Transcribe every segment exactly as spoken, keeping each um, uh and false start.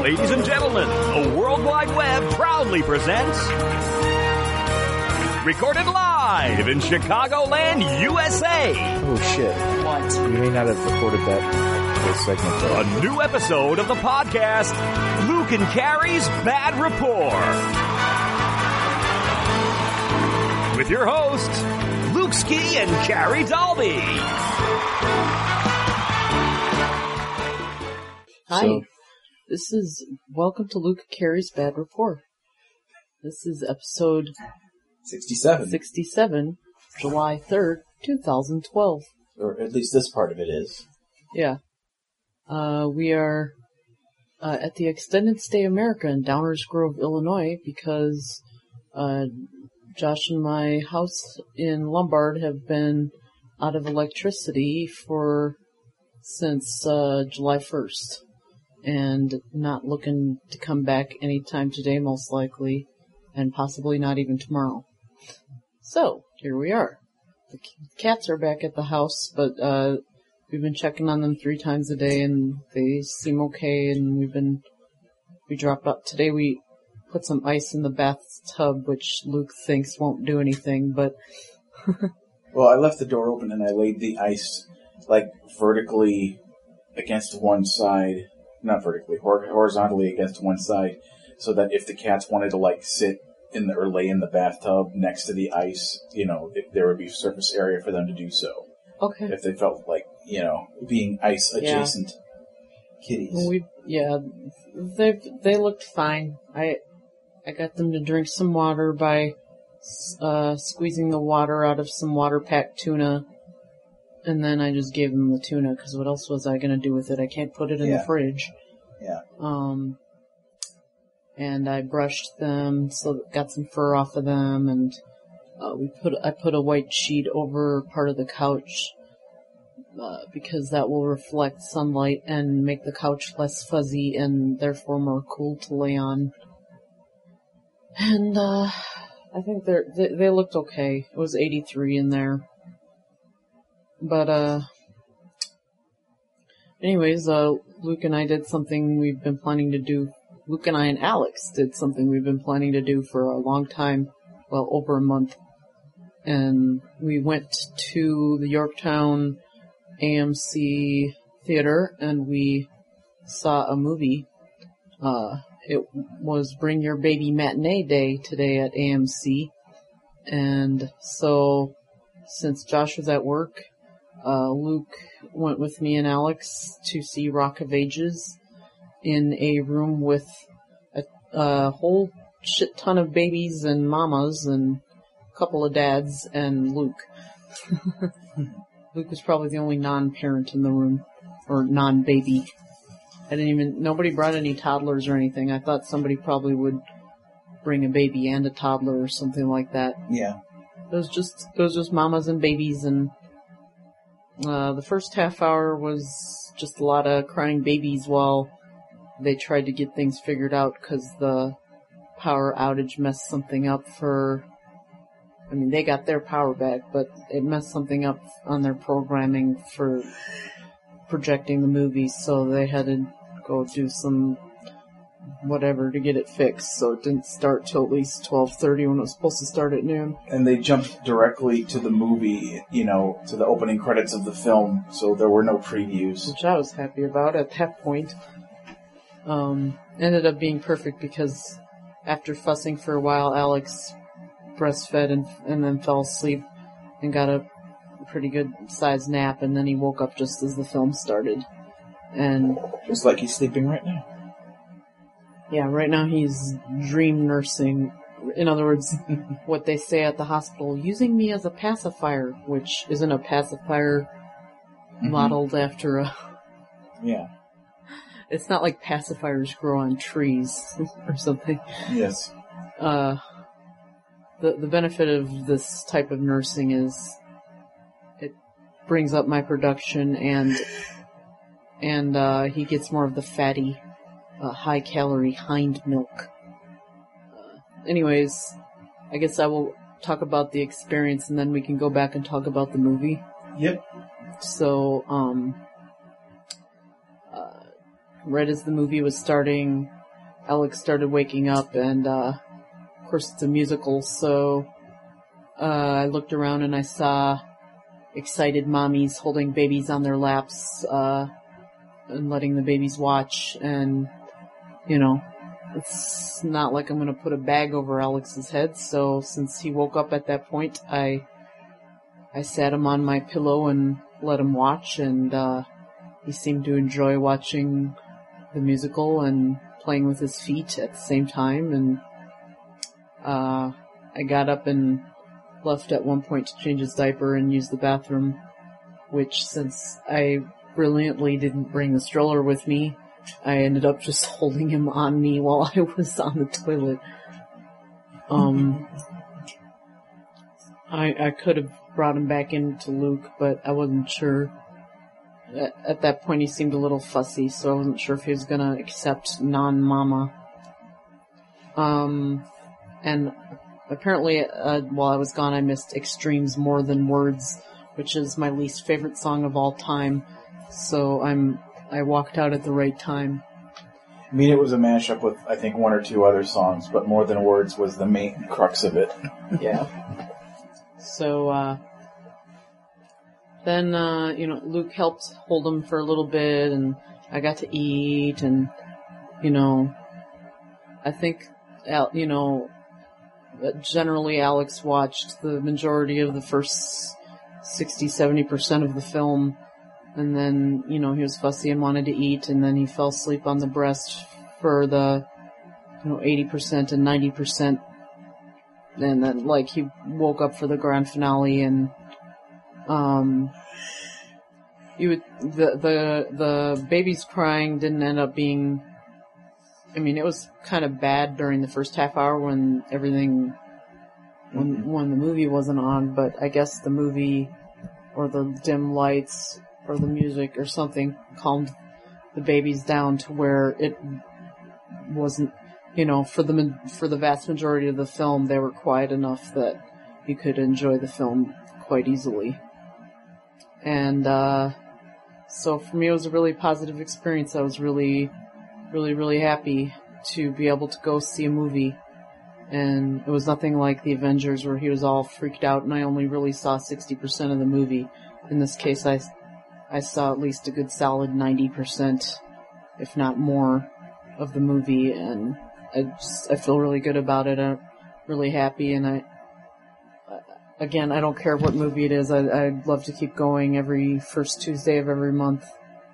Ladies and gentlemen, the World Wide Web proudly presents... Recorded live in Chicagoland, U S A. Oh, shit. What? We may not have recorded that whole segment, though. A new episode of the podcast, Luke and Carrie's Bad Rapport. With your hosts, Luke Ski and Carrie Dalby. Hi. So, This is Welcome to Luke and Carrie's Bad Rapport. This is episode sixty-seven. sixty-seven, July third, twenty twelve. Or at least this part of it is. Yeah. Uh, we are uh, at the Extended Stay America in Downers Grove, Illinois, because uh, Josh and my house in Lombard have been out of electricity for since uh, July first. And not looking to come back anytime today, most likely, and possibly not even tomorrow. So, here we are. The cats are back at the house, but uh, we've been checking on them three times a day, and they seem okay, and we've been... We dropped up... Today we put some ice in the bathtub, which Luke thinks won't do anything, but... Well, I left the door open, and I laid the ice, like, vertically against one side... Not vertically, hor- horizontally against one side, so that if the cats wanted to, like, sit in the, or lay in the bathtub next to the ice, you know, if there would be surface area for them to do so. Okay. If they felt like, you know, being ice adjacent yeah. kitties. Well, we, yeah, they they looked fine. I I got them to drink some water by uh, squeezing the water out of some water-packed tuna. And then I just gave them the tuna, because what else was I going to do with it? I can't put it in yeah. the fridge. Yeah. Um, and I brushed them, so got some fur off of them, and uh, we put I put a white sheet over part of the couch, uh, because that will reflect sunlight and make the couch less fuzzy and therefore more cool to lay on. And uh, I think they're, they they looked okay. It was eighty-three in there. But, uh, anyways, uh, Luke and I did something we've been planning to do. Luke and I and Alex did something we've been planning to do for a long time. Well, over a month. And we went to the Yorktown A M C Theater and we saw a movie. Uh, it was Bring Your Baby Matinee Day today at A M C. And so, since Josh was at work, Uh, Luke went with me and Alex to see Rock of Ages in a room with a, a whole shit ton of babies and mamas and a couple of dads and Luke. Luke was probably the only non-parent in the room, or non-baby. I didn't even, nobody brought any toddlers or anything. I thought somebody probably would bring a baby and a toddler or something like that. Yeah. It was just, it was just mamas and babies, and Uh, the first half hour was just a lot of crying babies while they tried to get things figured out because the power outage messed something up for... I mean, they got their power back, but it messed something up on their programming for projecting the movies, so they had to go do some whatever to get it fixed, so it didn't start till at least twelve thirty when it was supposed to start at noon. And they jumped directly to the movie, you know, to the opening credits of the film, so there were no previews. Which I was happy about at that point. Um, ended up being perfect because after fussing for a while, Alex breastfed and, and then fell asleep and got a pretty good sized nap, and then he woke up just as the film started. And just like he's sleeping right now. Yeah, right now he's dream nursing. In other words, what they say at the hospital, using me as a pacifier, which isn't a pacifier mm-hmm. modeled after a... Yeah. It's not like pacifiers grow on trees or something. Yes. Uh, the, the benefit of this type of nursing is it brings up my production, and and uh, he gets more of the fatty, uh, high-calorie hind milk. Uh, anyways, I guess I will talk about the experience, and then we can go back and talk about the movie. Yep. So, um... right as the movie was starting, Alex started waking up, and uh, of course it's a musical, so uh, I looked around and I saw excited mommies holding babies on their laps uh, and letting the babies watch, and, you know, it's not like I'm going to put a bag over Alex's head, so since he woke up at that point, I I sat him on my pillow and let him watch, and uh, he seemed to enjoy watching the musical and playing with his feet at the same time, and uh, I got up and left at one point to change his diaper and use the bathroom, which, since I brilliantly didn't bring the stroller with me, I ended up just holding him on me while I was on the toilet. Um, I I could have brought him back into Luke, but I wasn't sure. At, at that point, he seemed a little fussy, so I wasn't sure if he was gonna accept non-mama. Um, and apparently, uh, while I was gone, I missed Extremes More Than Words, which is my least favorite song of all time. So I'm I walked out at the right time. I mean, it was a mashup with, I think, one or two other songs, but More Than Words was the main crux of it. Yeah. So, uh, then, uh, you know, Luke helped hold him for a little bit, and I got to eat, and, you know, I think, you know, generally Alex watched the majority of the first sixty, seventy percent of the film, and then, you know, he was fussy and wanted to eat, and then he fell asleep on the breast for the, you know, eighty percent and ninety percent. And then, like, he woke up for the grand finale, and, um, you would, the, the, the babies crying didn't end up being, I mean, it was kind of bad during the first half hour when everything, when, mm-hmm. when the movie wasn't on, but I guess the movie, or the dim lights, or the music, or something, calmed the babies down to where it wasn't, you know, for the for the vast majority of the film, they were quiet enough that you could enjoy the film quite easily. And uh, so for me, it was a really positive experience. I was really, really, really happy to be able to go see a movie. And it was nothing like The Avengers, where he was all freaked out, and I only really saw sixty percent of the movie. In this case, I, I saw at least a good solid ninety percent, if not more, of the movie, and I just, I feel really good about it. I'm really happy, and I, again, I don't care what movie it is. I, I'd love to keep going every first Tuesday of every month.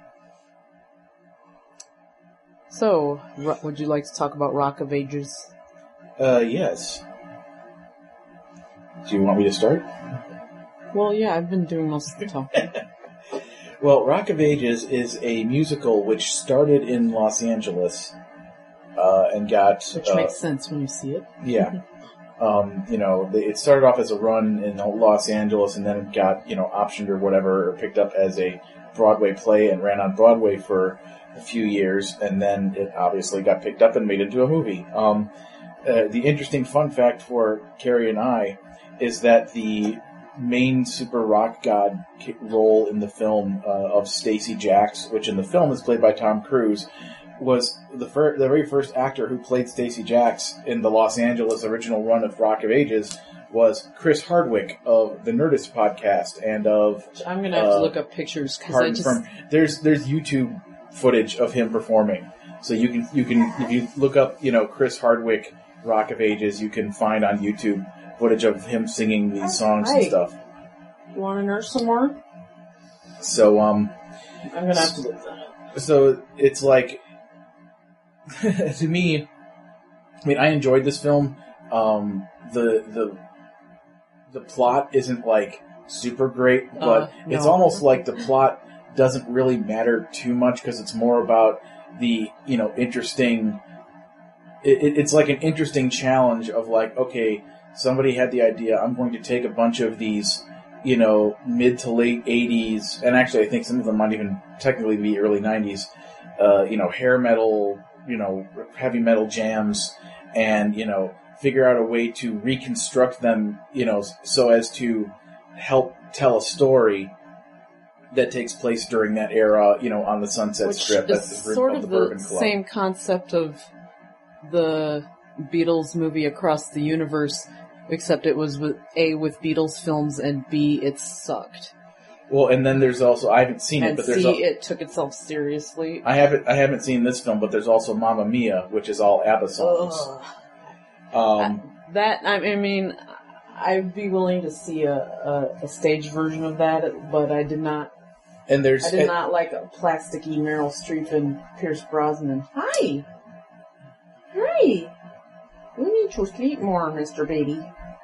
So, would you like to talk about Rock of Ages? Uh, yes. Do you want me to start? Well, yeah, I've been doing most of the talking. Well, Rock of Ages is a musical which started in Los Angeles, uh, and got... Which uh, makes sense when you see it. Yeah. um, you know, it started off as a run in Los Angeles, and then it got, you know, optioned or whatever, or picked up as a Broadway play and ran on Broadway for a few years, and then it obviously got picked up and made into a movie. Um, uh, the interesting fun fact for Carrie and I is that the main super rock god role in the film uh, of Stacey Jacks, which in the film is played by Tom Cruise, was the, fir- the very first actor who played Stacey Jacks in the Los Angeles original run of Rock of Ages was Chris Hardwick of the Nerdist podcast and of... I'm going to have uh, to look up pictures because I just... From, there's there's YouTube footage of him performing. So you can, you can if you look up, you know, Chris Hardwick, Rock of Ages, you can find on YouTube footage of him singing these songs Hi. and stuff. You want to nurse some more? So, um... I'm going to have to look that up. So, it's like... to me, I mean, I enjoyed this film. Um, the the the plot isn't like super great, but uh, no. it's almost like the plot doesn't really matter too much because it's more about the, you know, interesting. It, it's like an interesting challenge of like, okay, somebody had the idea. I'm going to take a bunch of these, you know, mid to late eighties, and actually, I think some of them might even technically be early nineties. Uh, you know, hair metal. You know, heavy metal jams, and, you know, figure out a way to reconstruct them, you know, so as to help tell a story that takes place during that era, you know, on the Sunset Which Strip. is That's the sort of of the the Bourbon Club. same concept of the Beatles movie Across the Universe, except it was with A, with Beatles films, and B, it sucked. Well, and then there's also, I haven't seen it, And but there's C, al- it took itself seriously. I haven't I haven't seen this film, but there's also Mamma Mia, which is all ABBA songs. Ugh. Um, That, I I mean, I'd be willing to see a, a, a stage version of that, but I did not, and there's I did and- not like a plasticky Meryl Streep and Pierce Brosnan. Hi! Hi! We need to sleep more, Mister Beatty.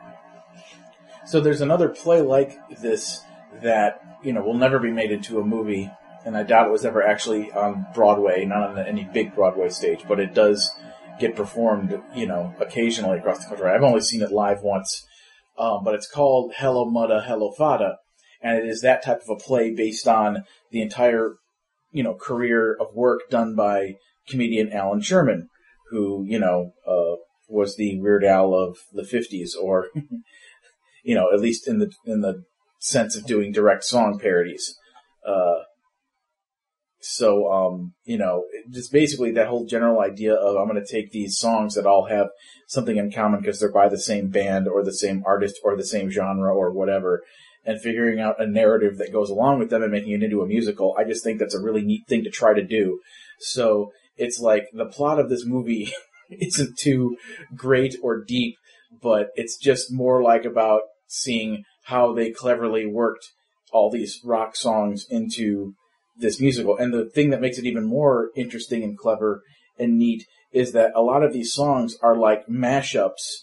So there's another play like this that, you know, will never be made into a movie, and I doubt it was ever actually on Broadway, not on any big Broadway stage, but it does get performed, you know, occasionally across the country. I've only seen it live once, um, but it's called Hello Mudda, Hello Fada, and it is that type of a play based on the entire, you know, career of work done by comedian Alan Sherman, who, you know, uh, was the Weird Al of the fifties, or, you know, at least in the in the sense of doing direct song parodies. Uh, so, um, you know, just basically that whole general idea of I'm going to take these songs that all have something in common because they're by the same band or the same artist or the same genre or whatever, and figuring out a narrative that goes along with them and making it into a musical. I just think that's a really neat thing to try to do. So it's like the plot of this movie isn't too great or deep, but it's just more like about seeing how they cleverly worked all these rock songs into this musical. And the thing that makes it even more interesting and clever and neat is that a lot of these songs are like mashups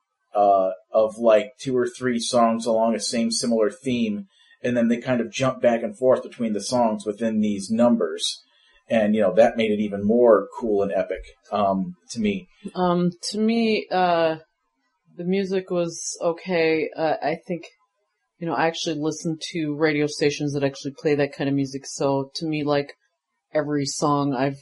uh, of like two or three songs along a same similar theme, and then they kind of jump back and forth between the songs within these numbers. And, you know, that made it even more cool and epic um, to me. Um, to me, uh, the music was okay. Uh, I think, you know, I actually listen to radio stations that actually play that kind of music. So to me, like, every song I've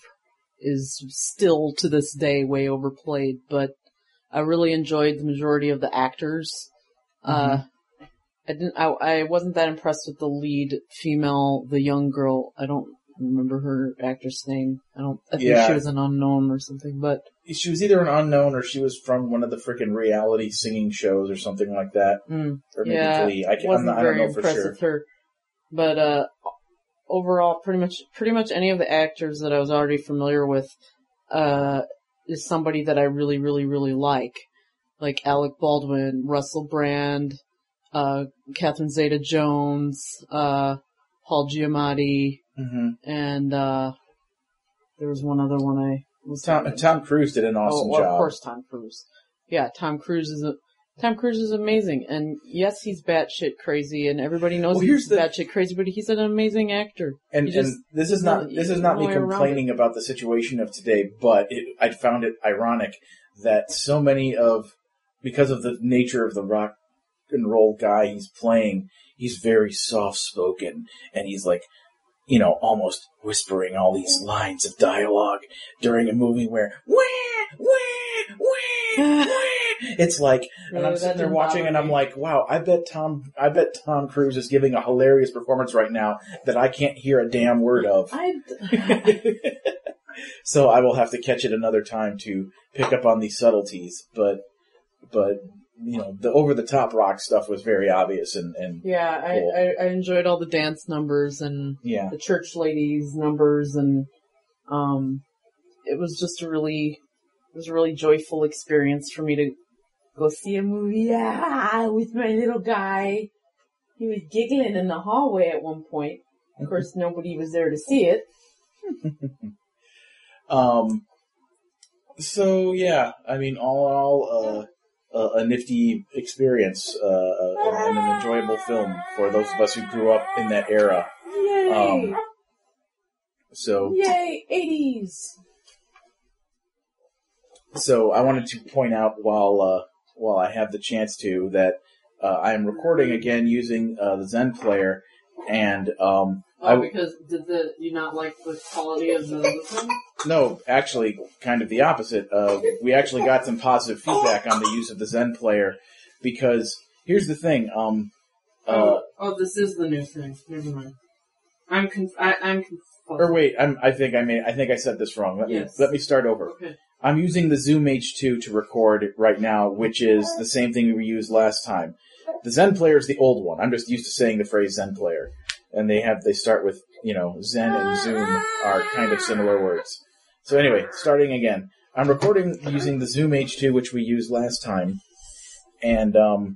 is still to this day way overplayed. But I really enjoyed the majority of the actors. Mm-hmm. Uh, I didn't. I, I wasn't that impressed with the lead female, the young girl. I don't remember her actress name. I don't. I think Yeah. she was an unknown or something. But She was either an unknown or she was from one of the freaking reality singing shows or something like that. mm, Or maybe yeah, Glee. I, can't, I'm wasn't not, I don't very know for impressed sure. with her. But uh, overall, pretty much, pretty much any of the actors that I was already familiar with uh, is somebody that I really, really, really like, like Alec Baldwin, Russell Brand, uh, Catherine Zeta-Jones, uh, Paul Giamatti, Mm-hmm. and uh, there was one other one I was. Tom, Tom Cruise did an awesome oh, well, job. of course, Tom Cruise. Yeah, Tom Cruise is a, Tom Cruise is amazing, and yes, he's batshit crazy, and everybody knows Well, he's here's the- batshit crazy, but he's an amazing actor. And, You just- and this is there's not no- this is there's not no me way around complaining about the situation of today, but it, I found it ironic that so many of, because of the nature of the rock and roll guy he's playing, he's very soft spoken, and he's like, you know, almost whispering all these lines of dialogue during a movie where wah, wah, wah, wah. It's like, and Really, I'm that sitting there didn't watching, bother and I'm me. like, wow, I bet Tom, I bet Tom Cruise is giving a hilarious performance right now that I can't hear a damn word of. I, So I will have to catch it another time to pick up on these subtleties, but, but you know, the over the top rock stuff was very obvious, and, and yeah, I, Cool. I, I enjoyed all the dance numbers and yeah. the church ladies numbers, and um, it was just a really, it was a really joyful experience for me to go see a movie ah, with my little guy. He was giggling in the hallway at one point. Of course, nobody was there to see it. Um, so yeah, I mean, all in all, uh, a, a nifty experience, uh, uh, and an enjoyable film for those of us who grew up in that era. Yay! Um, so, Yay, eighties! so I wanted to point out while, uh, while I have the chance to, that, uh, I am recording again using, uh, the Zen player, and, um, Oh, I, because did the you not like the quality of the listening? No, actually, kind of the opposite. Uh, we actually got some positive feedback on the use of the Zen player, because here's the thing. Um, uh, oh, oh, this is the new thing. Never mind. I'm conf- I, I'm confused. Or wait, I'm, I think I made. I think I said this wrong. Let Yes. me let me start over. Okay. I'm using the Zoom H two to record right now, which is the same thing we used last time. The Zen Player is the old one. I'm just used to saying the phrase Zen Player, and they have they start with you know Zen and Zoom are kind of similar words. So anyway, starting again. I'm recording using the Zoom H two, which we used last time, and um,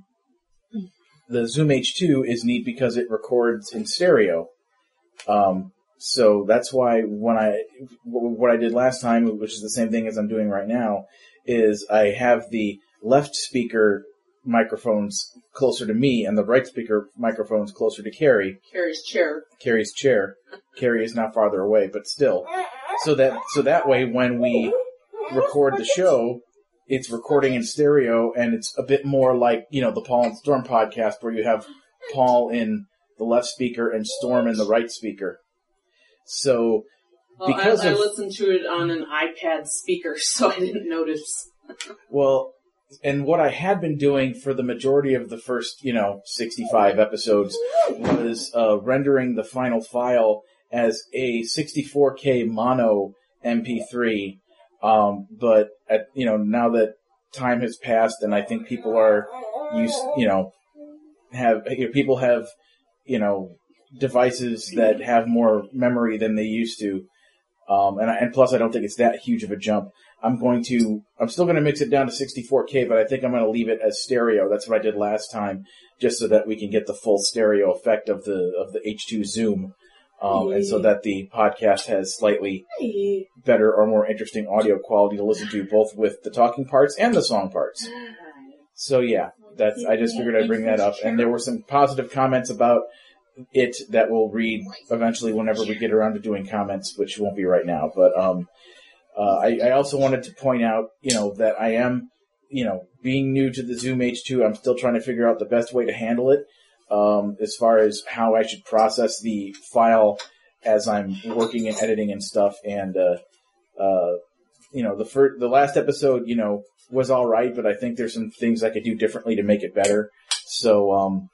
the Zoom H two is neat because it records in stereo. Um, so that's why when I what I did last time, which is the same thing as I'm doing right now, is I have the left speaker microphones closer to me and the right speaker microphones closer to Carrie. Carrie's chair. Carrie's chair. Carrie is now farther away, but still. So that so that way when we record the show, it's recording in stereo, and it's a bit more like, you know, the Paul and Storm podcast where you have Paul in the left speaker and Storm in the right speaker. So, well, because I, of... I listened to it on an iPad speaker, so I didn't notice. Well, and what I had been doing for the majority of the first, you know, sixty-five episodes was uh, rendering the final file as a sixty-four K mono M P three. Um, but at, you know, now that time has passed, and I think people are used, you know, have you know, people have, you know, devices that have more memory than they used to, um, and I, and plus I don't think it's that huge of a jump. I'm going to, I'm still going to mix it down to sixty-four K, but I think I'm going to leave it as stereo. That's what I did last time, just so that we can get the full stereo effect of the of the H two Zoom. Um, and so that the podcast has slightly better or more interesting audio quality to listen to, both with the talking parts and the song parts. So yeah, that's, I just figured I'd bring that up. And there were some positive comments about it that we'll read eventually whenever we get around to doing comments, which won't be right now. But, um, uh, I, I also wanted to point out, you know, that I am, you know, being new to the Zoom H two, I'm still trying to figure out the best way to handle it. Um, as far as how I should process the file as I'm working and editing and stuff. And, uh, uh, you know, the first, the last episode, you know, was all right, but I think there's some things I could do differently to make it better. So, um,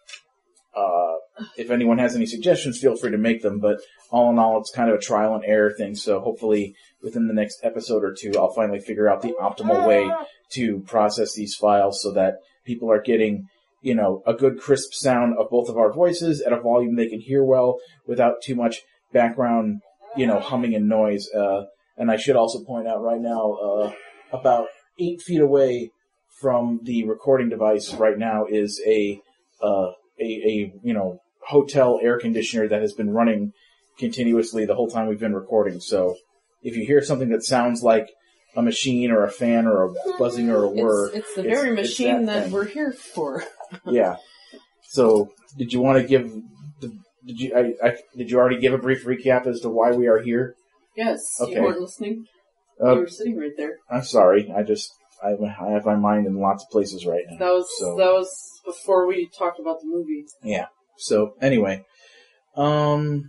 uh, if anyone has any suggestions, feel free to make them. But all in all, it's kind of a trial and error thing. So hopefully within the next episode or two, I'll finally figure out the optimal way to process these files so that people are getting, you know, a good crisp sound of both of our voices at a volume they can hear well without too much background, you know, humming and noise. Uh, and I should also point out right now, uh, about eight feet away from the recording device right now is a, uh, a, a, you know, hotel air conditioner that has been running continuously the whole time we've been recording. So if you hear something that sounds like a machine or a fan or a buzzing or a whir, It's, it's the very it's, machine it's that, that thing. we're here for. Yeah. So, did you want to give? The, did you? I, I, did you already give a brief recap as to why we are here? Yes, Okay. you weren't listening. Uh, you were sitting right there. I'm sorry. I just I, I have my mind in lots of places right now. That was so, that was before we talked about the movie. Yeah. So anyway, um,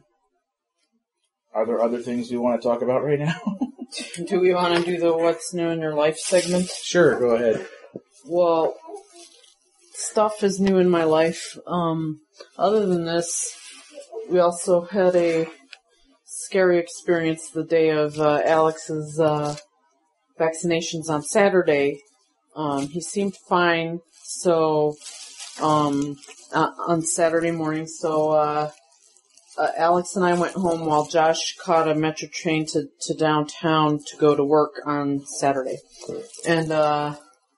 are there other things we want to talk about right now? Do we want to do the What's New in Your Life segment? Sure. Go ahead. Well, stuff is new in my life. Um, other than this, we also had a scary experience the day of uh, Alex's uh, vaccinations on Saturday. Um, he seemed fine, so um, uh, on Saturday morning. So uh, uh, Alex and I went home while Josh caught a metro train to, to downtown to go to work on Saturday, and. Uh,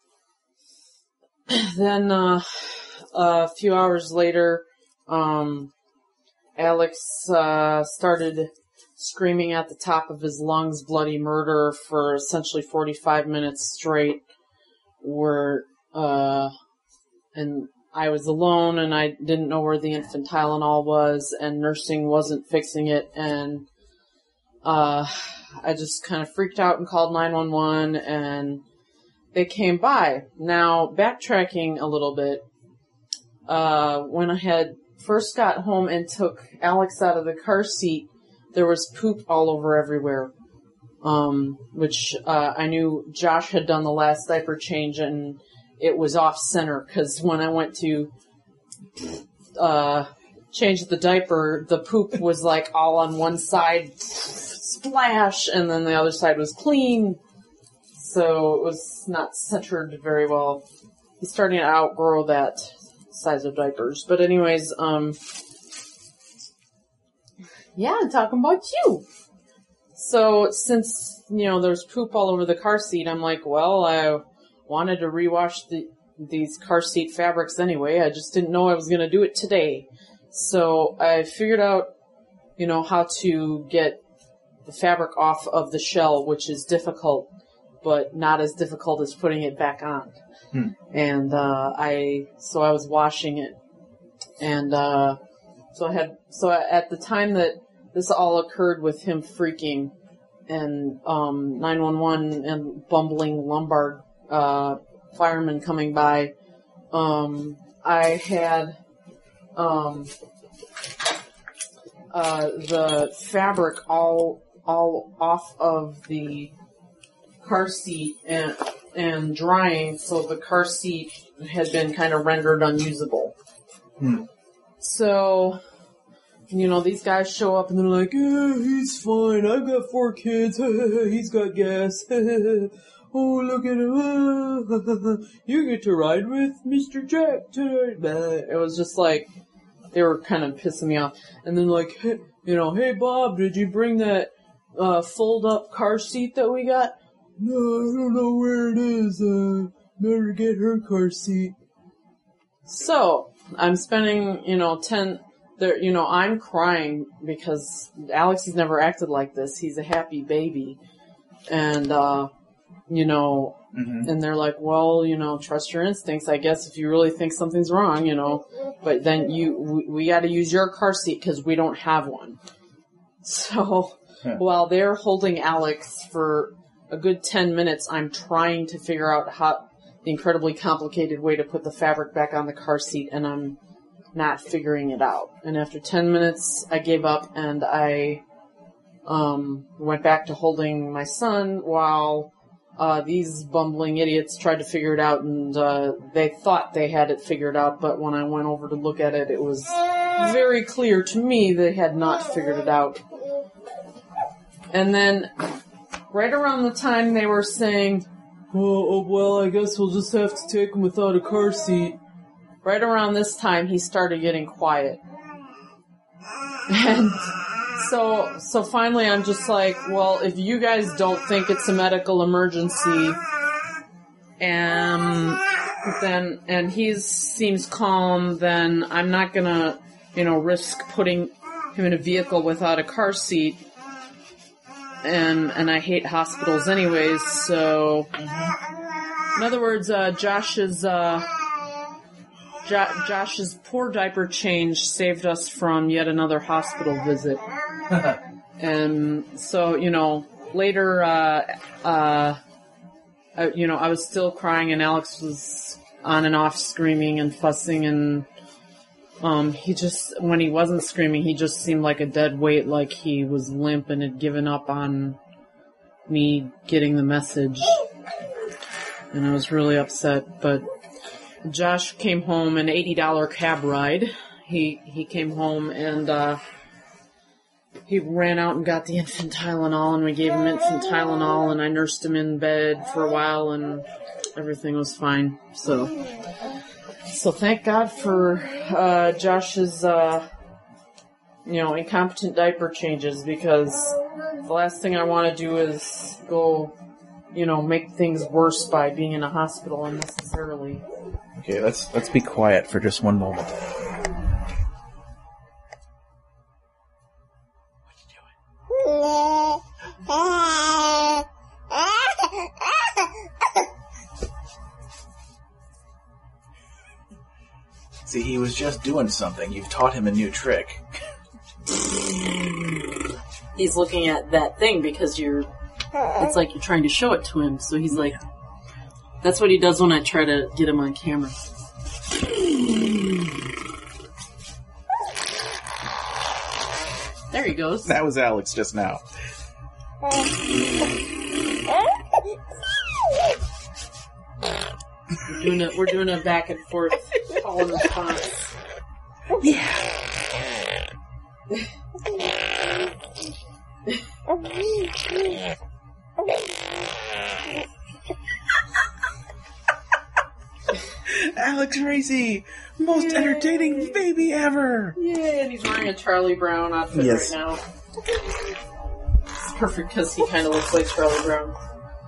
Then, uh, a few hours later, um, Alex, uh, started screaming at the top of his lungs bloody murder for essentially forty-five minutes straight, where, uh, and I was alone and I didn't know where the infant Tylenol was and nursing wasn't fixing it, and, uh, I just kind of freaked out and called nine one one, and they came by. Now, backtracking a little bit, uh, when I had first got home and took Alex out of the car seat, there was poop all over everywhere, um, which uh, I knew Josh had done the last diaper change, and it was off-center, because when I went to uh, changed the diaper, the poop was like all on one side, splash, and then the other side was clean. So it was not centered very well. He's starting to outgrow that size of diapers. But anyways, um, yeah, talking about you. So since, you know, there's poop all over the car seat, I'm like, well, I wanted to rewash the, these car seat fabrics anyway. I just didn't know I was going to do it today. So I figured out, you know, how to get the fabric off of the shell, which is difficult, but not as difficult as putting it back on. Hmm. And, uh, I, so I was washing it. And, uh, so I had, so at the time that this all occurred with him freaking and, um, nine one one and bumbling Lombard, uh, firemen coming by, um, I had, um, uh, the fabric all, all off of the car seat and, and drying, so the car seat had been kind of rendered unusable. Hmm. So, you know, these guys show up and they're like, yeah, he's fine, I've got four kids, he's got gas, oh, look at him, you get to ride with Mister Jack tonight. It was just like, they were kind of pissing me off. And then like, hey, you know, hey Bob, did you bring that uh, fold-up car seat that we got? No, I don't know where it is. Uh, better get her car seat. So, I'm spending, you know, ten, there, you know, I'm crying because Alex has never acted like this. He's a happy baby. And, uh, you know, mm-hmm. and they're like, well, you know, trust your instincts, I guess, if you really think something's wrong, you know. But then you, we, we got to use your car seat because we don't have one. So, yeah. While they're holding Alex for a good ten minutes, I'm trying to figure out how the incredibly complicated way to put the fabric back on the car seat, and I'm not figuring it out. And after ten minutes, I gave up, and I um, went back to holding my son while uh, these bumbling idiots tried to figure it out, and uh, they thought they had it figured out, but when I went over to look at it, it was very clear to me they had not figured it out. And then, right around the time they were saying, oh, oh, well, I guess we'll just have to take him without a car seat. Right around this time, he started getting quiet. And so, so finally I'm just like, well, if you guys don't think it's a medical emergency, and then, and he seems calm, then I'm not gonna, you know, risk putting him in a vehicle without a car seat. And, and I hate hospitals anyways, so, in other words, uh, Josh's, uh, jo- Josh's poor diaper change saved us from yet another hospital visit. And so, you know, later, uh, uh, I, you know, I was still crying and Alex was on and off screaming and fussing, and Um, he just, when he wasn't screaming, he just seemed like a dead weight, like he was limp and had given up on me getting the message. And I was really upset, but Josh came home, an eighty dollars cab ride. He, he came home and, uh, he ran out and got the infant Tylenol, and we gave him infant Tylenol, and I nursed him in bed for a while, and everything was fine, so... So thank God for uh, Josh's, uh, you know, incompetent diaper changes, because the last thing I want to do is go, you know, make things worse by being in a hospital unnecessarily. Okay, let's let's be quiet for just one moment. What you doing? See, he was just doing something. You've taught him a new trick. He's looking at that thing because you're... It's like you're trying to show it to him, so he's like... That's what he does when I try to get him on camera. There he goes. That was Alex just now. We're doing a, we're doing a back and forth call and response. Yeah. Alex Racy, most Yay. entertaining baby ever. Yay! And he's wearing a Charlie Brown outfit yes. right now. It's perfect because he kind of looks like Charlie Brown.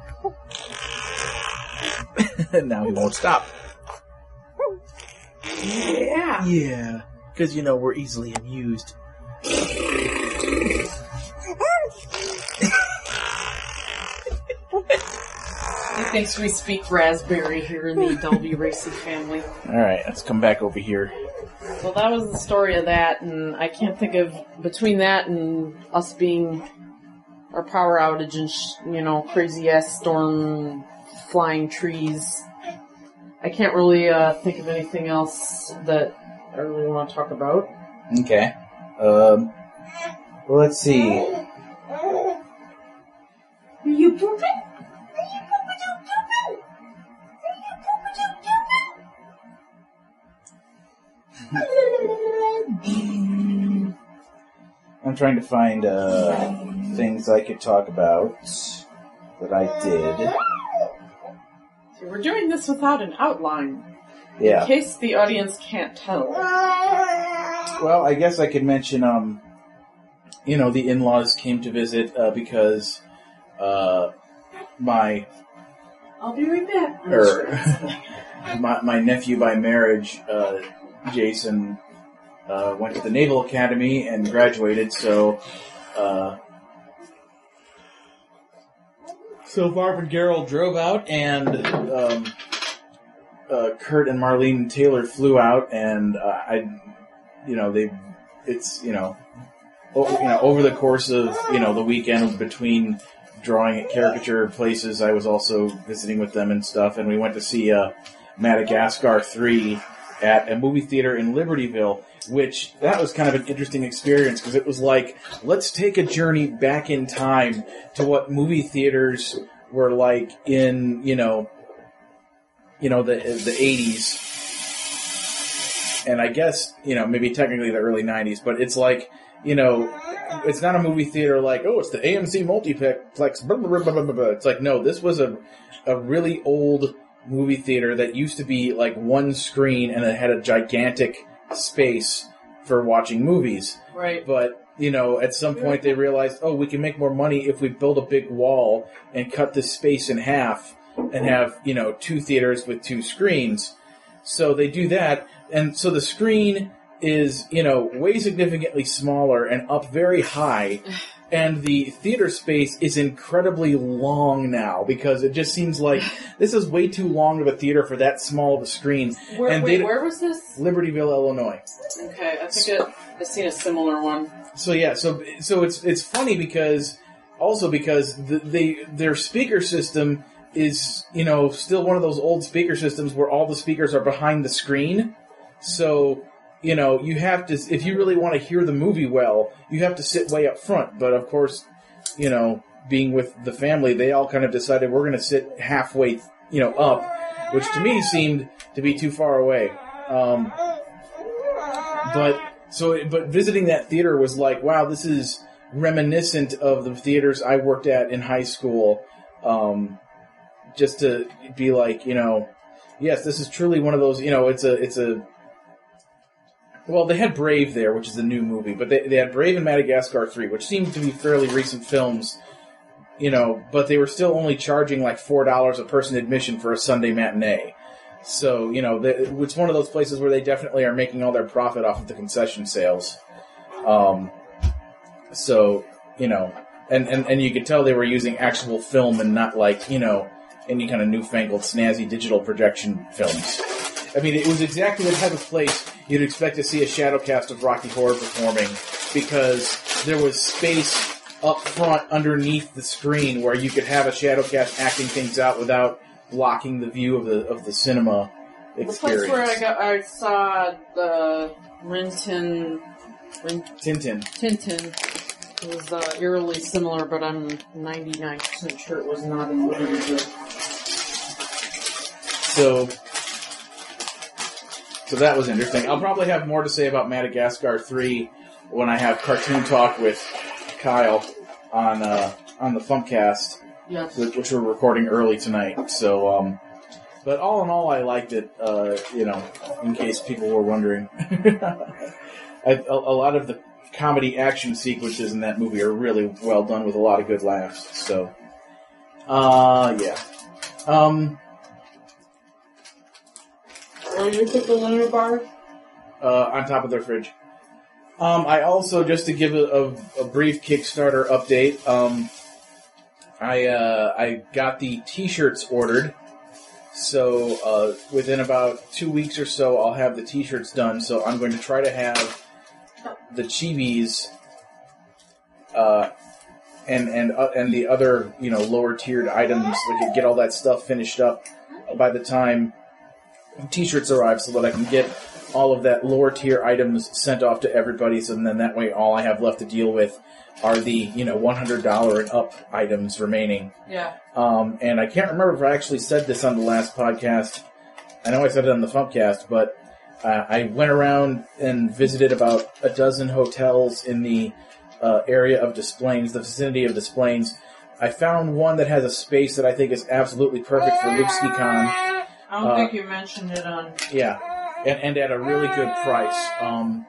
Now he won't stop. Yeah. Yeah. Because, you know, we're easily amused. He thinks we speak raspberry here in the Dolby Racy family. Alright, let's come back over here. Well, that was the story of that, and I can't think of, between that and us being our power outage and, sh- you know, crazy-ass storm, flying trees, I can't really uh, think of anything else that I really want to talk about. Okay. Um, well, let's see. Are you pooping? I'm trying to find uh, things I could talk about that I did. So we're doing this without an outline. Yeah. In case the audience can't tell. Well, I guess I could mention, um, you know, the in-laws came to visit uh, because uh, my... I'll be right back. Or, my, my nephew by marriage, uh, Jason, uh, went to the Naval Academy and graduated, so... Uh, so Barb and Gerald drove out, and um, uh, Kurt and Marlene Taylor flew out, and uh, I, you know, they, it's, you know, o- you know, over the course of, you know, the weekend between drawing at caricature places, I was also visiting with them and stuff, and we went to see uh, Madagascar three at a movie theater in Libertyville, which, that was kind of an interesting experience, because it was like, let's take a journey back in time to what movie theaters were like in, you know, you know, the the eighties. And I guess, you know, maybe technically the early nineties, but it's like, you know, it's not a movie theater like, oh, it's the A M C multiplex, blah, blah, blah, blah, blah. It's like, no, this was a a really old movie theater that used to be like one screen and it had a gigantic space for watching movies. Right. But, you know, at some point they realized, oh, we can make more money if we build a big wall and cut this space in half and have, you know, two theaters with two screens. So they do that, and so the screen is, you know, way significantly smaller and up very high, and the theater space is incredibly long now, because it just seems like this is way too long of a theater for that small of a screen. Where, and wait, where was this? Libertyville, Illinois. Okay, I think it, I've seen a similar one. So yeah, so so it's it's funny because, also because the, they their speaker system is, you know, still one of those old speaker systems where all the speakers are behind the screen. So, you know, you have to, if you really want to hear the movie well, you have to sit way up front. But of course, you know, being with the family, they all kind of decided we're going to sit halfway, you know, up, which to me seemed to be too far away. Um, but, so, but visiting that theater was like, wow, this is reminiscent of the theaters I worked at in high school. Um, just to be like, you know, yes, this is truly one of those, you know, it's a, it's a, well, they had Brave there, which is a new movie, but they, they had Brave and Madagascar three, which seemed to be fairly recent films, you know, but they were still only charging like four dollars a person admission for a Sunday matinee. So, you know, the, it's one of those places where they definitely are making all their profit off of the concession sales. Um, so, you know, and, and, and you could tell they were using actual film and not like, you know, any kind of newfangled, snazzy digital projection films. I mean, it was exactly the type of place you'd expect to see a shadow cast of Rocky Horror performing, because there was space up front underneath the screen where you could have a shadow cast acting things out without blocking the view of the of the cinema experience. The place where I got, I saw the Rin Tin, Rin, Tintin. Tintin. It was uh, eerily similar, but I'm ninety-nine percent sure it was not in Libertyville. So, so that was interesting. I'll probably have more to say about Madagascar three when I have Cartoon Talk with Kyle on uh, on the Funkcast, Yes. which we're recording early tonight. So, um, but all in all, I liked it. Uh, you know, in case people were wondering, I, a, a lot of the comedy action sequences in that movie are really well done with a lot of good laughs. So, uh, yeah. Um, Where you put the Lunar bar? uh, on top of their fridge. Um, I also, just to give a, a, a brief Kickstarter update, um, I uh, I got the T-shirts ordered. So uh, within about two weeks or so, I'll have the T-shirts done. So I'm going to try to have the Chibis uh, and and uh, and the other, you know, lower tiered items, like get all that stuff finished up by the time T-shirts arrive, so that I can get all of that lower tier items sent off to everybody. So then that way, all I have left to deal with are the, you know, one hundred dollars and up items remaining. Yeah. Um, and I can't remember if I actually said this on the last podcast. I know I said it on the Funkcast, but uh, I went around and visited about a dozen hotels in the uh, area of Des Plaines, the vicinity of Des Plaines. I found one that has a space that I think is absolutely perfect for LukeSkiCon. I don't Uh, think you mentioned it on... Yeah, and, and at a really good price. Um,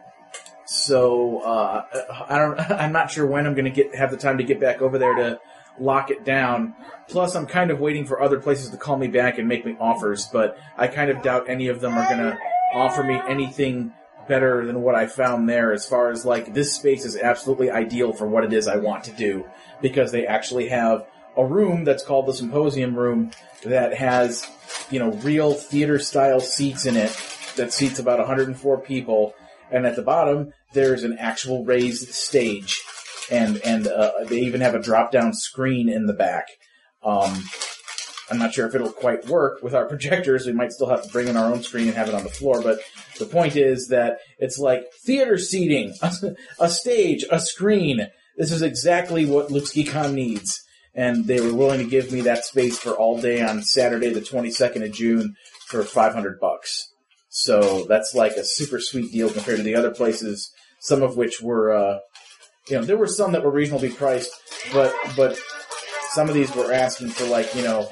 so uh, I don't. I'm not sure when I'm going to get have the time to get back over there to lock it down. Plus, I'm kind of waiting for other places to call me back and make me offers, but I kind of doubt any of them are going to offer me anything better than what I found there. As far as like, this space is absolutely ideal for what it is I want to do, because they actually have a room that's called the Symposium Room that has, you know, real theater-style seats in it that seats about one hundred four people, and at the bottom, there's an actual raised stage, and and uh, they even have a drop-down screen in the back. Um, I'm not sure if it'll quite work with our projectors. We might still have to bring in our own screen and have it on the floor, but the point is that it's like theater seating, a, a stage, a screen. This is exactly what LukeSkiCon needs. And they were willing to give me that space for all day on Saturday, the twenty-second of June, for five hundred bucks. So that's like a super sweet deal compared to the other places, some of which were, uh, you know, there were some that were reasonably priced, but but some of these were asking for like, you know,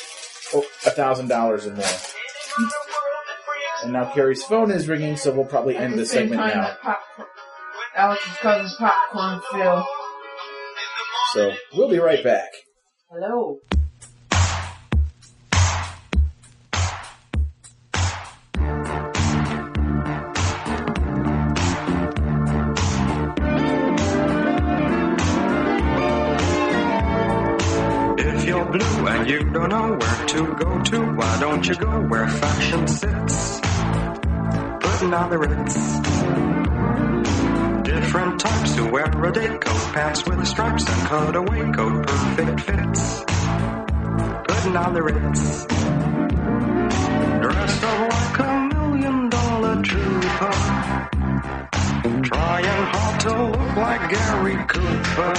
a thousand dollars or more. And now Carrie's phone is ringing, so we'll probably end this segment now. Alex's cousin's popcorn fill. So we'll be right back. Hello. If you're blue and you don't know where to go to, why don't you go where fashion sits? Putting on the Ritz. Different types who wear a day coat, pants with stripes and cutaway coat, perfect fits. Putting on the Ritz. Dressed up like a million dollar trooper, trying hard to look like Gary Cooper.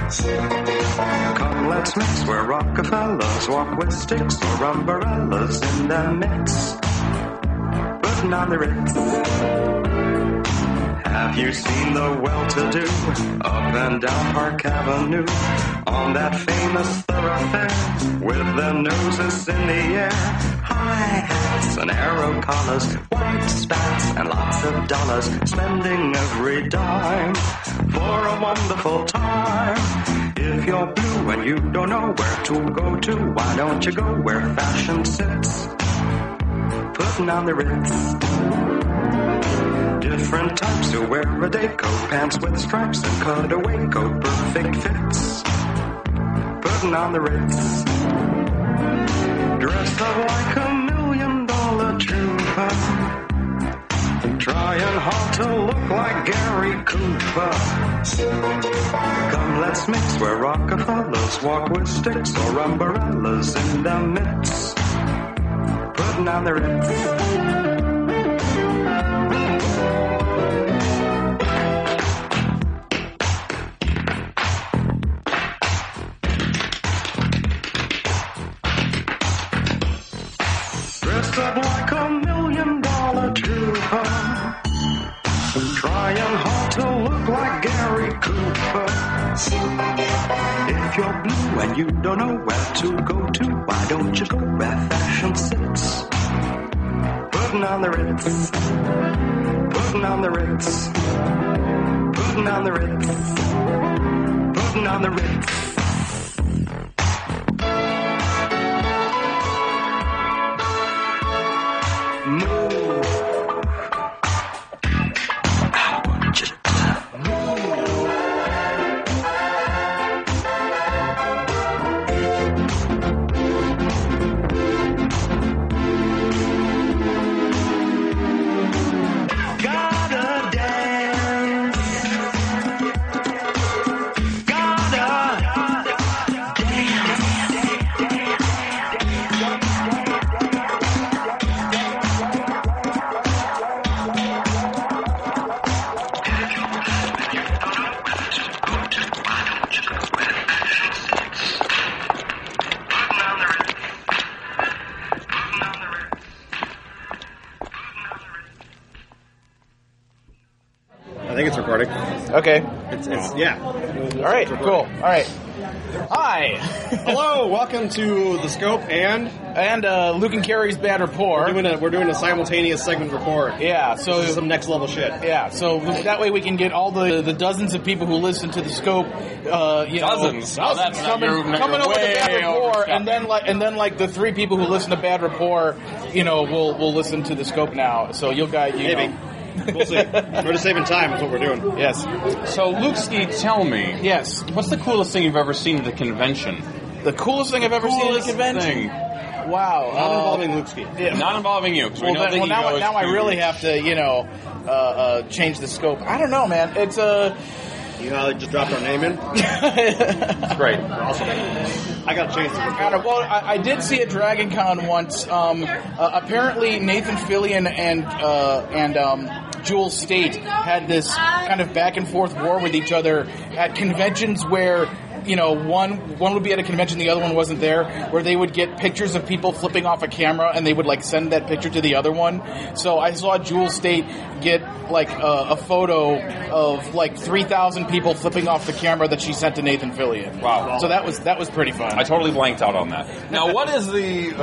Come, let's mix where Rockefellers walk with sticks or umbrellas in their mix. Putting on the Ritz. Have you seen the well-to-do up and down Park Avenue on that famous thoroughfare with their noses in the air? High hats and arrow collars, white spats and lots of dollars, spending every dime for a wonderful time. If you're blue and you don't know where to go to, why don't you go where fashion sits? Putting on the Ritz. Different types who wear a day coat, pants with stripes and cutaway coat, perfect fits. Putting on the Ritz. Dressed up like a million dollar trooper, trying hard to look like Gary Cooper. Come, let's mix where Rockefellers walk with sticks or umbrellas in their midst. Putting on the Ritz. Up like a million dollar trooper, trying hard to look like Gary Cooper. If you're blue When you don't know where to go to, why don't you go where fashion sits? Putting on the Ritz, putting on the Ritz, putting on the Ritz, putting on the Ritz. Move. I want you to Okay. It's, it's yeah. All right. Cool. All right. Hi. Hello. Welcome to the Scope and and uh, Luke and Carrie's Bad Rapport. We're doing a we're doing a simultaneous segment report. Yeah. So this is some next level shit. Yeah. So that way we can get all the the dozens of people who listen to the Scope. Uh, you dozens. Know, oh, that's coming, not your, coming over to Bad Rapport, and then it. like and then like the three people who listen to Bad Rapport, you know, will will listen to the Scope now. So you'll guys, you maybe. know. We'll see. We're just saving time is what we're doing. Yes. So, Luke-ski, tell me. Yes. What's the coolest thing you've ever seen at a convention? The coolest thing I've ever coolest seen at a convention? Thing. Wow. Not uh, involving Luke-ski. Yeah. Not involving you. Because well, we know then, that well, he now, goes now I to- really have to, you know, uh, uh, change the scope. I don't know, man. It's a... Uh, you know how they just dropped our name in? It's great. Awesome. I got to change this. Well, I, I did see at Dragon Con once. Um, uh, apparently, Nathan Fillion and uh, and um, Jewel State had this kind of back and forth war with each other at conventions where, you know, one one would be at a convention, the other one wasn't there, where they would get pictures of people flipping off a camera and they would like send that picture to the other one. So I saw Jewel State get like a, a photo of like three thousand people flipping off the camera that she sent to Nathan Fillion. Wow. So that was that was pretty fun. I totally blanked out on that. Now, what is the...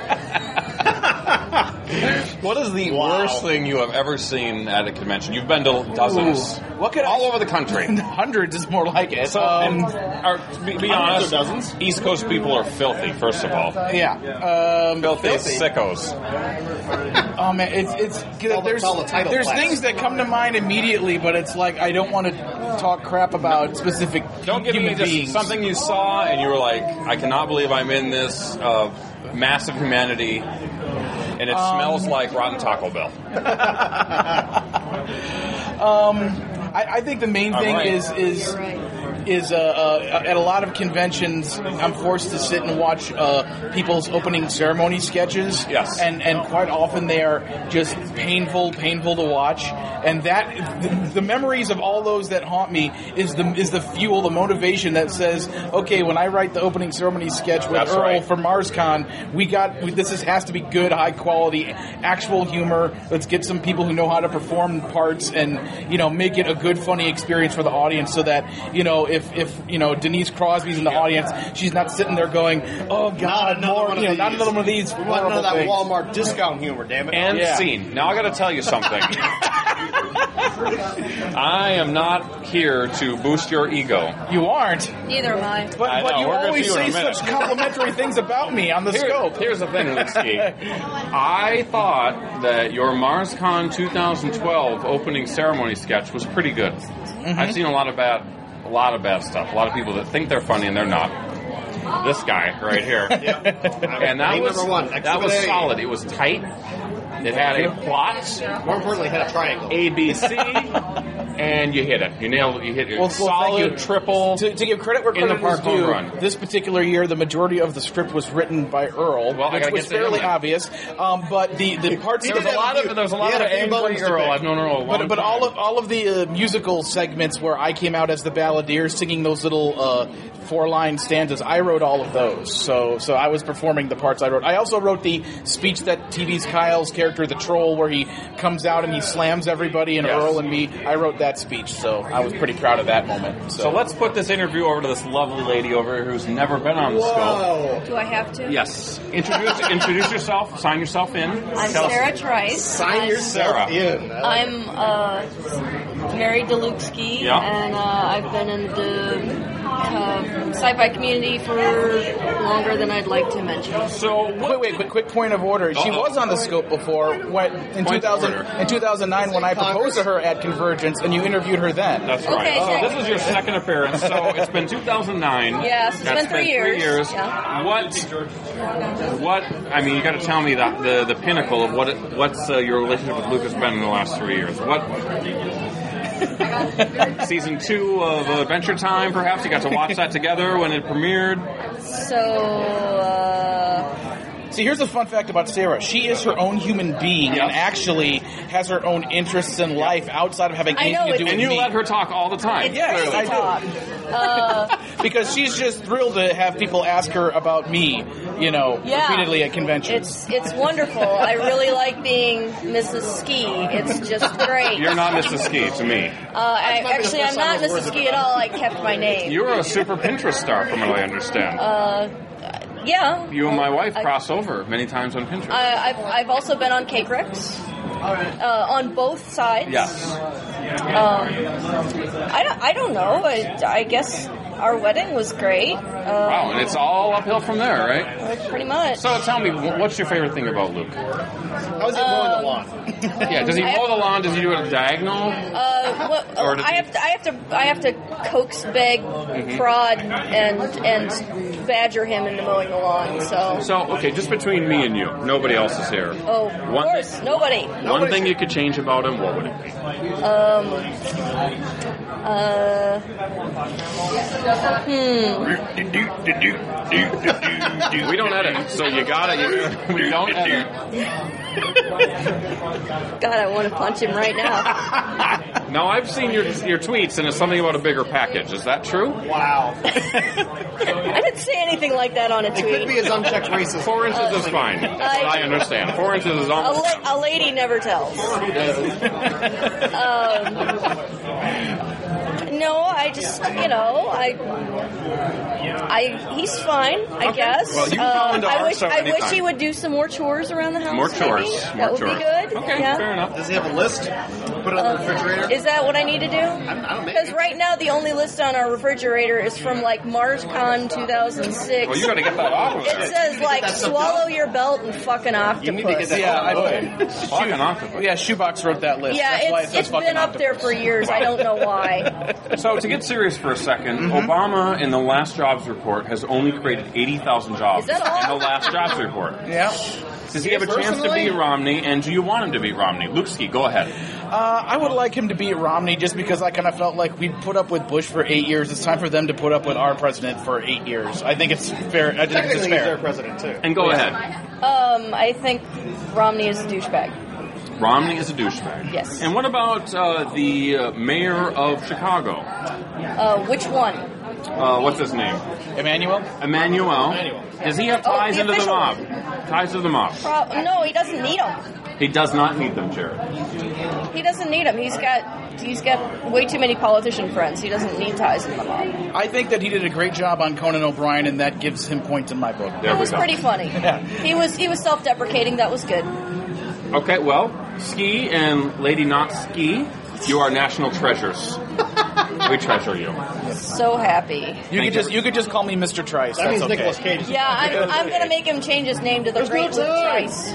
What is the Wow. worst thing you have ever seen at a convention? You've been to dozens. Ooh. What could I- all over the country. Hundreds is more like it. So, um, and, or, to be, be Hundreds honest, or dozens? East Coast people are filthy, first of all. yeah. Um, Filthy, filthy. sickos. Oh man, it's it's all the- there's all the title there's class. things that come to mind immediately, but it's like I don't want to talk crap about specific Don't give human me just beings. something you saw and you were like, I cannot believe I'm in this uh, massive humanity, and it Um, smells like rotten Taco Bell. Um, I, I think the main All thing right. is is is uh, uh, at a lot of conventions, I'm forced to sit and watch uh, people's opening ceremony sketches. Yes. and and quite often they are just painful, painful to watch. And that the, the memories of all those that haunt me is the is the fuel, the motivation that says, okay, when I write the opening ceremony sketch with That's Earl right. for MarsCon, we got we, this is, has to be good, high quality, actual humor. Let's get some people who know how to perform parts and, you know, make it a good, funny experience for the audience, so that, you know, if if you know Denise Crosby's in the audience, she's not sitting there going, oh God, another more, one of you know, not these. another one of these. We want none of that horrible things. Walmart discount humor, damn it. And Yeah. scene. Now I got to tell you something. I am not here to boost your ego. You aren't. Neither am I. But, I but know, you we'll get to always you in say a minute. such complimentary things about me on the Here- scope. Here's the thing, Lipsky. I thought that your MarsCon twenty twelve opening ceremony sketch was pretty good. Mm-hmm. I've seen a lot of bad, a lot of bad stuff. A lot of people that think they're funny and they're not. This guy right here, and that Name was number one, that was Exhibit A. solid. It was tight. It had a plot, More importantly, it had a triangle. A, B, C, and you hit it. You nailed it. You hit it. Well, well, thank solid you. triple. To, to give credit where In the credit park is home due, run. this particular year, the majority of the script was written by Earl, Well, I which gotta was get to him fairly then. obvious. Um, but the, the parts There's that a lot of there's a lot He of had a few angry buttons to Earl. pick. I've known Earl a long But, but time. all of all of the uh, musical segments where I came out as the balladeer singing those little uh, four line stanzas. I wrote all of those, so so I was performing the parts I wrote. I also wrote the speech that T V's Kyle's character, the troll, where he comes out and he slams everybody and Yes. Earl and me. I wrote that speech, so I was pretty proud of that moment. So, So let's put this interview over to this lovely lady over here who's never been on the scope. Do I have to? Yes. Introduce introduce yourself. Sign yourself in. I'm Tell us- Sarah Trice. Sign I'm, yourself Sarah. in. I'm uh, married to Luke Ski, Yeah. and uh, I've been in the uh, sci-fi community for longer than I'd like to mention. So wait, wait, quick, quick point of order. She Uh-oh. was on the scope before when, in Point two of thousand order. in two thousand nine when I proposed to her at Convergence, and you interviewed her then. That's right. Okay, So thank this is your second appearance. So it's been two thousand nine. Yes, it's That's been three years. years. Yeah. What? What? I mean, you got to tell me that the the pinnacle of what it, what's uh, your relationship with Lucas been in the last three years. What? Season two of Adventure Time, perhaps you got to watch that together when it premiered. So, uh, See, here's a fun fact about Sarah. She is her own human being Yep. and actually has her own interests in life outside of having I anything know, to do it's- with And you me. let her talk all the time. it's Yes, crazy I do. talk. Uh, Because she's just thrilled to have people ask her about me, you know, Yeah. repeatedly at conventions. it's it's wonderful. I really like being Missus Ski. It's just great. You're not Missus Ski to me. Uh, I, actually, I'm not Missus Ski at all. I kept my name. You're a super Pinterest star, from what I understand. Uh, yeah. you and my wife I- cross over many times on Pinterest. I, I've, I've also been on Cake Rex. Uh, on both sides. yes. Um, I don't, I don't know. I, I guess our wedding was great. Uh, Wow, and it's all uphill from there, right? Pretty much. So tell me, wh- what's your favorite thing about Luke? How's he mowing the lawn? Yeah, does he I mow have- the lawn? Does he do it diagonal? Uh, what, Or does I he- have to, I have to, I have to coax, beg, Mm-hmm. prod, and and badger him into mowing the lawn. So, So, okay, just between me and you, nobody else is here. oh, of One course, thing- nobody. One thing you could change about him, what would it be? Um, uh, hmm. We don't edit, so you gotta. You, we don't edit. God, I want to punch him right now. Now, I've seen your your tweets, and it's something about a bigger package. Is that true? Wow. I didn't say anything like that on a It could be tweet. his unchecked racism. Four inches is fine. That's what I understand. Four inches is A, almost. la- a lady never tells. Um, no, I just, you know, I, I, he's fine, I guess. Well, you can call into I our wish, show I wish anytime. he would do some more chores around the house. More chores. maybe. More That would chores. be good. Okay, yeah. fair enough. Does he have a list? Put it on the refrigerator? Is that what I need to do? I don't know. Because right now the only list on our refrigerator is from like MarsCon two thousand six. Well, you got to get that off of It there. says like that stuff swallow down. your belt and fucking octopus. You need to get that Yeah, oh, I- boy. Fucking octopus. Yeah, Shoebox wrote that list. Yeah, That's why it it's, says it's fucking been up there octopus. for years. I don't know why. So to get serious for a 2nd Obama in the last jobs report has only created eighty thousand jobs Is that all? in the last jobs report. Yeah. Does he have a chance to Personally? beat Romney, and do you want him to beat Romney? Luke Ski, go ahead. Uh, I would like him to beat Romney just because I kind of felt like we put up with Bush for eight years. It's time for them to put up with our president for eight years. I think it's fair. I think it's Technically, he's fair. their president, too. And go ahead. Um, I think Romney is a douchebag. Romney is a douchebag. Yes. And what about uh, the uh, mayor of Chicago? Uh, which one? Uh, what's his name? Emmanuel? Emmanuel. Does he have ties Oh, the into the official mob? one. Ties to the mob. Pro- no, he doesn't need them. He does not need them, Jared. He doesn't need them. He's got he's got way too many politician friends. He doesn't need ties in the mob. I think that he did a great job on Conan O'Brien, and that gives him points in my book. There It we was go. pretty funny. Yeah. He was he was self-deprecating. That was good. Okay, well, Ski and Lady Not Ski, you are national treasures. We treasure you. So happy. You Thank could you. just you could just call me Mister Trice. That That's means okay. Nicolas Cage. is- Yeah, I'm, I'm going to make him change his name to the There's Great no Luke time. Trice.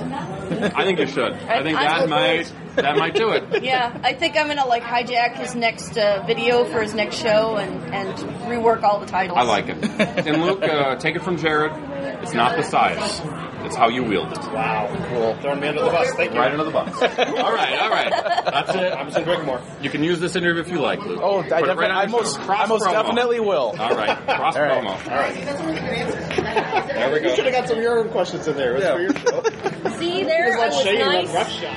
I think you should. I think I- that I- might that might do it. Yeah, I think I'm going to like hijack his next uh, video for his next show and, and rework all the titles. I like it. And Luke, uh, take it from Jared. It's not the size. It's how you wield it. Wow, cool. Throwing me under the bus. Thank you. Right under the bus. All right, all right. That's it. I'm just drinking more. You can use this interview if you like, Luke. Oh, I, Put it definitely, right on I your most, show. Cross I most promo. definitely will. All right, cross All right. promo. All right. There we You should go. have got some of your own questions in there. It was Yeah. for your show. See, there I Let's was show you that nice. rough shot.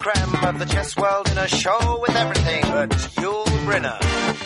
creme of the chess world in a show with everything but Yul Brynner.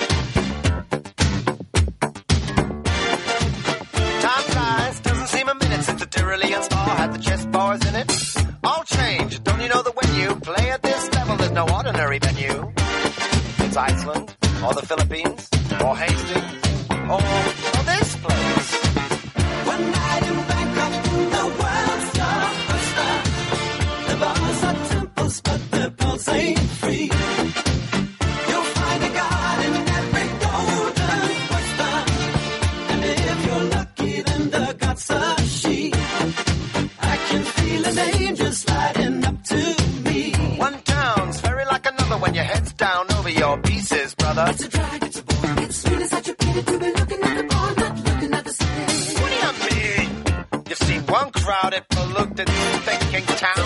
Time flies, doesn't seem a minute since the Tyrolean spa had the chess bars in it. All changed, don't you know that when you play at this level, there's no ordinary venue? It's Iceland, or the Philippines, or Hastings, or, or this place. One night in Bangkok, the world's star star. The bars are temples, but the pulse ain't free. You'll find a god in every golden oyster. And if you're lucky, then the god's a she. I can feel an angel sliding up to me. One town's very like another when your head's down over your pieces, brother. It's a drag, it's a bore, it's sweet, it's such a pity to be looking at the bar, not looking at the city. What do you mean? You've seen one crowded, polluted, thinking town.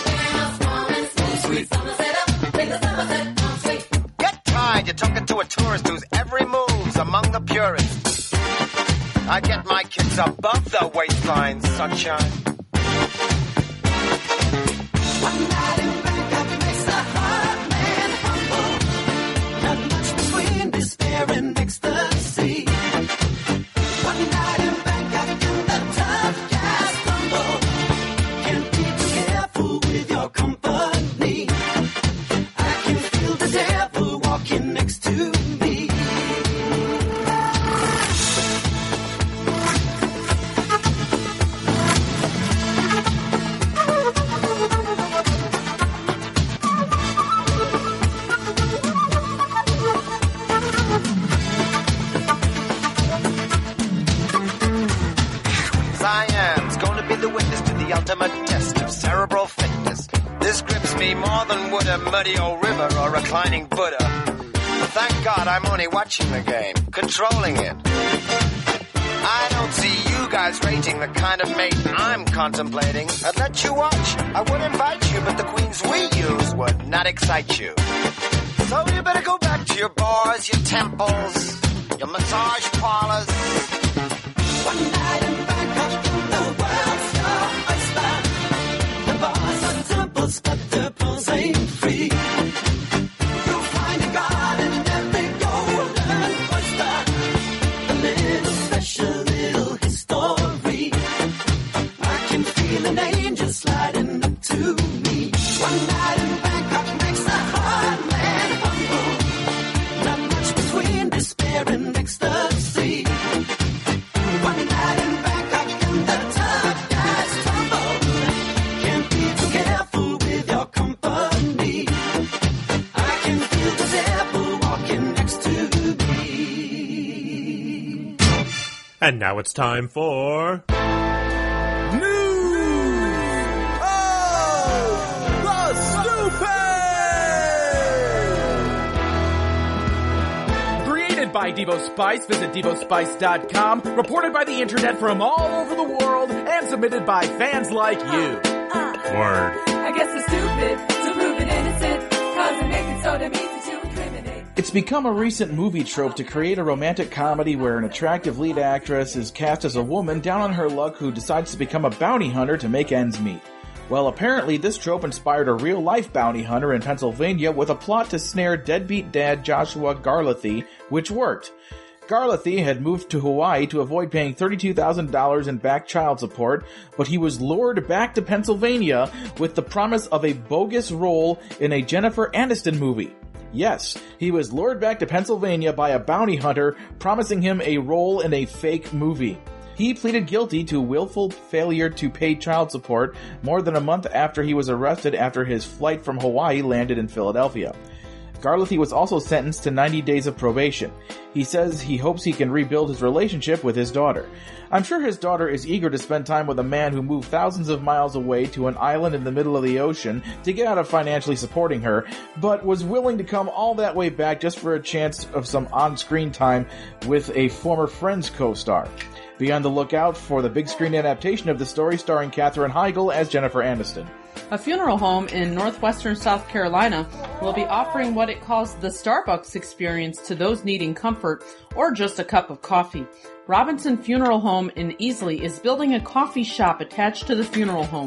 Get tired, you're talking to a tourist whose every move's among the purists. I get my kids above the waistline, sunshine. One night in Bangkok makes the heart man humble. Not much between despair and ecstasy. One night in Bangkok and the tough guys stumble. Can't be too careful with your company. I can feel the devil walking next to me. Siam's gonna be the witness to the ultimate test of cerebral fitness. This grips me more than would a muddy old river or reclining Buddha. But thank God I'm only watching the game, controlling it. I don't see you guys rating the kind of mate I'm contemplating. I'd let you watch, I would invite you, but the queens we use would not excite you. So you better go back to your bars, your temples, your massage parlors. One night in Bangkok, the world's your oyster. The bars are temples, but the pulse ain't free. You'll find a god in every golden oyster. A little special, little history. I can feel an angel sliding up to me. One night in Bangkok makes the heart man humble. Not much between despair and ecstasy. One night in Bangkok and the tough guys tumble. Can't be too careful with your company. I can feel the devil walking next to me. And now it's time for... By Devo Spice, visit Devo Spice dot com. Reported by the internet from all over the world and submitted by fans like you. Word. I guess it's stupid to prove it innocent, cause it makes it so that means to incriminate. It's become a recent movie trope to create a romantic comedy where an attractive lead actress is cast as a woman down on her luck who decides to become a bounty hunter to make ends meet. Well, apparently this trope inspired a real-life bounty hunter in Pennsylvania with a plot to snare deadbeat dad Joshua Garlathy, which worked. Garlathy had moved to Hawaii to avoid paying thirty-two thousand dollars in back child support, but he was lured back to Pennsylvania with the promise of a bogus role in a Jennifer Aniston movie. Yes, he was lured back to Pennsylvania by a bounty hunter promising him a role in a fake movie. He pleaded guilty to willful failure to pay child support more than a month after he was arrested after his flight from Hawaii landed in Philadelphia. Garlathy was also sentenced to ninety days of probation. He says he hopes he can rebuild his relationship with his daughter. I'm sure his daughter is eager to spend time with a man who moved thousands of miles away to an island in the middle of the ocean to get out of financially supporting her, but was willing to come all that way back just for a chance of some on-screen time with a former Friends co-star. Be on the lookout for the big screen adaptation of the story starring Katherine Heigl as Jennifer Aniston. A funeral home in northwestern South Carolina will be offering what it calls the Starbucks experience to those needing comfort or just a cup of coffee. Robinson Funeral Home in Easley is building a coffee shop attached to the funeral home.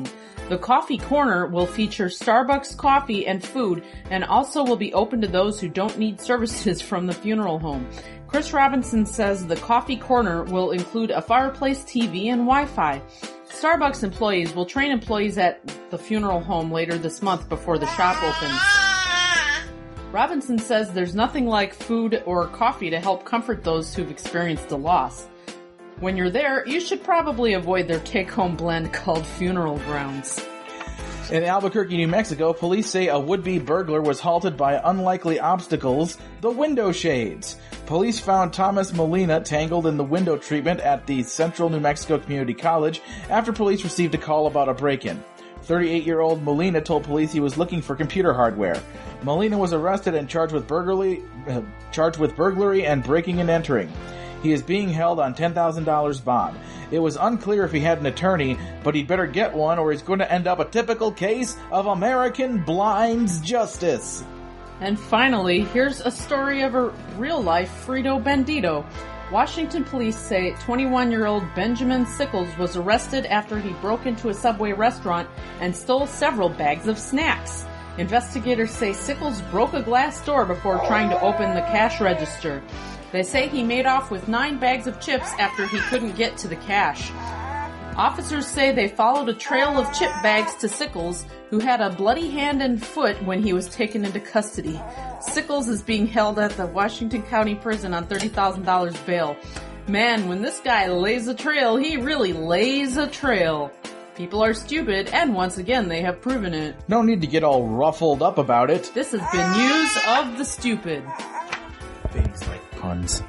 The Coffee Corner will feature Starbucks coffee and food and also will be open to those who don't need services from the funeral home. Chris Robinson says the Coffee Corner will include a fireplace, T V, and Wi-Fi. Starbucks employees will train employees at the funeral home later this month before the shop opens. Robinson says there's nothing like food or coffee to help comfort those who've experienced a loss. When you're there, you should probably avoid their take-home blend called Funeral Grounds. In Albuquerque, New Mexico, police say a would-be burglar was halted by unlikely obstacles, the window shades. Police found Thomas Molina tangled in the window treatment at the Central New Mexico Community College after police received a call about a break-in. thirty-eight-year-old Molina told police he was looking for computer hardware. Molina was arrested and charged with burglary, uh, charged with burglary and breaking and entering. He is being held on ten thousand dollars bond. It was unclear if he had an attorney, but he'd better get one or he's going to end up a typical case of American Blinds Justice. And finally, here's a story of a real-life Frito Bandito. Washington police say twenty-one-year-old Benjamin Sickles was arrested after he broke into a Subway restaurant and stole several bags of snacks. Investigators say Sickles broke a glass door before trying to open the cash register. They say he made off with nine bags of chips after he couldn't get to the cash. Officers say they followed a trail of chip bags to Sickles, who had a bloody hand and foot when he was taken into custody. Sickles is being held at the Washington County Prison on thirty thousand dollars bail. Man, when this guy lays a trail, he really lays a trail. People are stupid, and once again, they have proven it. No need to get all ruffled up about it. This has been News of the Stupid. Things like puns.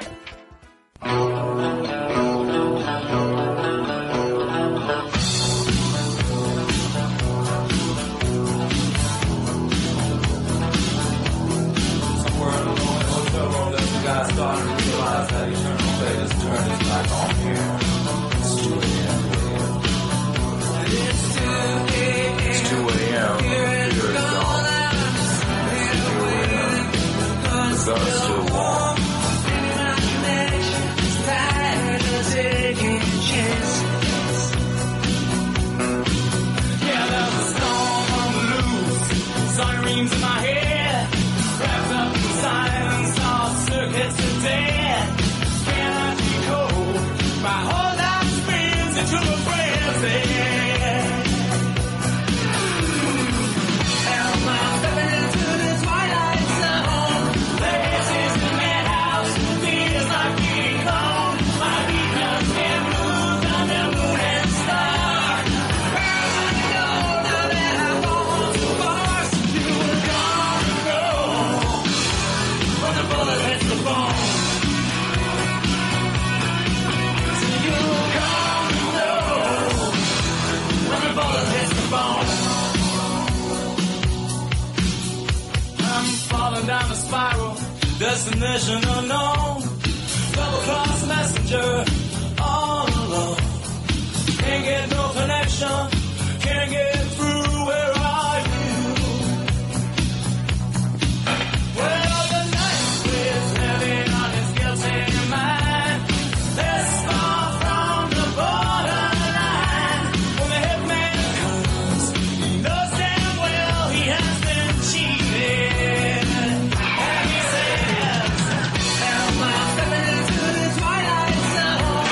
It's two a.m. Here is dawn. The sun's still warm. Yeah, there's a storm on the loose. Sirens in my head. Wrapped up in silence, all circuits are dead. Cannot be cold. My whole life spins into a frenzy. And I'm stepping into the twilight zone. This is the madhouse. Feels like King Kong. My beacons can move under moon and star. I know now that I want to force you gonna go. When the bullet hits the bone. So you gonna know. When the bullet hits the bone. I'm falling down the spiral. Destination unknown. Double cross messenger. All alone. Can't get no connection. Can't get through. Where are you? Well, the night is heavy on his guilty mind. This far from the borderline. When the hitman comes, he knows damn well he has been cheated. And he says, am I stepping into the twilight zone?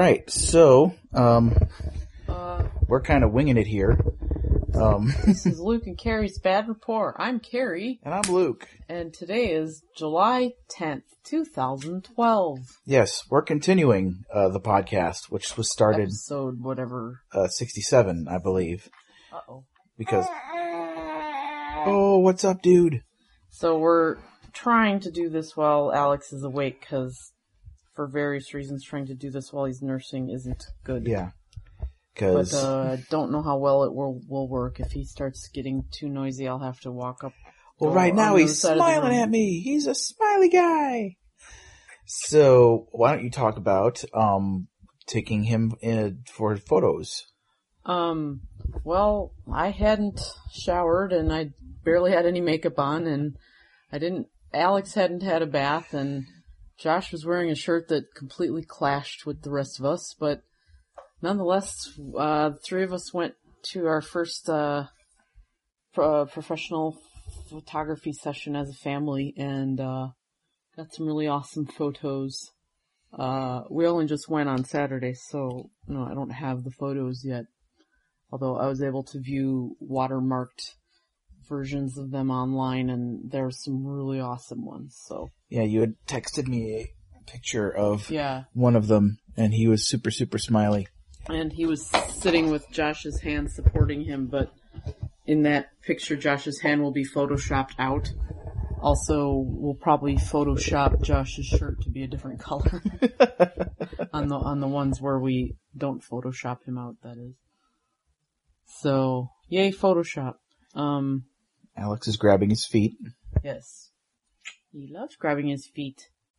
right, so um, Uh, we're kind of winging it here. Um, this is Luke and Carrie's Bad Rapport. I'm Carrie. And I'm Luke. And today is July tenth, twenty twelve. Yes, we're continuing uh, the podcast, which was started... Episode whatever. Uh, sixty-seven, I believe. Uh-oh. Because... Oh, what's up, dude? So we're trying to do this while Alex is awake, because for various reasons trying to do this while he's nursing isn't good. Yeah. Cause... But uh, I don't know how well it will, will work. If he starts getting too noisy, I'll have to walk up. Well, right now he's smiling at me. He's a smiley guy. So, why don't you talk about um taking him in for photos? Um, well, I hadn't showered and I barely had any makeup on, and I didn't, Alex hadn't had a bath, and Josh was wearing a shirt that completely clashed with the rest of us, but nonetheless, uh, the three of us went to our first, uh, pro- professional photography session as a family, and, uh, got some really awesome photos. Uh, we only just went on Saturday, so, no, I don't have the photos yet. Although I was able to view watermarked versions of them online, and there's some really awesome ones, so. Yeah, you had texted me a picture of yeah. one of them, and he was super, super smiley. And he was sitting with Josh's hand supporting him, but in that picture, Josh's hand will be photoshopped out. Also, we'll probably Photoshop Josh's shirt to be a different color. on the on the ones where we don't Photoshop him out, that is. So, yay, Photoshop. Um, Alex is grabbing his feet. Yes. He loves grabbing his feet.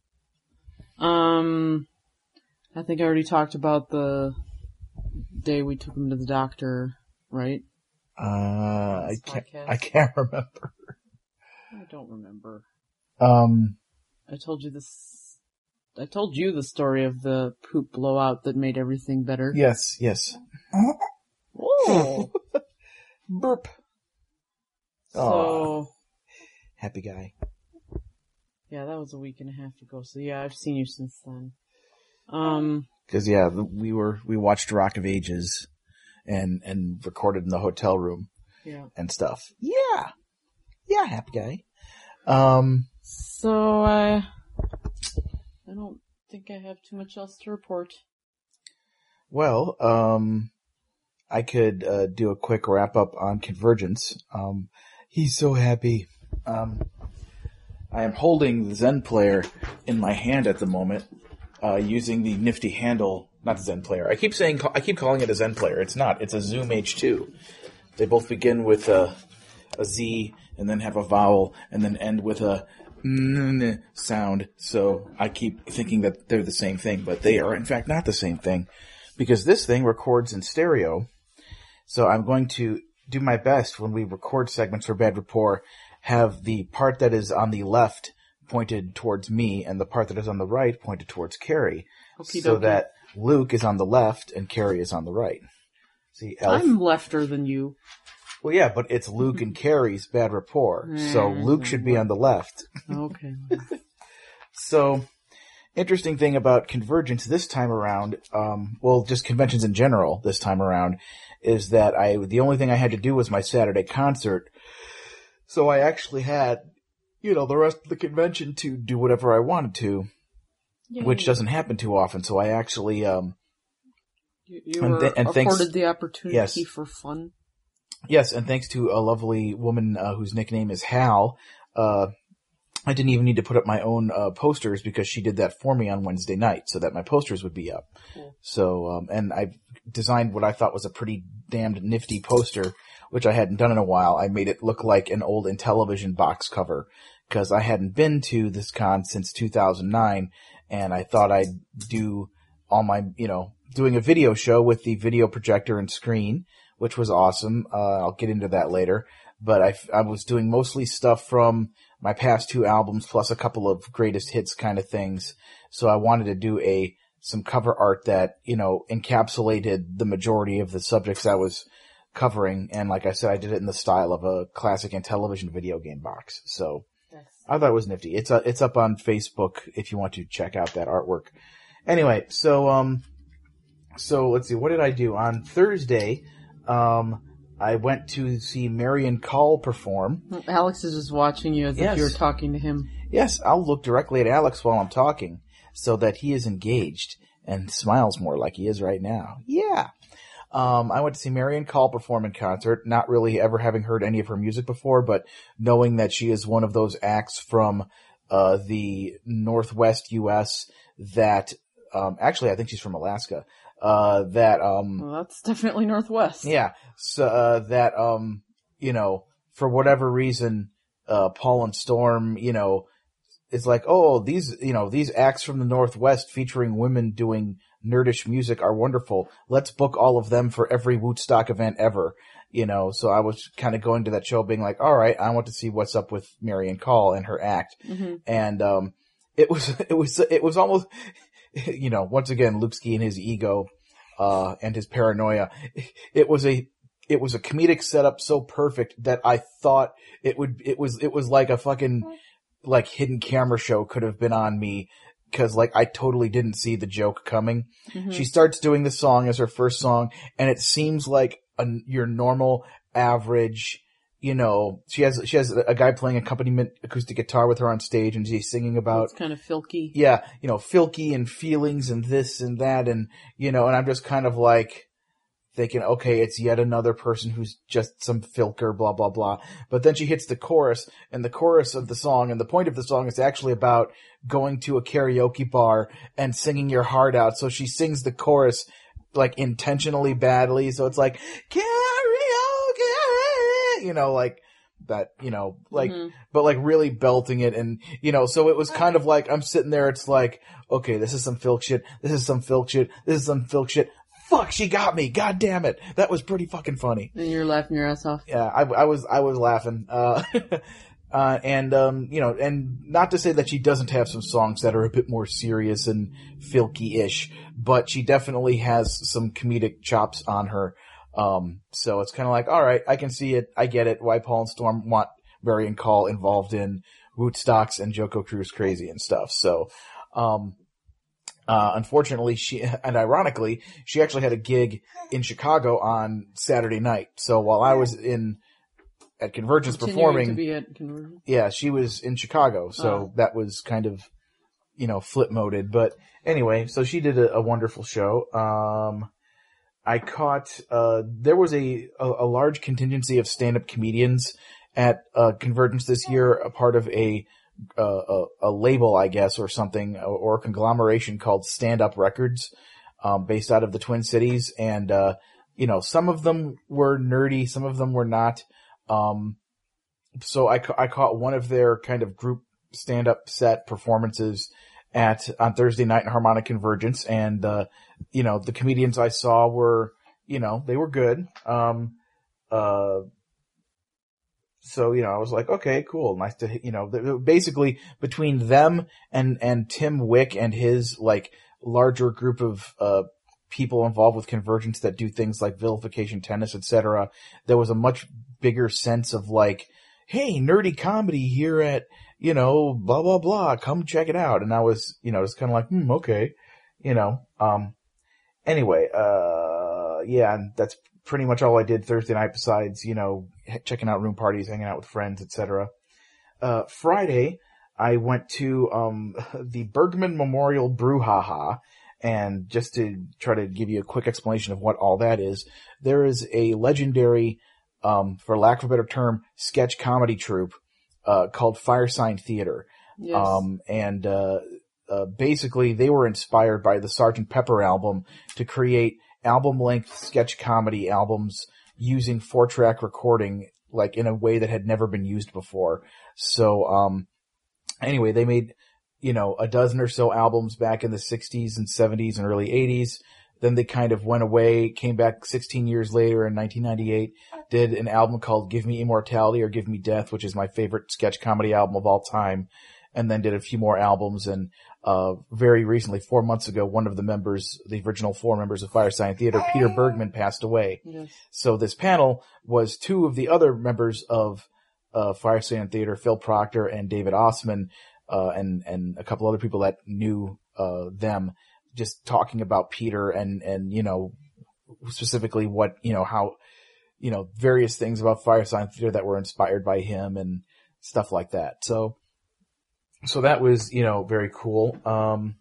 Um, I think I already talked about the day we took him to the doctor, right? Uh, I can't, I can't remember. I don't remember. Um, I told you this, I told you the story of the poop blowout that made everything better. Yes, yes. Oh. Burp. So. Aww. Happy guy. Yeah, that was a week and a half ago. So yeah, I've seen you since then. Um. Cause yeah, we were, we watched Rock of Ages and, and recorded in the hotel room. Yeah. And stuff. Yeah. Yeah, happy guy. Um. So, uh, I don't think I have too much else to report. Well, um, I could uh, do a quick wrap up on Convergence. Um, he's so happy. Um, I am holding the Zen Player in my hand at the moment, uh, using the nifty handle. Not the Zen Player. I keep saying, I keep calling it a Zen Player. It's not. It's a Zoom H two. They both begin with a, a Z and then have a vowel and then end with a n sound. So I keep thinking that they're the same thing, but they are in fact not the same thing. Because this thing records in stereo, so I'm going to do my best when we record segments for Bad Rapport, have the part that is on the left pointed towards me, and the part that is on the right pointed towards Carrie, Okey so dokey. that Luke is on the left and Carrie is on the right. See, Elf? I'm lefter than you. Well, yeah, but it's Luke and Carrie's Bad Rapport, so Luke should be on the left. Okay. So... Interesting thing about Convergence this time around, um, well, just conventions in general this time around, is that I the only thing I had to do was my Saturday concert. So I actually had, you know, the rest of the convention to do whatever I wanted to, Yay. which doesn't happen too often. So I actually, um, You, you and were th- and afforded thanks- the opportunity yes. for fun. Yes, and thanks to a lovely woman uh, whose nickname is Hal, uh, I didn't even need to put up my own uh, posters because she did that for me on Wednesday night so that my posters would be up. Cool. So, um, and I designed what I thought was a pretty damned nifty poster, which I hadn't done in a while. I made it look like an old Intellivision box cover because I hadn't been to this con since two thousand nine, and I thought I'd do all my, you know, doing a video show with the video projector and screen, which was awesome. Uh, I'll get into that later. But I, I was doing mostly stuff from my past two albums plus a couple of greatest hits kind of things. So I wanted to do a, some cover art that, you know, encapsulated the majority of the subjects I was covering. And like I said, I did it in the style of a classic Intellivision video game box. So Yes. I thought it was nifty. It's, uh, it's up on Facebook if you want to check out that artwork. Anyway, so, um, so let's see, what did I do? On Thursday, um, I went to see Marion Call perform. Alex is just watching you as Yes. if you were talking to him. Yes, I'll look directly at Alex while I'm talking so that he is engaged and smiles more like he is right now. Yeah. Um, I went to see Marion Call perform in concert, not really ever having heard any of her music before, but knowing that she is one of those acts from uh, the Northwest U S that, um, actually I think she's from Alaska, uh, that, um, Well, that's definitely Northwest. yeah, so, uh, that, um, you know, for whatever reason, uh, Paul and Storm, you know, it's like, oh, these, you know, these acts from the Northwest featuring women doing nerdish music are wonderful. Let's book all of them for every Woodstock event ever. You know, so I was kind of going to that show being like, all right, I want to see what's up with Marion Call and her act. Mhm. And, um, it was, it was, it was almost, you know, once again, Luke Ski and his ego, uh, and his paranoia. It was a, it was a comedic setup so perfect that I thought it would, it was, it was like a fucking, like hidden camera show could have been on me. Cause like I totally didn't see the joke coming. Mhm. She starts doing the song as her first song and it seems like a, your normal average, you know, she has, she has a guy playing accompaniment acoustic guitar with her on stage and she's singing about, It's kind of filky. yeah, you know, filky and feelings and this and that and, you know, and I'm just kind of like thinking, okay, it's yet another person who's just some filker, blah, blah, blah. But then she hits the chorus and the chorus of the song and the point of the song is actually about going to a karaoke bar and singing your heart out. So she sings the chorus like intentionally badly. So it's like, karaoke, you know, like that, you know, like, Mhm. but like really belting it. And, you know, so it was kind of like, I'm sitting there. It's like, okay, this is some filk shit. This is some filk shit. This is some filk shit. Fuck, she got me. God damn it. That was pretty fucking funny. And you're laughing your ass off. Yeah, I, I was, I was laughing. Uh, uh, and, um, you know, and not to say that she doesn't have some songs that are a bit more serious and filky-ish, but she definitely has some comedic chops on her. Um, so it's kind of like, all right, I can see it. I get it. Why Paul and Storm want Marion Call involved in Woodstocks and Joko Cruise Crazy and stuff. So, um, Uh, unfortunately, she, and ironically, she actually had a gig in Chicago on Saturday night. So while I was in, at Convergence Continuing performing, to be at Convergence. yeah, she was in Chicago. So Oh. that was kind of, you know, flip moded. But anyway, so she did a, a wonderful show. Um, I caught, uh, there was a, a, a large contingency of stand-up comedians at, uh, Convergence this year, a part of a, Uh, a, a label, I guess, or something, or, or a conglomeration called Stand Up Records, um, based out of the Twin Cities. And, uh, you know, some of them were nerdy, some of them were not. Um, so I, ca- I caught one of their kind of group stand-up set performances at, on Thursday night in Harmonic Convergence. And, uh, you know, the comedians I saw were, you know, they were good. Um, uh, So, you know, I was like, okay, cool. Nice to, you know, th- basically between them and, and Tim Wick and his like larger group of, uh, people involved with Convergence that do things like vilification tennis, et cetera, there was a much bigger sense of like, hey, nerdy comedy here at, you know, blah, blah, blah, come check it out. And I was, you know, just kind of like, hmm, okay, you know, um, anyway, uh, yeah, and that's pretty much all I did Thursday night besides, you know, checking out room parties, hanging out with friends, et cetera. Uh, Friday, I went to, um, the Bergman Memorial Brouhaha. And just to try to give you a quick explanation of what all that is, there is a legendary, um, for lack of a better term, sketch comedy troupe, uh, called Firesign Theater. Yes. Um, and, uh, uh, basically they were inspired by the Sergeant Pepper album to create album-length sketch comedy albums using four-track recording, like in a way that had never been used before. So, um, anyway, they made, you know, a dozen or so albums back in the sixties and seventies and early eighties. Then they kind of went away, came back sixteen years later in nineteen ninety-eight, did an album called Give Me Immortality or Give Me Death, which is my favorite sketch comedy album of all time. And then did a few more albums. And, uh, very recently, four months ago, one of the members, the original four members of Firesign Theater, Peter Bergman, passed away. Yes. So this panel was two of the other members of, uh, Firesign Theater, Phil Proctor and David Ossman, uh, and, and a couple other people that knew, uh, them just talking about Peter and, and, you know, specifically what, you know, how, you know, various things about Fireside Theater that were inspired by him and stuff like that. So, so that was, you know, very cool. Um,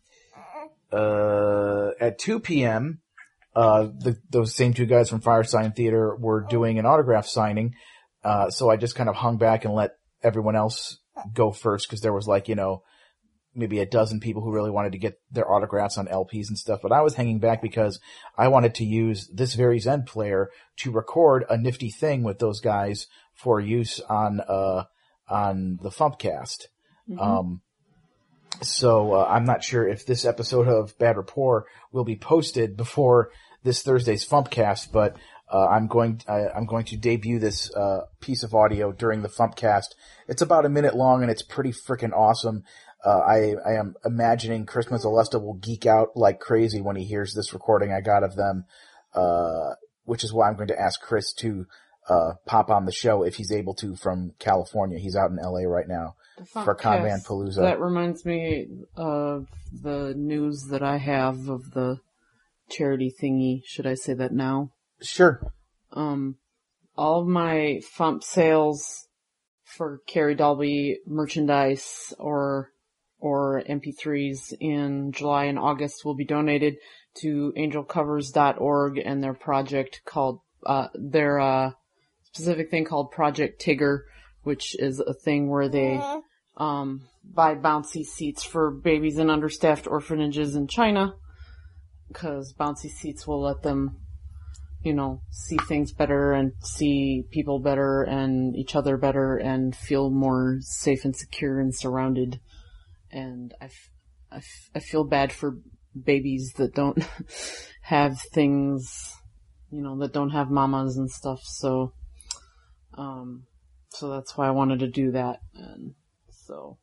uh, at two p.m., uh, the, those same two guys from Fireside Theater were doing an autograph signing. Uh, so I just kind of hung back and let everyone else go first because there was like, you know, maybe a dozen people who really wanted to get their autographs on L Ps and stuff. But I was hanging back because I wanted to use this very Zen player to record a nifty thing with those guys for use on, uh, on the Fumpcast. Mm-hmm. Um, so, uh, I'm not sure if this episode of Bad Rapport will be posted before this Thursday's Fumpcast, but, uh, I'm going, uh, I'm going to debut this, uh, piece of audio during the Fumpcast. It's about a minute long and it's pretty freaking awesome. Uh, I, I am imagining Chris Mazzalesta will geek out like crazy when he hears this recording I got of them, uh, which is why I'm going to ask Chris to, uh, pop on the show if he's able to from California. He's out in L A right now for Convan Palooza. That reminds me of the news that I have of the charity thingy. Should I say that now? Sure. Um, all of my Fump sales for Carrie Dalby merchandise or or M P threes in July and August will be donated to angel covers dot org and their project called, uh, their, uh, specific thing called Project Tigger, which is a thing where they, um, buy bouncy seats for babies in understaffed orphanages in China. Cause bouncy seats will let them, you know, see things better and see people better and each other better and feel more safe and secure and surrounded. And I, f- I, f- I feel bad for babies that don't have things, you know, that don't have mamas and stuff. So, um, so that's why I wanted to do that. And so,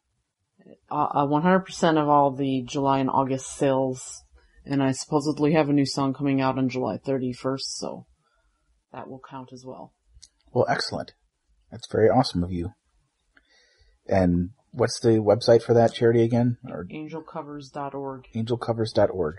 uh, one hundred percent of all the July and August sales, and I supposedly have a new song coming out on July thirty-first, so that will count as well. Well, excellent. That's very awesome of you. And what's the website for that charity again? Or angel covers dot org. angel covers dot org.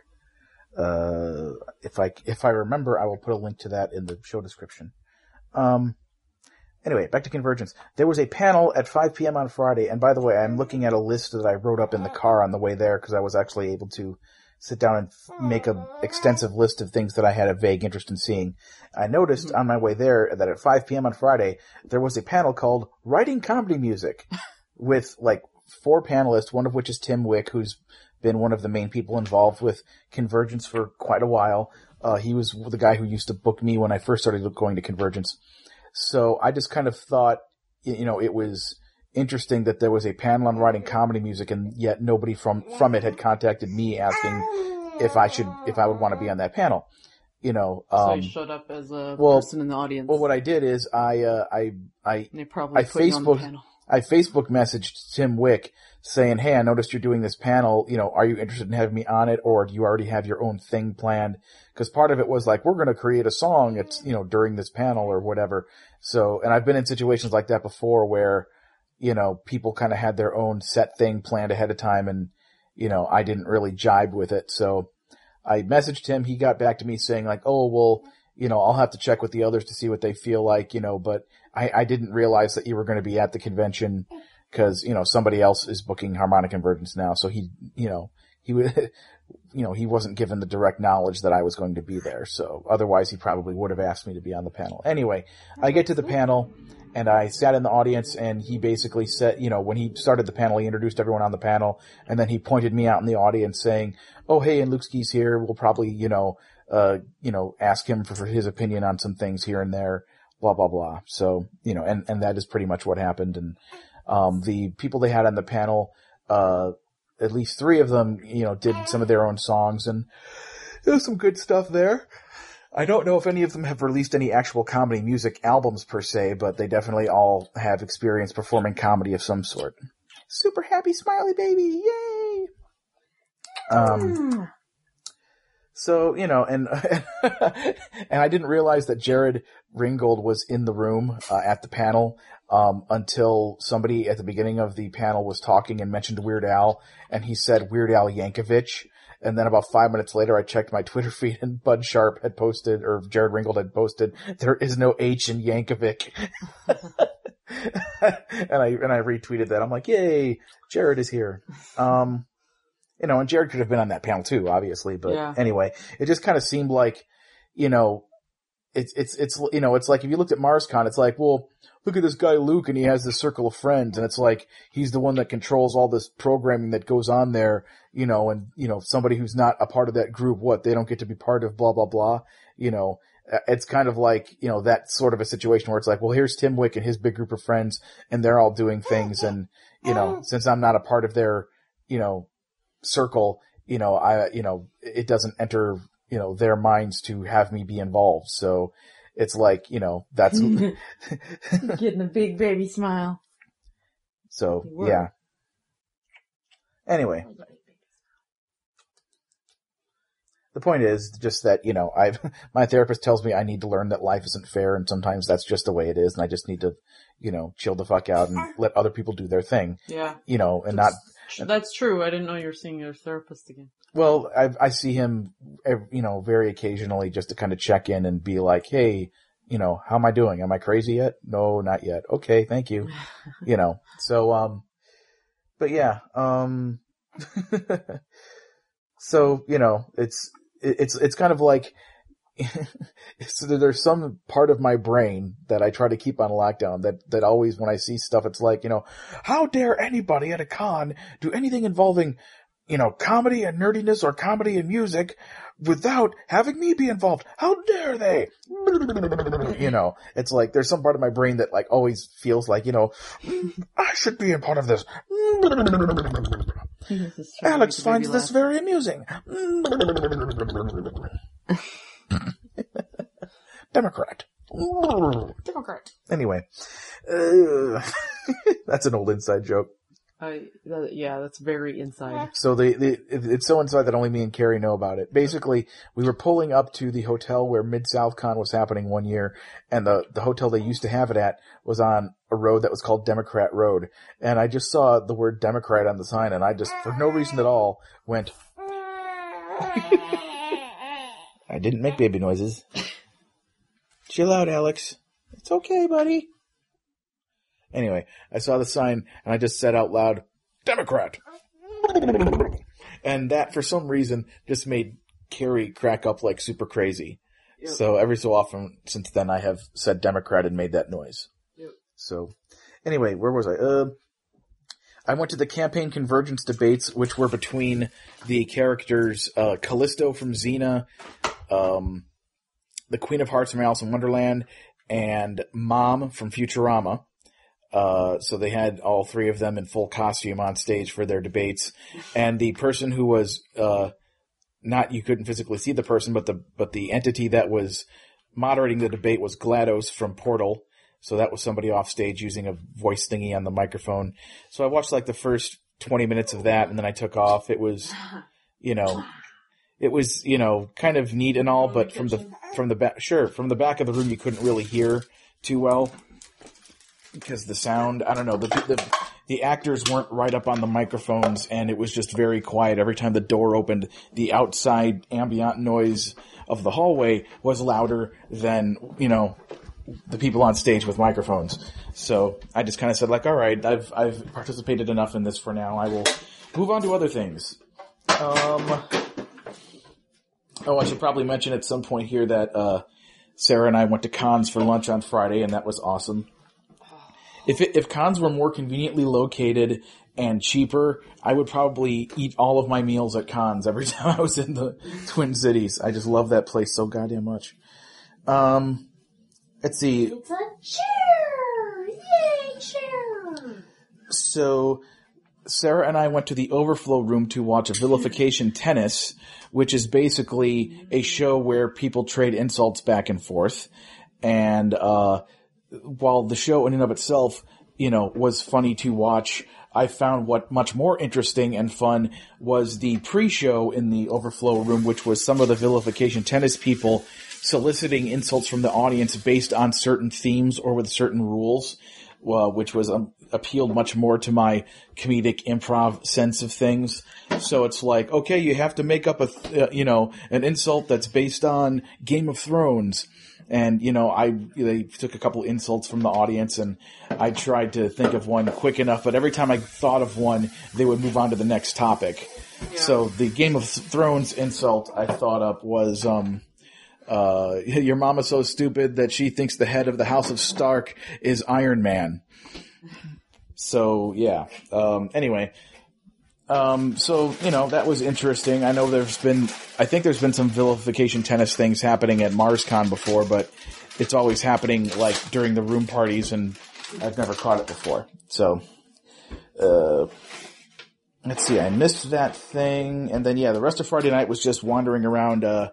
Uh, if I, if I remember, I will put a link to that in the show description. Um, anyway, back to Convergence. There was a panel at five p.m. on Friday, and by the way, I'm looking at a list that I wrote up in the car on the way there because I was actually able to sit down and f- make an extensive list of things that I had a vague interest in seeing. I noticed mm-hmm. on my way there that at five p.m. on Friday, there was a panel called Writing Comedy Music with like four panelists, one of which is Tim Wick, who's been one of the main people involved with Convergence for quite a while. Uh, he was the guy who used to book me when I first started going to Convergence. So I just kind of thought, you know, it was interesting that there was a panel on writing comedy music, and yet nobody from, from it had contacted me asking if I should, if I would want to be on that panel. You know, um, so you showed up as a well, person in the audience. Well, what I did is I, uh, I, I, they probably I put you on the Facebook, panel. I Facebook messaged Tim Wick saying, "Hey, I noticed you're doing this panel. You know, are you interested in having me on it, or do you already have your own thing planned?" Because part of it was like, we're going to create a song. It's, you know, during this panel or whatever. So, and I've been in situations like that before where, you know, people kind of had their own set thing planned ahead of time, and, you know, I didn't really jibe with it. So I messaged him. He got back to me saying like, "Oh, well, you know, I'll have to check with the others to see what they feel like, you know, but I, I didn't realize that you were going to be at the convention because, you know, somebody else is booking Harmonic Convergence now." So he, you know, he would, you know, he wasn't given the direct knowledge that I was going to be there. So otherwise he probably would have asked me to be on the panel. Anyway, I get to the panel and I sat in the audience, and he basically said, you know, when he started the panel, he introduced everyone on the panel, and then he pointed me out in the audience saying, "Oh, hey, and Luke Ski's here. We'll probably, you know, uh, you know, ask him for, for his opinion on some things here and there, blah, blah, blah." So, you know, and, and that is pretty much what happened. And, um, the people they had on the panel, uh, at least three of them, you know, did some of their own songs, and there's some good stuff there. I don't know if any of them have released any actual comedy music albums per se, but they definitely all have experience performing comedy of some sort. Super happy smiley baby, yay! Um, so, you know, and, and I didn't realize that Jared Ringgold was in the room, uh, at the panel, um, until somebody at the beginning of the panel was talking and mentioned Weird Al, and he said Weird Al Yankovic. And then about five minutes later, I checked my Twitter feed and Bud Sharp had posted, or Jared Ringgold had posted, there is no H in Yankovic. and I, and I retweeted that. I'm like, yay, Jared is here. Um, you know, and Jared could have been on that panel too, obviously. But Yeah. anyway, it just kind of seemed like, you know, it's, it's, it's, you know, it's like if you looked at MarsCon, it's like, well, look at this guy Luke and he has this circle of friends and it's like, he's the one that controls all this programming that goes on there, you know, and, you know, somebody who's not a part of that group, what, they don't get to be part of blah, blah, blah, you know, it's kind of like, you know, that sort of a situation where it's like, well, here's Tim Wick and his big group of friends and they're all doing things and, you know, since I'm not a part of their, you know, circle, you know, I, you know, it doesn't enter, you know, their minds to have me be involved. So it's like, you know, that's Getting a big baby smile. so, yeah. Anyway. The point is just that, you know, I've, my therapist tells me I need to learn that life isn't fair and sometimes that's just the way it is and I just need to, you know, chill the fuck out and let other people do their thing. Yeah. You know, and not, That's true. I didn't know you were seeing your therapist again. well, I, I see him, ev- you know, very occasionally just to kind of check in and be like, hey, you know, how am I doing? Am I crazy yet? No, not yet. Okay, thank you. You know, so, um, but yeah, um, so, you know, it's, it's, it's kind of like, so there's some part of my brain that I try to keep on lockdown that, that always, when I see stuff, it's like, you know, how dare anybody at a con do anything involving, you know, comedy and nerdiness or comedy and music without having me be involved? How dare they? You know, it's like, there's some part of my brain that like always feels like, you know, I should be a part of this. Alex finds this very amusing. Democrat. Democrat. Anyway, uh, that's an old inside joke. I, that, yeah, that's very inside. So the, the it's so inside that only me and Carrie know about it. Basically, we were pulling up to the hotel where Mid-South Con was happening one year, and the, the hotel they used to have it at was on a road that was called Democrat Road. And I just saw the word Democrat on the sign, and I just, for no reason at all, went... I didn't make baby noises. Chill out, Alex. It's okay, buddy. Anyway, I saw the sign and I just said out loud, Democrat. And that, for some reason, just made Carrie crack up like super crazy. Yep. So every so often since then I have said Democrat and made that noise. Yep. So anyway, where was I? Uh, I went to the campaign convergence debates, which were between the characters uh, Callisto from Xena, um, the Queen of Hearts from Alice in Wonderland, and Mom from Futurama. Uh, so they had all three of them in full costume on stage for their debates. And the person who was, uh, not, you couldn't physically see the person, but the, but the entity that was moderating the debate was GLaDOS from Portal. So that was somebody off stage using a voice thingy on the microphone. So I watched like the first twenty minutes of that and then I took off. It was, you know, it was, you know, kind of neat and all, but from the, from the back, sure, from the back of the room you couldn't really hear too well. Because the sound, I don't know, the, the the actors weren't right up on the microphones, and it was just very quiet. Every time the door opened, the outside ambient noise of the hallway was louder than, you know, the people on stage with microphones. So I just kind of said, like, all right, I've I've participated enough in this for now. I will move on to other things. Um. Oh, I should probably mention at some point here that uh, Sarah and I went to cons for lunch on Friday, and that was awesome. If it, if cons were more conveniently located and cheaper, I would probably eat all of my meals at cons every time I was in the Twin Cities. I just love that place so goddamn much. Um, let's see. It's a cheer! Yay, cheer! So, Sarah and I went to the Overflow Room to watch Vilification Tennis, which is basically a show where people trade insults back and forth. And, uh, while the show in and of itself, you know, was funny to watch, I found what much more interesting and fun was the pre-show in the Overflow Room, which was some of the Vilification Tennis people soliciting insults from the audience based on certain themes or with certain rules, uh, which was um, appealed much more to my comedic improv sense of things. So it's like, okay, you have to make up a, th- uh, you know, an insult that's based on Game of Thrones. And, you know, I, they took a couple insults from the audience and I tried to think of one quick enough, but every time I thought of one, they would move on to the next topic. Yeah. So the Game of Thrones insult I thought up was, um, uh, your mama's so stupid that she thinks the head of the House of Stark is Iron Man. So, yeah. Um, anyway. Um, so, you know, that was interesting. I know there's been, I think there's been some vilification tennis things happening at MarsCon before, but it's always happening, like, during the room parties, and I've never caught it before. So, uh, let's see, I missed that thing, and then, yeah, the rest of Friday night was just wandering around, uh,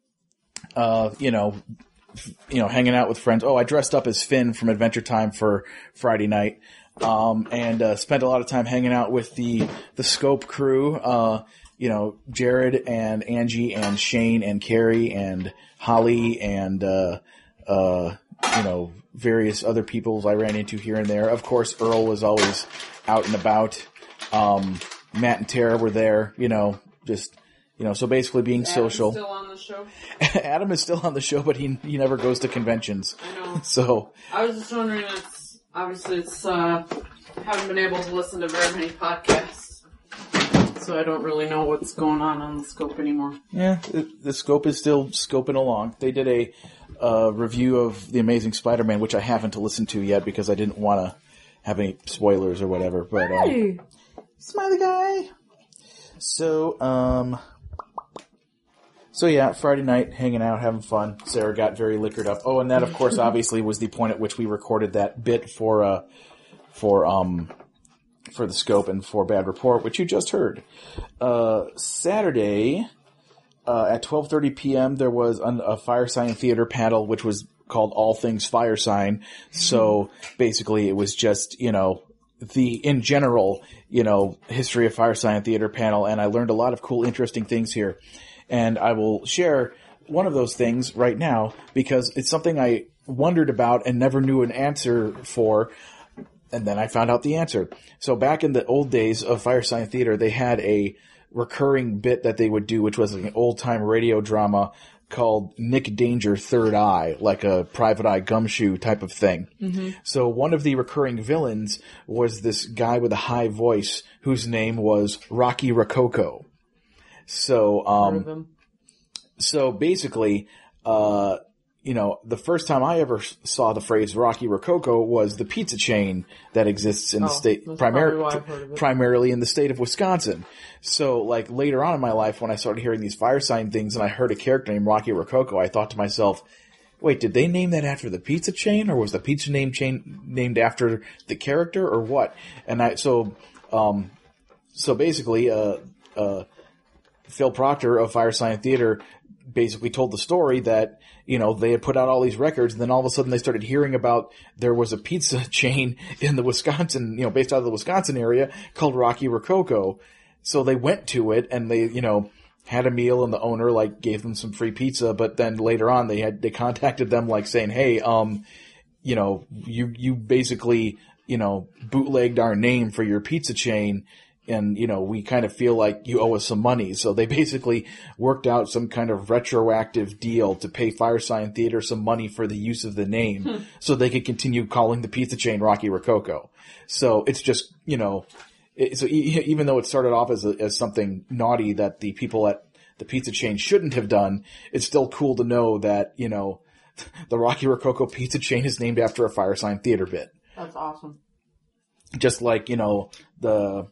uh, you know, you know, hanging out with friends. Oh, I dressed up as Finn from Adventure Time for Friday night. Um, and, uh, spent a lot of time hanging out with the, the Scope crew, uh, you know, Jared and Angie and Shane and Carrie and Holly and, uh, uh, you know, various other peoples I ran into here and there. Of course, Earl was always out and about. Um, Matt and Tara were there, you know, just, you know, so basically being Adam's social. Still on the show? Adam is still on the show, but he, he never goes to conventions. I know. So. I was just wondering if, obviously, it's, uh, haven't been able to listen to very many podcasts, so I don't really know what's going on on the Scope anymore. Yeah, the, the Scope is still scoping along. They did a, uh, review of The Amazing Spider-Man, which I haven't listened to yet because I didn't want to have any spoilers or whatever, but, uh, Hey! Smiley guy! So, um, so yeah, Friday night, hanging out, having fun. Sarah got very liquored up. Oh, and that, of course, obviously was the point at which we recorded that bit for, uh, for, um, for the Scope and for Bad Report, which you just heard. Uh, Saturday, uh, at twelve thirty p.m., there was an, a Fire Sign Theater panel, which was called All Things Fire Sign. So, basically, it was just, you know, the, in general, you know, history of Fire Sign Theater panel, and I learned a lot of cool, interesting things here. And I will share one of those things right now because it's something I wondered about and never knew an answer for, and then I found out the answer. So back in the old days of Fire Sign Theater, they had a recurring bit that they would do, which was an old-time radio drama called Nick Danger Third Eye, like a Private Eye Gumshoe type of thing. Mm-hmm. So one of the recurring villains was this guy with a high voice whose name was Rocky Rococo. So, um, so basically, uh, you know, the first time I ever saw the phrase Rocky Rococo was the pizza chain that exists in oh, the state, primar- primarily in the state of Wisconsin. So, like, later on in my life, when I started hearing these fire sign things and I heard a character named Rocky Rococo, I thought to myself, wait, did they name that after the pizza chain, or was the pizza name chain named after the character, or what? And I, so, um, so basically, uh, uh, Phil Proctor of Fire Sign Theater basically told the story that, you know, they had put out all these records, and then all of a sudden they started hearing about there was a pizza chain in the Wisconsin, you know, based out of the Wisconsin area called Rocky Rococo. So they went to it and they, you know, had a meal, and the owner, like, gave them some free pizza, but then later on they had, they contacted them, like, saying, hey, um, you know, you, you basically, you know, bootlegged our name for your pizza chain, and, you know, we kind of feel like you owe us some money. So they basically worked out some kind of retroactive deal to pay Fire Sign Theater some money for the use of the name Hmm. so they could continue calling the pizza chain Rocky Rococo. So it's just, you know, it, so e- even though it started off as a, as something naughty that the people at the pizza chain shouldn't have done, it's still cool to know that, you know, the Rocky Rococo pizza chain is named after a Fire Sign Theater bit. That's awesome. Just like, you know, the...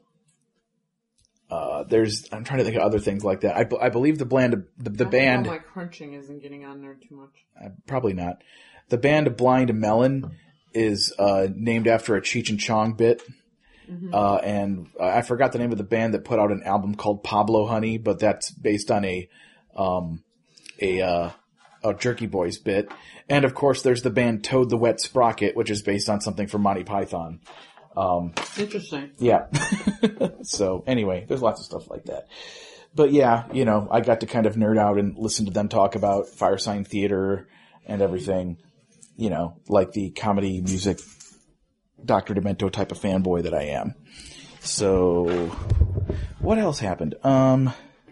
Uh, there's, I'm trying to think of other things like that. I, b- I believe the band, the, the I band, hope my crunching isn't getting on there too much. uh, probably not. The band Blind Melon is, uh, named after a Cheech and Chong bit. Mhm. Uh, and uh, I forgot the name of the band that put out an album called Pablo Honey, but that's based on a, um, a, uh, a Jerky Boys bit. And of course there's the band Toad the Wet Sprocket, which is based on something from Monty Python. Um, Interesting. Yeah. So anyway, there's lots of stuff like that. But yeah, you know, I got to kind of nerd out and listen to them talk about Fire Sign Theater and everything, you know, like the comedy music Doctor Demento type of fanboy that I am. So, what else happened? Um,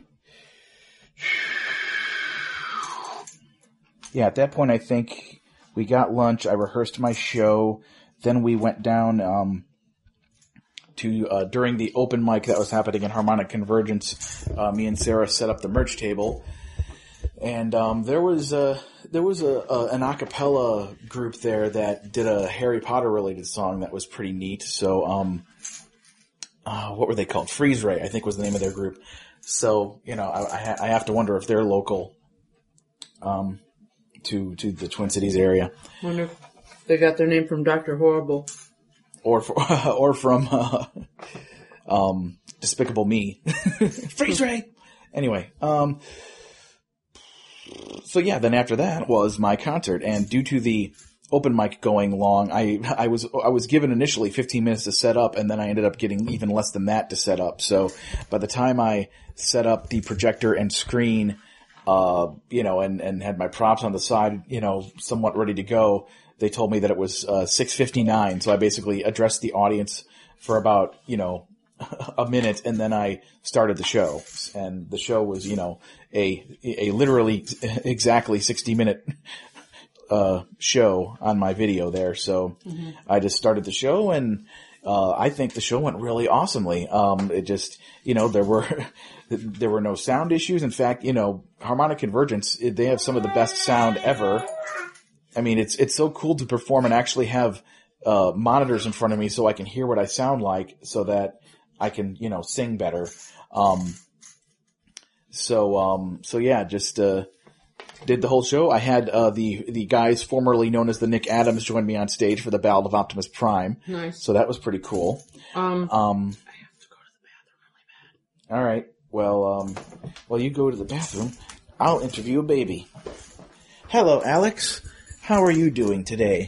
yeah, at that point, I think we got lunch. I rehearsed my show. Then we went down um, to uh, during the open mic that was happening in Harmonic Convergence. Uh, me and Sarah set up the merch table, and um, there was a there was a, a an a cappella group there that did a Harry Potter related song that was pretty neat. So, um, uh, what were they called? Freeze Ray, I think was the name of their group. So, you know, I, I, ha- I have to wonder if they're local um, to to the Twin Cities area. Wonder if they got their name from Doctor Horrible. Or for, or from uh, um, Despicable Me. Freeze Ray! Anyway, um, so yeah, then after that was my concert, and due to the open mic going long, I I was I was given initially fifteen minutes to set up, and then I ended up getting even less than that to set up. So by the time I set up the projector and screen, uh, you know, and, and had my props on the side, you know, somewhat ready to go, they told me that it was uh, six fifty-nine, so I basically addressed the audience for about, you know, a minute, and then I started the show. And the show was, you know, a a literally exactly sixty-minute uh, show on my video there. So mm-hmm. I just started the show, and uh, I think the show went really awesomely. Um, it just, you know, there were there were no sound issues. In fact, you know, Harmonic Convergence, they have some of the best sound ever. I mean, it's it's so cool to perform and actually have uh, monitors in front of me so I can hear what I sound like, so that I can, you know, sing better. Um, so um, so yeah, just uh, did the whole show. I had uh, the the guys formerly known as the Nick Adams join me on stage for the Ballad of Optimus Prime. Nice. So that was pretty cool. Um, um, I have to go to the bathroom really bad. All right. Well, um, while you go to the bathroom, I'll interview a baby. Hello, Alex. How are you doing today?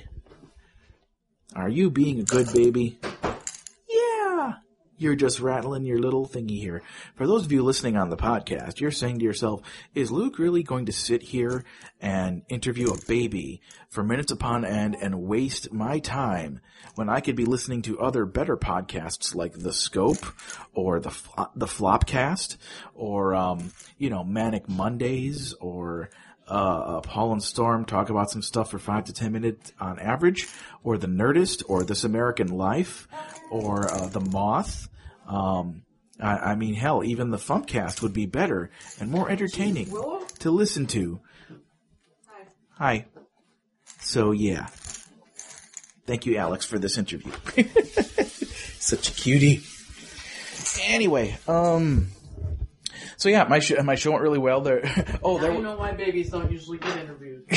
Are you being a good baby? Yeah. You're just rattling your little thingy here. For those of you listening on the podcast, you're saying to yourself, is Luke really going to sit here and interview a baby for minutes upon end and waste my time when I could be listening to other better podcasts like The Scope or the the Flopcast or, um, you know, Manic Mondays or... Uh, uh, Paul and Storm talk about some stuff for five to ten minutes on average, or The Nerdist, or This American Life, or uh, The Moth. Um, I, I mean, hell, even the Funkcast would be better and more entertaining to listen to. Hi. Hi. So, yeah. Thank you, Alex, for this interview. Such a cutie. Anyway, um... So yeah, my show, my show went really well. There, oh, now there. You know why babies don't usually get interviewed.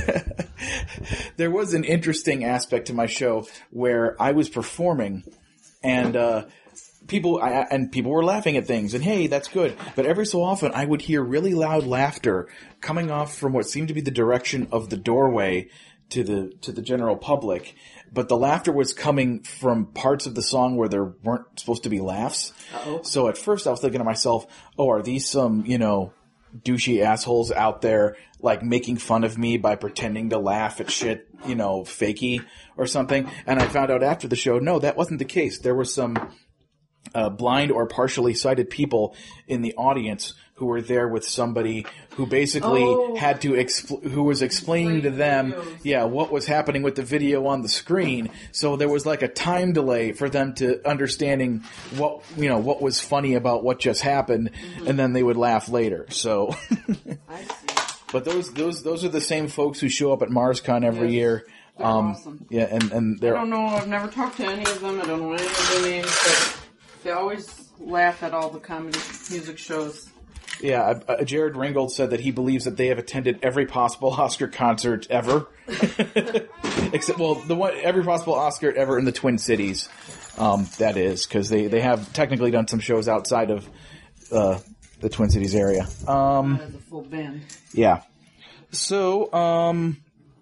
There was an interesting aspect to my show where I was performing, and uh, people I, and people were laughing at things, and hey, that's good. But every so often, I would hear really loud laughter coming off from what seemed to be the direction of the doorway to the to the general public. But the laughter was coming from parts of the song where there weren't supposed to be laughs. Uh-oh. So at first I was thinking to myself, oh, are these some, you know, douchey assholes out there, like, making fun of me by pretending to laugh at shit, you know, fakey or something? And I found out after the show, no, that wasn't the case. There were some uh, blind or partially sighted people in the audience who were there with somebody who basically oh. had to expl- who was explaining to them, yeah, what was happening with the video on the screen. So there was like a time delay for them to understanding what, you know, what was funny about what just happened, mm-hmm. and then they would laugh later. So, I see. But those those those are the same folks who show up at MarsCon every yes. year. They're um, awesome. Yeah, and and they're. I don't know. I've never talked to any of them. I don't know any of their names, but they always laugh at all the comedy music shows. Yeah, uh, Jared Ringgold said that he believes that they have attended every possible Oscar concert ever, except well, the one every possible Oscar ever in the Twin Cities. Um, that is because they, they have technically done some shows outside of uh, the Twin Cities area. Um, As a full band. Yeah. So, um,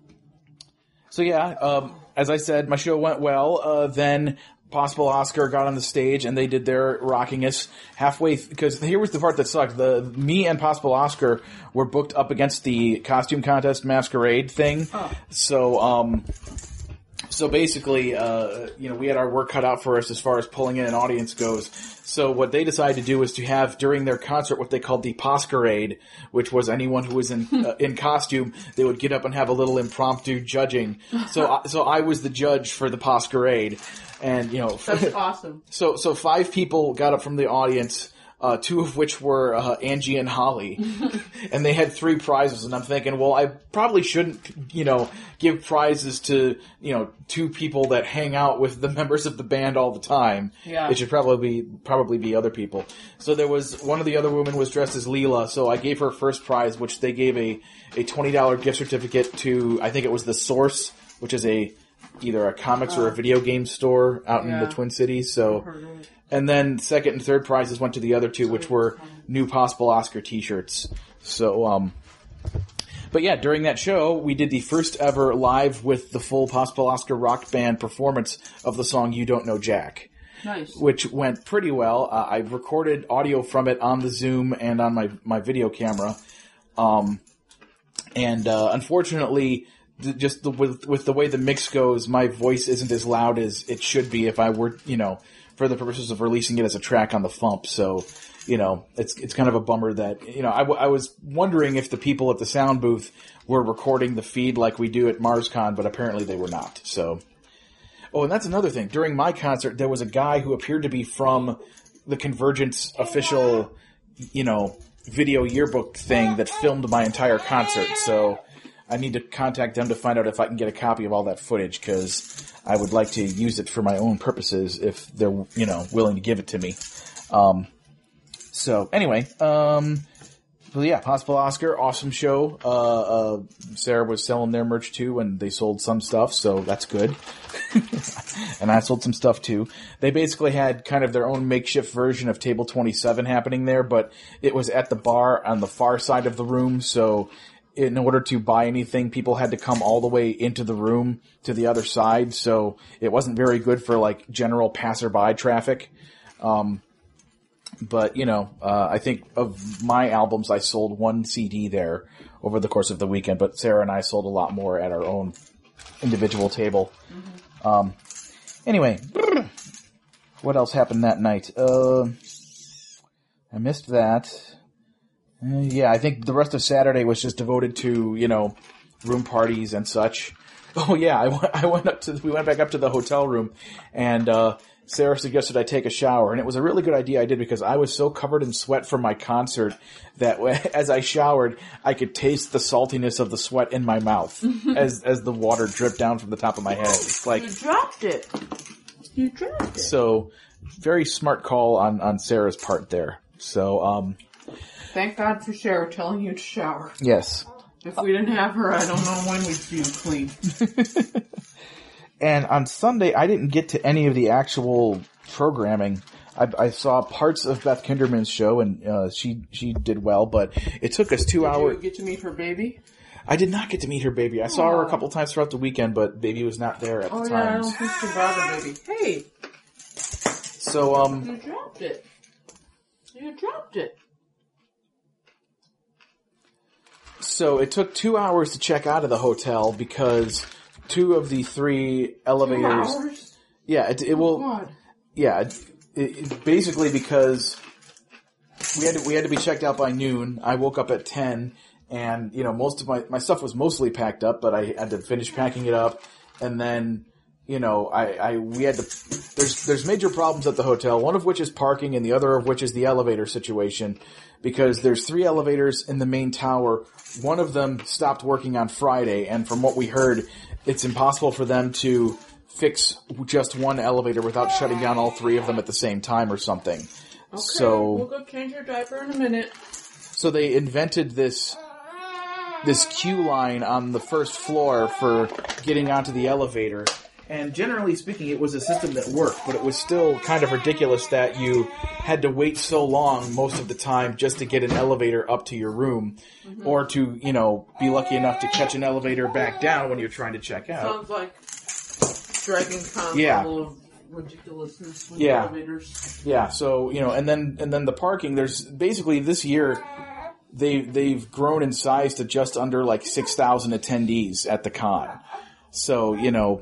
so yeah, um, as I said, my show went well. Uh, then. Possible Oscar got on the stage and they did their rocking us halfway because th- here was the part that sucked. The me and Possible Oscar were booked up against the costume contest masquerade thing. Oh. So um So basically, uh, you know, we had our work cut out for us as far as pulling in an audience goes. So what they decided to do was to have during their concert what they called the Poskerade, which was anyone who was in uh, in costume, they would get up and have a little impromptu judging. So, I- so I was the judge for the Poskerade, and you know, That's awesome. so so five people got up from the audience. Uh, two of which were uh, Angie and Holly, and they had three prizes. And I'm thinking, well, I probably shouldn't, you know, give prizes to, you know, two people that hang out with the members of the band all the time. Yeah. It should probably be probably be other people. So there was one of the other women was dressed as Leela, so I gave her first prize, which they gave a a twenty dollar gift certificate to, I think it was The Source, which is a either a comics or a video game store out in Yeah. the Twin Cities. So. And then second and third prizes went to the other two, which were new Possible Oscar t-shirts. So, um, but yeah, during that show, we did the first ever live with the full Possible Oscar rock band performance of the song You Don't Know Jack. Nice. Which went pretty well. Uh, I recorded audio from it on the Zoom and on my, my video camera. Um, and, uh, unfortunately, th- just the, with, with the way the mix goes, my voice isn't as loud as it should be if I were, you know, for the purposes of releasing it as a track on the Thump. So, you know, it's it's kind of a bummer that, you know, I, w- I was wondering if the people at the sound booth were recording the feed like we do at MarsCon, but apparently they were not. So, oh, and that's another thing. During my concert, there was a guy who appeared to be from the Convergence official, you know, video yearbook thing that filmed my entire concert. So I need to contact them to find out if I can get a copy of all that footage, because I would like to use it for my own purposes if they're, you know, willing to give it to me. Um, so anyway, um, well, yeah, Possible Oscar, awesome show. Uh, uh, Sarah was selling their merch too, and they sold some stuff, so that's good. And I sold some stuff too. They basically had kind of their own makeshift version of Table twenty-seven happening there, but it was at the bar on the far side of the room, so in order to buy anything, people had to come all the way into the room to the other side, so it wasn't very good for, like, general passerby traffic. Um, but, you know, uh, I think of my albums, I sold one C D there over the course of the weekend, but Sarah and I sold a lot more at our own individual table. Mm-hmm. Um, anyway, what else happened that night? Uh, I missed that. Uh, yeah, I think the rest of Saturday was just devoted to, you know, room parties and such. Oh yeah, I went, I went up to, we went back up to the hotel room, and, uh, Sarah suggested I take a shower, and it was a really good idea I did, because I was so covered in sweat from my concert that as I showered, I could taste the saltiness of the sweat in my mouth as, as the water dripped down from the top of my head. It's like, You dropped it. You dropped it. so, very smart call on, on Sarah's part there. So, um, Thank God for Sarah telling you to shower. yes. If we didn't have her, I don't know when we'd see you clean. And on Sunday, I didn't get to any of the actual programming. I, I saw parts of Beth Kinderman's show, and uh, she she did well, but it took us two Did hours. you get to meet her baby? I did not get to meet her baby. I saw her a couple times throughout the weekend, but baby was not there at Oh the yeah, I time. don't think she brought her baby. Hey, So, um, you dropped it. You dropped it. so it took two hours to check out of the hotel because two of the three elevators. Two hours? Yeah, it, it will. God. Yeah, it, it, basically because we had to, we had to be checked out by noon. I woke up at ten, and you know most of my my stuff was mostly packed up, but I had to finish packing it up, and then you know I, I we had to. There's there's major problems at the hotel. One of which is parking, and the other of which is the elevator situation, because there's three elevators in the main tower. One of them stopped working on Friday, and from what we heard, it's impossible for them to fix just one elevator without shutting down all three of them at the same time or something. Okay, So, we'll go change your diaper in a minute. so they invented this this queue line on the first floor for getting onto the elevator. And generally speaking, it was a system that worked, but it was still kind of ridiculous that you had to wait so long most of the time just to get an elevator up to your room, mm-hmm. or to, you know, be lucky enough to catch an elevator back down when you're trying to check out. Sounds like Dragon Con Yeah. level of ridiculousness with Yeah. elevators. Yeah, so, you know, and then and then the parking, there's basically this year they they've grown in size to just under like six thousand attendees at the con. So, you know,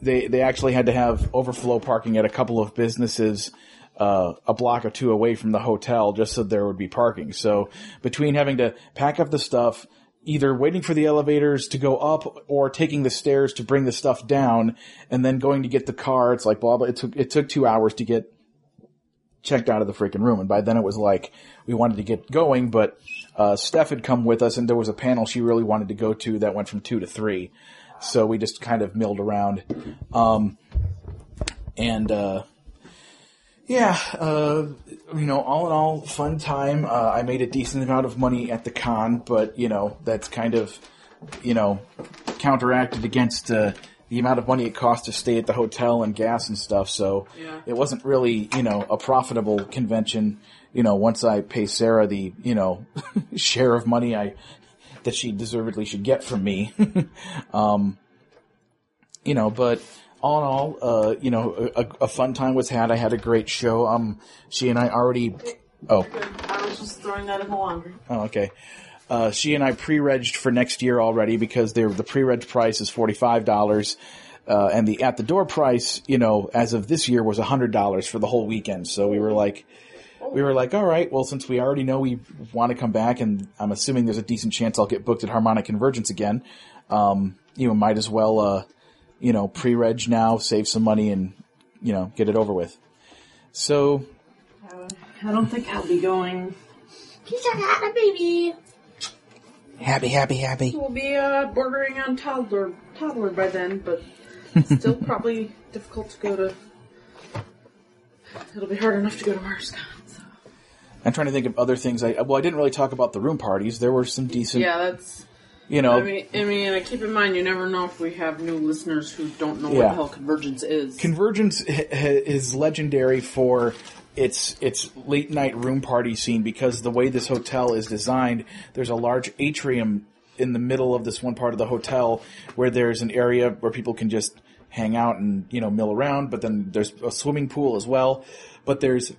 they they actually had to have overflow parking at a couple of businesses uh, a block or two away from the hotel just so there would be parking. So between having to pack up the stuff, either waiting for the elevators to go up or taking the stairs to bring the stuff down and then going to get the car, it's like blah, blah. It took, it took two hours to get checked out of the freaking room. And by then it was like we wanted to get going, but uh, Steph had come with us and there was a panel she really wanted to go to that went from two to three. So we just kind of milled around. Um, and, uh, yeah, uh, you know, all in all, fun time. Uh, I made a decent amount of money at the con, but, you know, that's kind of, you know, counteracted against, uh, the amount of money it cost to stay at the hotel and gas and stuff. So Yeah. it wasn't really, you know, a profitable convention. You know, once I pay Sarah the, you know, share of money I, that she deservedly should get from me. um, you know, but all in all, uh, you know, a, a fun time was had. I had a great show. Um, she and I already, oh. I was just throwing that in the laundry. Oh, okay. Uh, she and I pre-regged for next year already because they're, the pre-reg price is forty-five dollars. Uh, and the at-the-door price, you know, as of this year was one hundred dollars for the whole weekend. So we were like, we were like, all right, well, since we already know we want to come back, and I'm assuming there's a decent chance I'll get booked at Harmonic Convergence again, um, you know, might as well, uh, you know, pre-reg now, save some money, and, you know, get it over with. So, I don't think I'll be going. He's a happy baby. Happy, happy, happy. We'll be uh, bordering on toddler, toddler by then, but still probably difficult to go to. It'll be hard enough to go to MarsCon. So. I'm trying to think of other things. I well, I didn't really talk about the room parties. There were some decent. Yeah, that's. You know, I mean, I mean, keep in mind, you never know if we have new listeners who don't know what Yeah. the hell Convergence is. Convergence h- h- is legendary for its its late night room party scene because the way this hotel is designed, there's a large atrium in the middle of this one part of the hotel where there's an area where people can just hang out and, you know, mill around, but then there's a swimming pool as well. But there's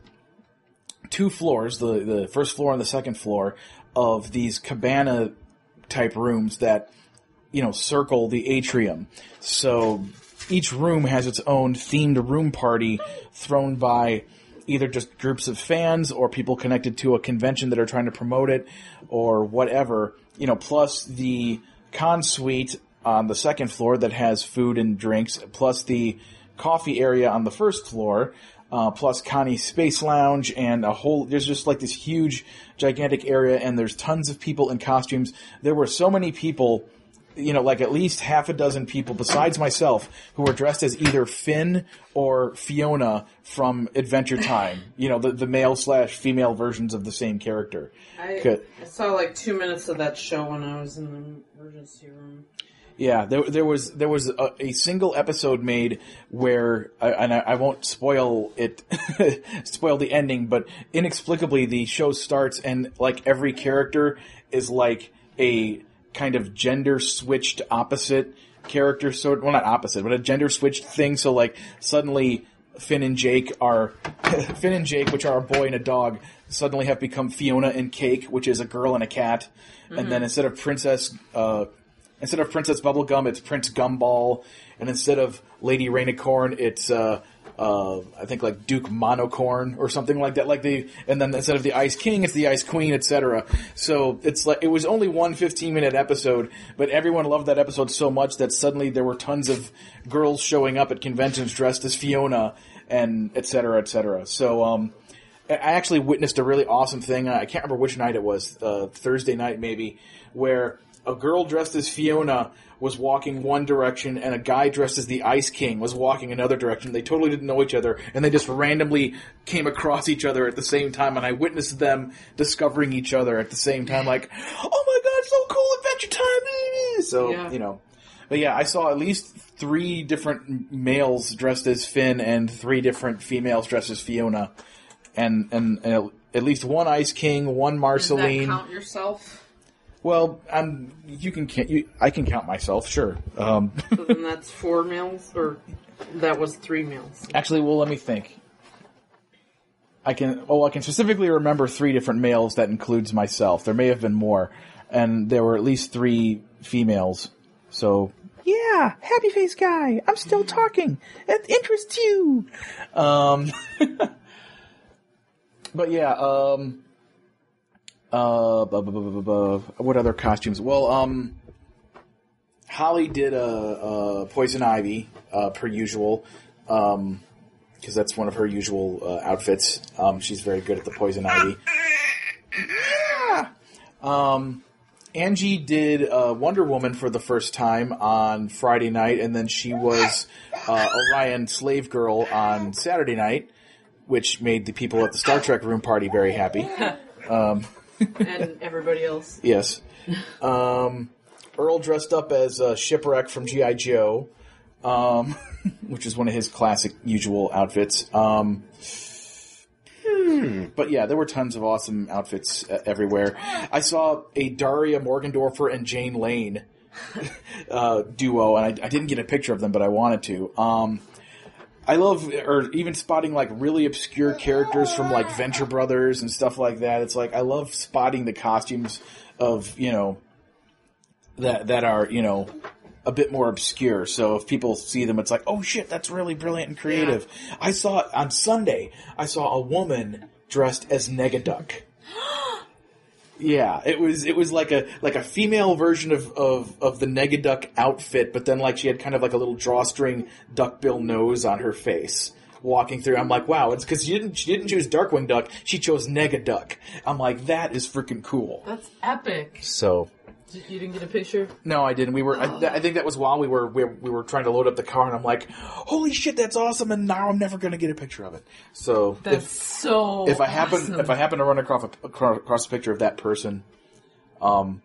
two floors, the the first floor and the second floor, of these cabana type rooms that, you know, circle the atrium. So each room has its own themed room party thrown by either just groups of fans or people connected to a convention that are trying to promote it or whatever, you know, plus the con suite on the second floor that has food and drinks, plus the coffee area on the first floor, uh, plus Connie's Space Lounge, and a whole, there's just like this huge, gigantic area, and there's tons of people in costumes. There were so many people, you know, like at least half a dozen people besides myself who were dressed as either Finn or Fiona from Adventure Time. You know, the, the male slash female versions of the same character. I, Could- I saw like two minutes of that show when I was in the emergency room. Yeah, there, there was there was a, a single episode made where, I, and I, I won't spoil it, spoil the ending, but inexplicably the show starts and like every character is like a kind of gender switched opposite character, so well not opposite, but a gender switched thing. So like suddenly Finn and Jake are Finn and Jake, which are a boy and a dog, suddenly have become Fiona and Cake, which is a girl and a cat, Mhm. and then instead of Princess. Uh, Instead of Princess Bubblegum, it's Prince Gumball. And instead of Lady Rainicorn, it's, uh, uh, I think like Duke Monocorn or something like that. Like the, and then instead of the Ice King, it's the Ice Queen, et cetera. So it's like, it was only one fifteen minute episode, but everyone loved that episode so much that suddenly there were tons of girls showing up at conventions dressed as Fiona and et cetera, et cetera. So, um, I actually witnessed a really awesome thing. I can't remember which night it was, uh, Thursday night maybe, where a girl dressed as Fiona was walking one direction and a guy dressed as the Ice King was walking another direction. They totally didn't know each other, and they just randomly came across each other at the same time, and I witnessed them discovering each other at the same time, like, oh my god, so cool, Adventure Time! So, Yeah. you know. But yeah, I saw at least three different males dressed as Finn and three different females dressed as Fiona. And, and, and at least one Ice King, one Marceline. Does that count yourself? Well, I'm. You can. You, I can count myself. Sure. Um, So then that's four males, or that was three males. actually, well, let me think. I can. Oh, I can specifically remember three different males. That includes myself. There may have been more, and there were at least three females. So Yeah, happy face guy. I'm still talking. It interests you. Um, but yeah, um, uh, bu- bu- bu- bu- bu- what other costumes? Well, um, Holly did a, a Poison Ivy, uh, per usual, um, because that's one of her usual uh, outfits. Um, she's very good at the Poison Ivy. Yeah. Um, Angie did uh, Wonder Woman for the first time on Friday night, and then she was uh, Orion Slave Girl on Saturday night, which made the people at the Star Trek room party very happy. Um, and everybody else. Yes. Um, Earl dressed up as uh, Shipwreck from G I. Joe, um, which is one of his classic usual outfits. Um, hmm. But yeah, there were tons of awesome outfits uh, everywhere. I saw a Daria Morgendorffer and Jane Lane uh, duo, and I, I didn't get a picture of them, but I wanted to. Um, I love, or even spotting like really obscure characters from like Venture Brothers and stuff like that. It's like I love spotting the costumes of, you know, that that are, you know, a bit more obscure. So if people see them, it's like, oh shit, that's really brilliant and creative. Yeah. I saw on Sunday, I saw a woman dressed as Negaduck. Yeah, it was it was like a like a female version of, of, of the Negaduck outfit, but then like she had kind of like a little drawstring duckbill nose on her face walking through. I'm like, wow, it's because she didn't she didn't choose Darkwing Duck, she chose Negaduck. I'm like, that is freaking cool. That's epic. So. You didn't get a picture? No, I didn't. We were. I, I think that was while we were, we were we were trying to load up the car, and I'm like, "Holy shit, that's awesome!" And now I'm never going to get a picture of it. So that's if, so. If I happen awesome. if I happen to run across a, across a picture of that person, um.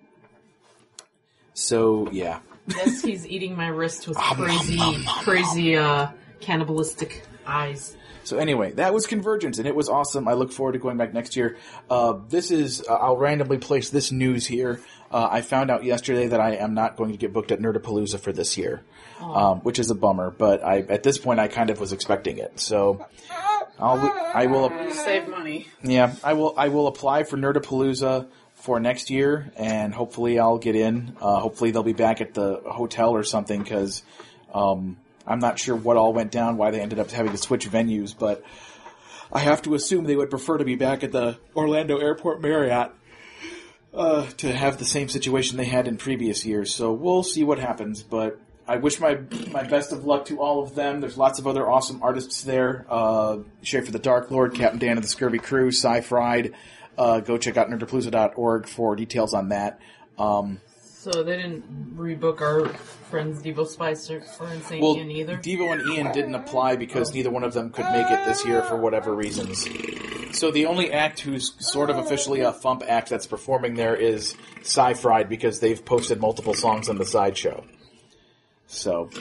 So yeah. Yes, he's eating my wrist with crazy, crazy, uh, cannibalistic eyes. So anyway, that was Convergence, and it was awesome. I look forward to going back next year. Uh, this is, uh, I'll randomly place this news here. Uh, I found out yesterday that I am not going to get booked at Nerdapalooza for this year, um, which is a bummer, but I, at this point I kind of was expecting it. So I'll, I will, save money. Yeah, I will, I will apply for Nerdapalooza for next year, and hopefully I'll get in. Uh, hopefully they'll be back at the hotel or something, because, um, I'm not sure what all went down, why they ended up having to switch venues, but I have to assume they would prefer to be back at the Orlando Airport Marriott uh, to have the same situation they had in previous years. So we'll see what happens, but I wish my my best of luck to all of them. There's lots of other awesome artists there. Uh, Schaefer the Dark Lord, Captain Dan of the Scurvy Crew, Sci-Fried. Uh, go check out nerdapalooza dot org for details on that. Um, So they didn't rebook our friends Devo Spice or, or Insane well, Ian either? Devo and Ian didn't apply because neither one of them could make it this year for whatever reasons. So the only act who's sort of officially a Thump act that's performing there is Sci-Fried, because they've posted multiple songs on the sideshow. So.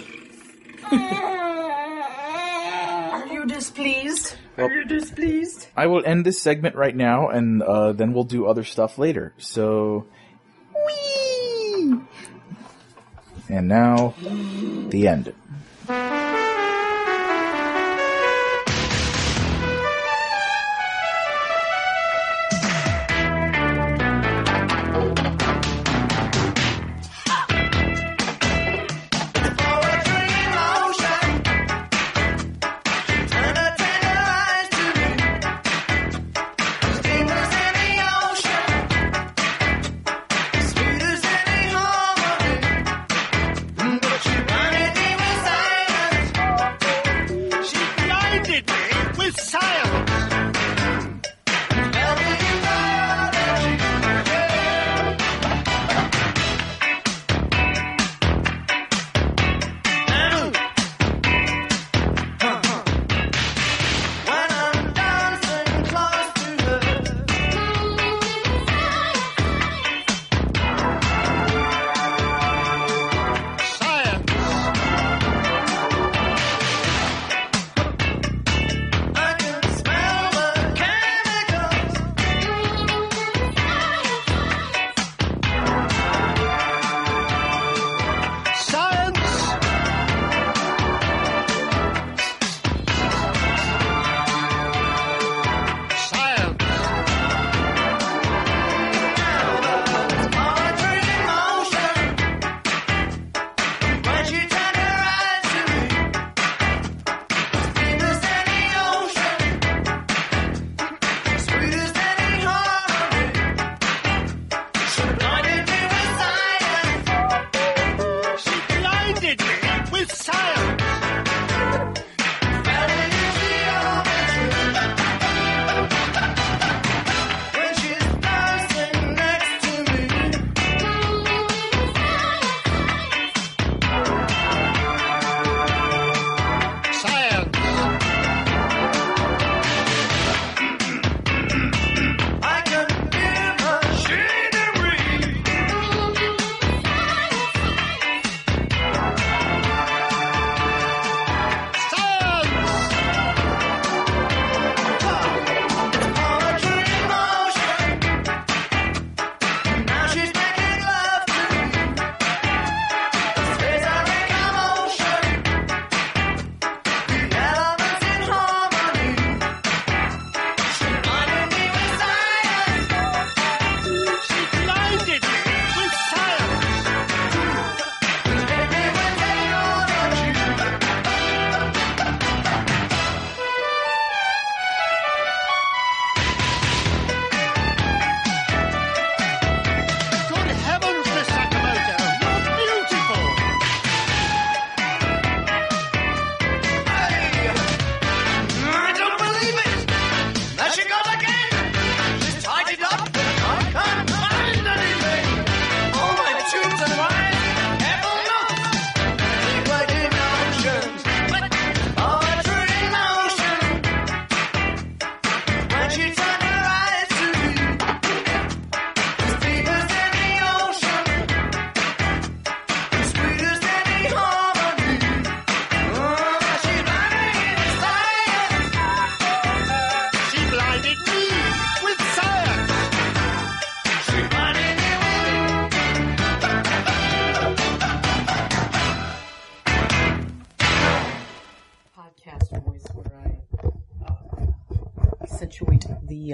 Are you displeased? Well, Are you displeased? I will end this segment right now, and uh, then we'll do other stuff later. So. Whee! And now, the end. But you run it deep inside.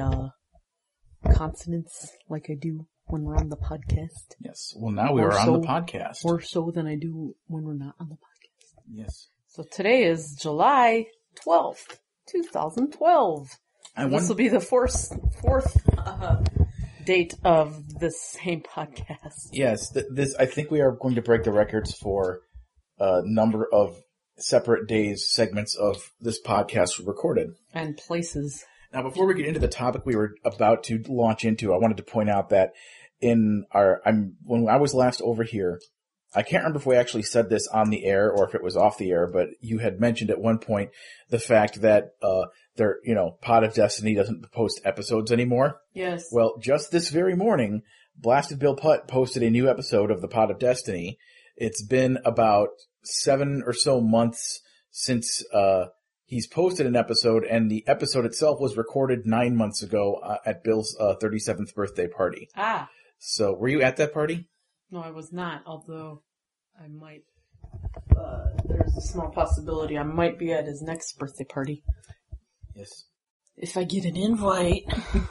uh, consonants like I do when we're on the podcast. Yes. Well, now we More are on so- the podcast. More so than I do when we're not on the podcast. Yes. So today is July twelfth, twenty twelve. I This won- will be the fourth, fourth uh, date of this same podcast. Yes. Th- this. I think we are going to break the records for a number of separate days segments of this podcast recorded. And places. Now, before we get into the topic we were about to launch into, I wanted to point out that in our, I'm, when I was last over here, I can't remember if we actually said this on the air or if it was off the air, but you had mentioned at one point the fact that, uh, their, you know, Pod of Destiny doesn't post episodes anymore. Yes. Well, just this very morning, Blasted Bill Putt posted a new episode of the Pod of Destiny. It's been about seven or so months since, uh, he's posted an episode, and the episode itself was recorded nine months ago uh, at Bill's uh, thirty-seventh birthday party. Ah. So, were you at that party? No, I was not, although I might, uh, there's a small possibility I might be at his next birthday party. Yes. If I get an invite.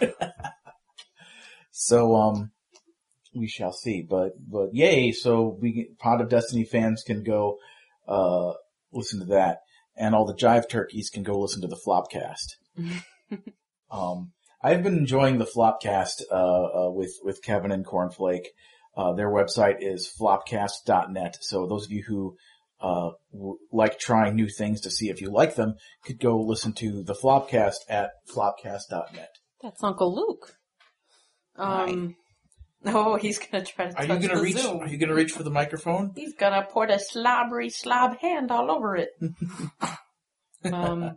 So, um, we shall see. But, but yay, so we, Pod of Destiny fans can go, uh, listen to that. And all the Jive Turkeys can go listen to the Flopcast. um, I've been enjoying the Flopcast, uh, uh, with, with Kevin and Cornflake. Uh, their website is flopcast dot net. So those of you who, uh, w- like trying new things to see if you like them could go listen to the Flopcast at flopcast dot net. That's Uncle Luke. Um, oh, he's gonna try to Are touch you gonna the reach, Zoom. are you gonna reach for the microphone? He's gonna put a slobbery slob hand all over it. um,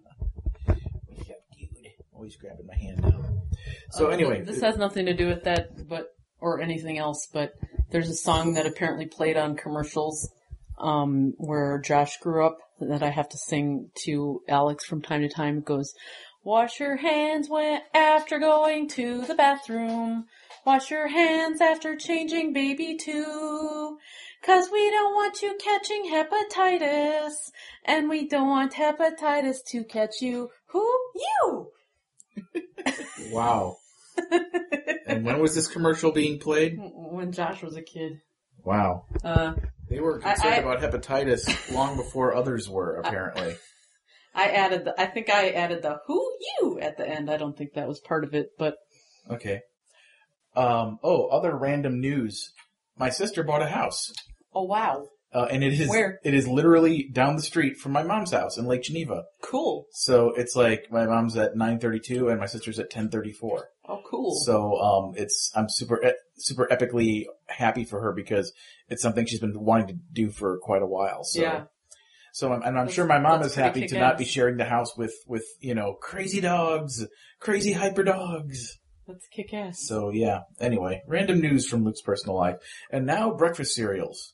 Always grabbing my hand now. So uh, anyway. this has nothing to do with that, but, or anything else, but there's a song that apparently played on commercials, um, where Josh grew up that I have to sing to Alex from time to time. It goes, wash your hands when, after going to the bathroom. Wash your hands after changing baby too. Cause we don't want you catching hepatitis. And we don't want hepatitis to catch you. Who? You! Wow. And when was this commercial being played? When Josh was a kid. Wow. Uh, They were concerned I- I- about hepatitis long before others were, apparently. I added the, I think I added the who you at the end. I don't think that was part of it, but Okay. Um, oh, other random news. My sister bought a house. oh wow. Uh, and it is, Where? it is literally down the street from my mom's house in Lake Geneva. Cool. So it's like my mom's at nine thirty-two and my sister's at ten thirty-four. Oh cool. So, um, it's, I'm super, e- super epically happy for her because it's something she's been wanting to do for quite a while. So. Yeah. So, I'm, and I'm That's- sure my mom that's is pretty happy to kick-ass. not be sharing the house with, with, you know, crazy dogs, crazy hyper dogs. Let's kick ass. So, yeah. Anyway, random news from Luke's personal life. And now breakfast cereals.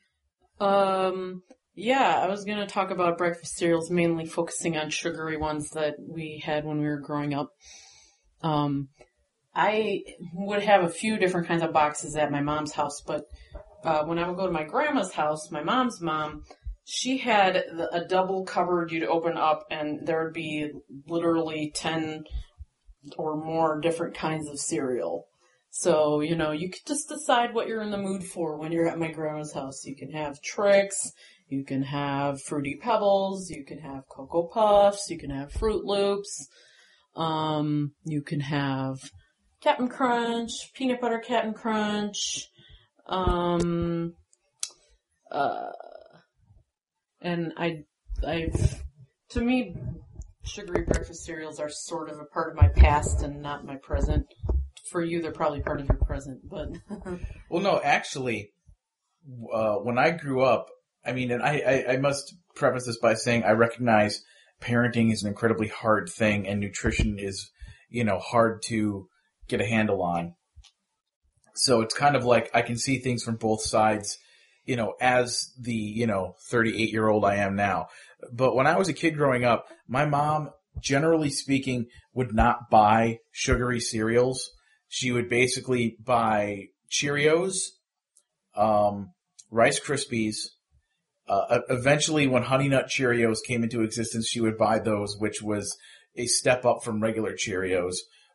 Um, yeah, I was gonna talk about breakfast cereals, mainly focusing on sugary ones that we had when we were growing up. Um, I would have a few different kinds of boxes at my mom's house, but uh, when I would go to my grandma's house, my mom's mom, she had the, a double cupboard you'd open up, and there would be literally ten or more different kinds of cereal. So, you know, you could just decide what you're in the mood for when you're at my grandma's house. You can have Trix, you can have Fruity Pebbles, you can have Cocoa Puffs, you can have Fruit Loops, um, you can have Cap'n Crunch, Peanut Butter Cap'n Crunch, um, uh, and I, I've, to me, sugary breakfast cereals are sort of a part of my past and not my present. For you, they're probably part of your present, but... Well, no, actually, uh, when I grew up, I mean, and I, I, I must preface this by saying I recognize parenting is an incredibly hard thing and nutrition is, you know, hard to get a handle on. So it's kind of like I can see things from both sides, you know, as the, you know, thirty-eight-year-old I am now. But when I was a kid growing up, my mom, generally speaking, would not buy sugary cereals. She would basically buy Cheerios, um, Rice Krispies. Uh, eventually, when Honey Nut Cheerios came into existence, she would buy those, which was a step up from regular Cheerios.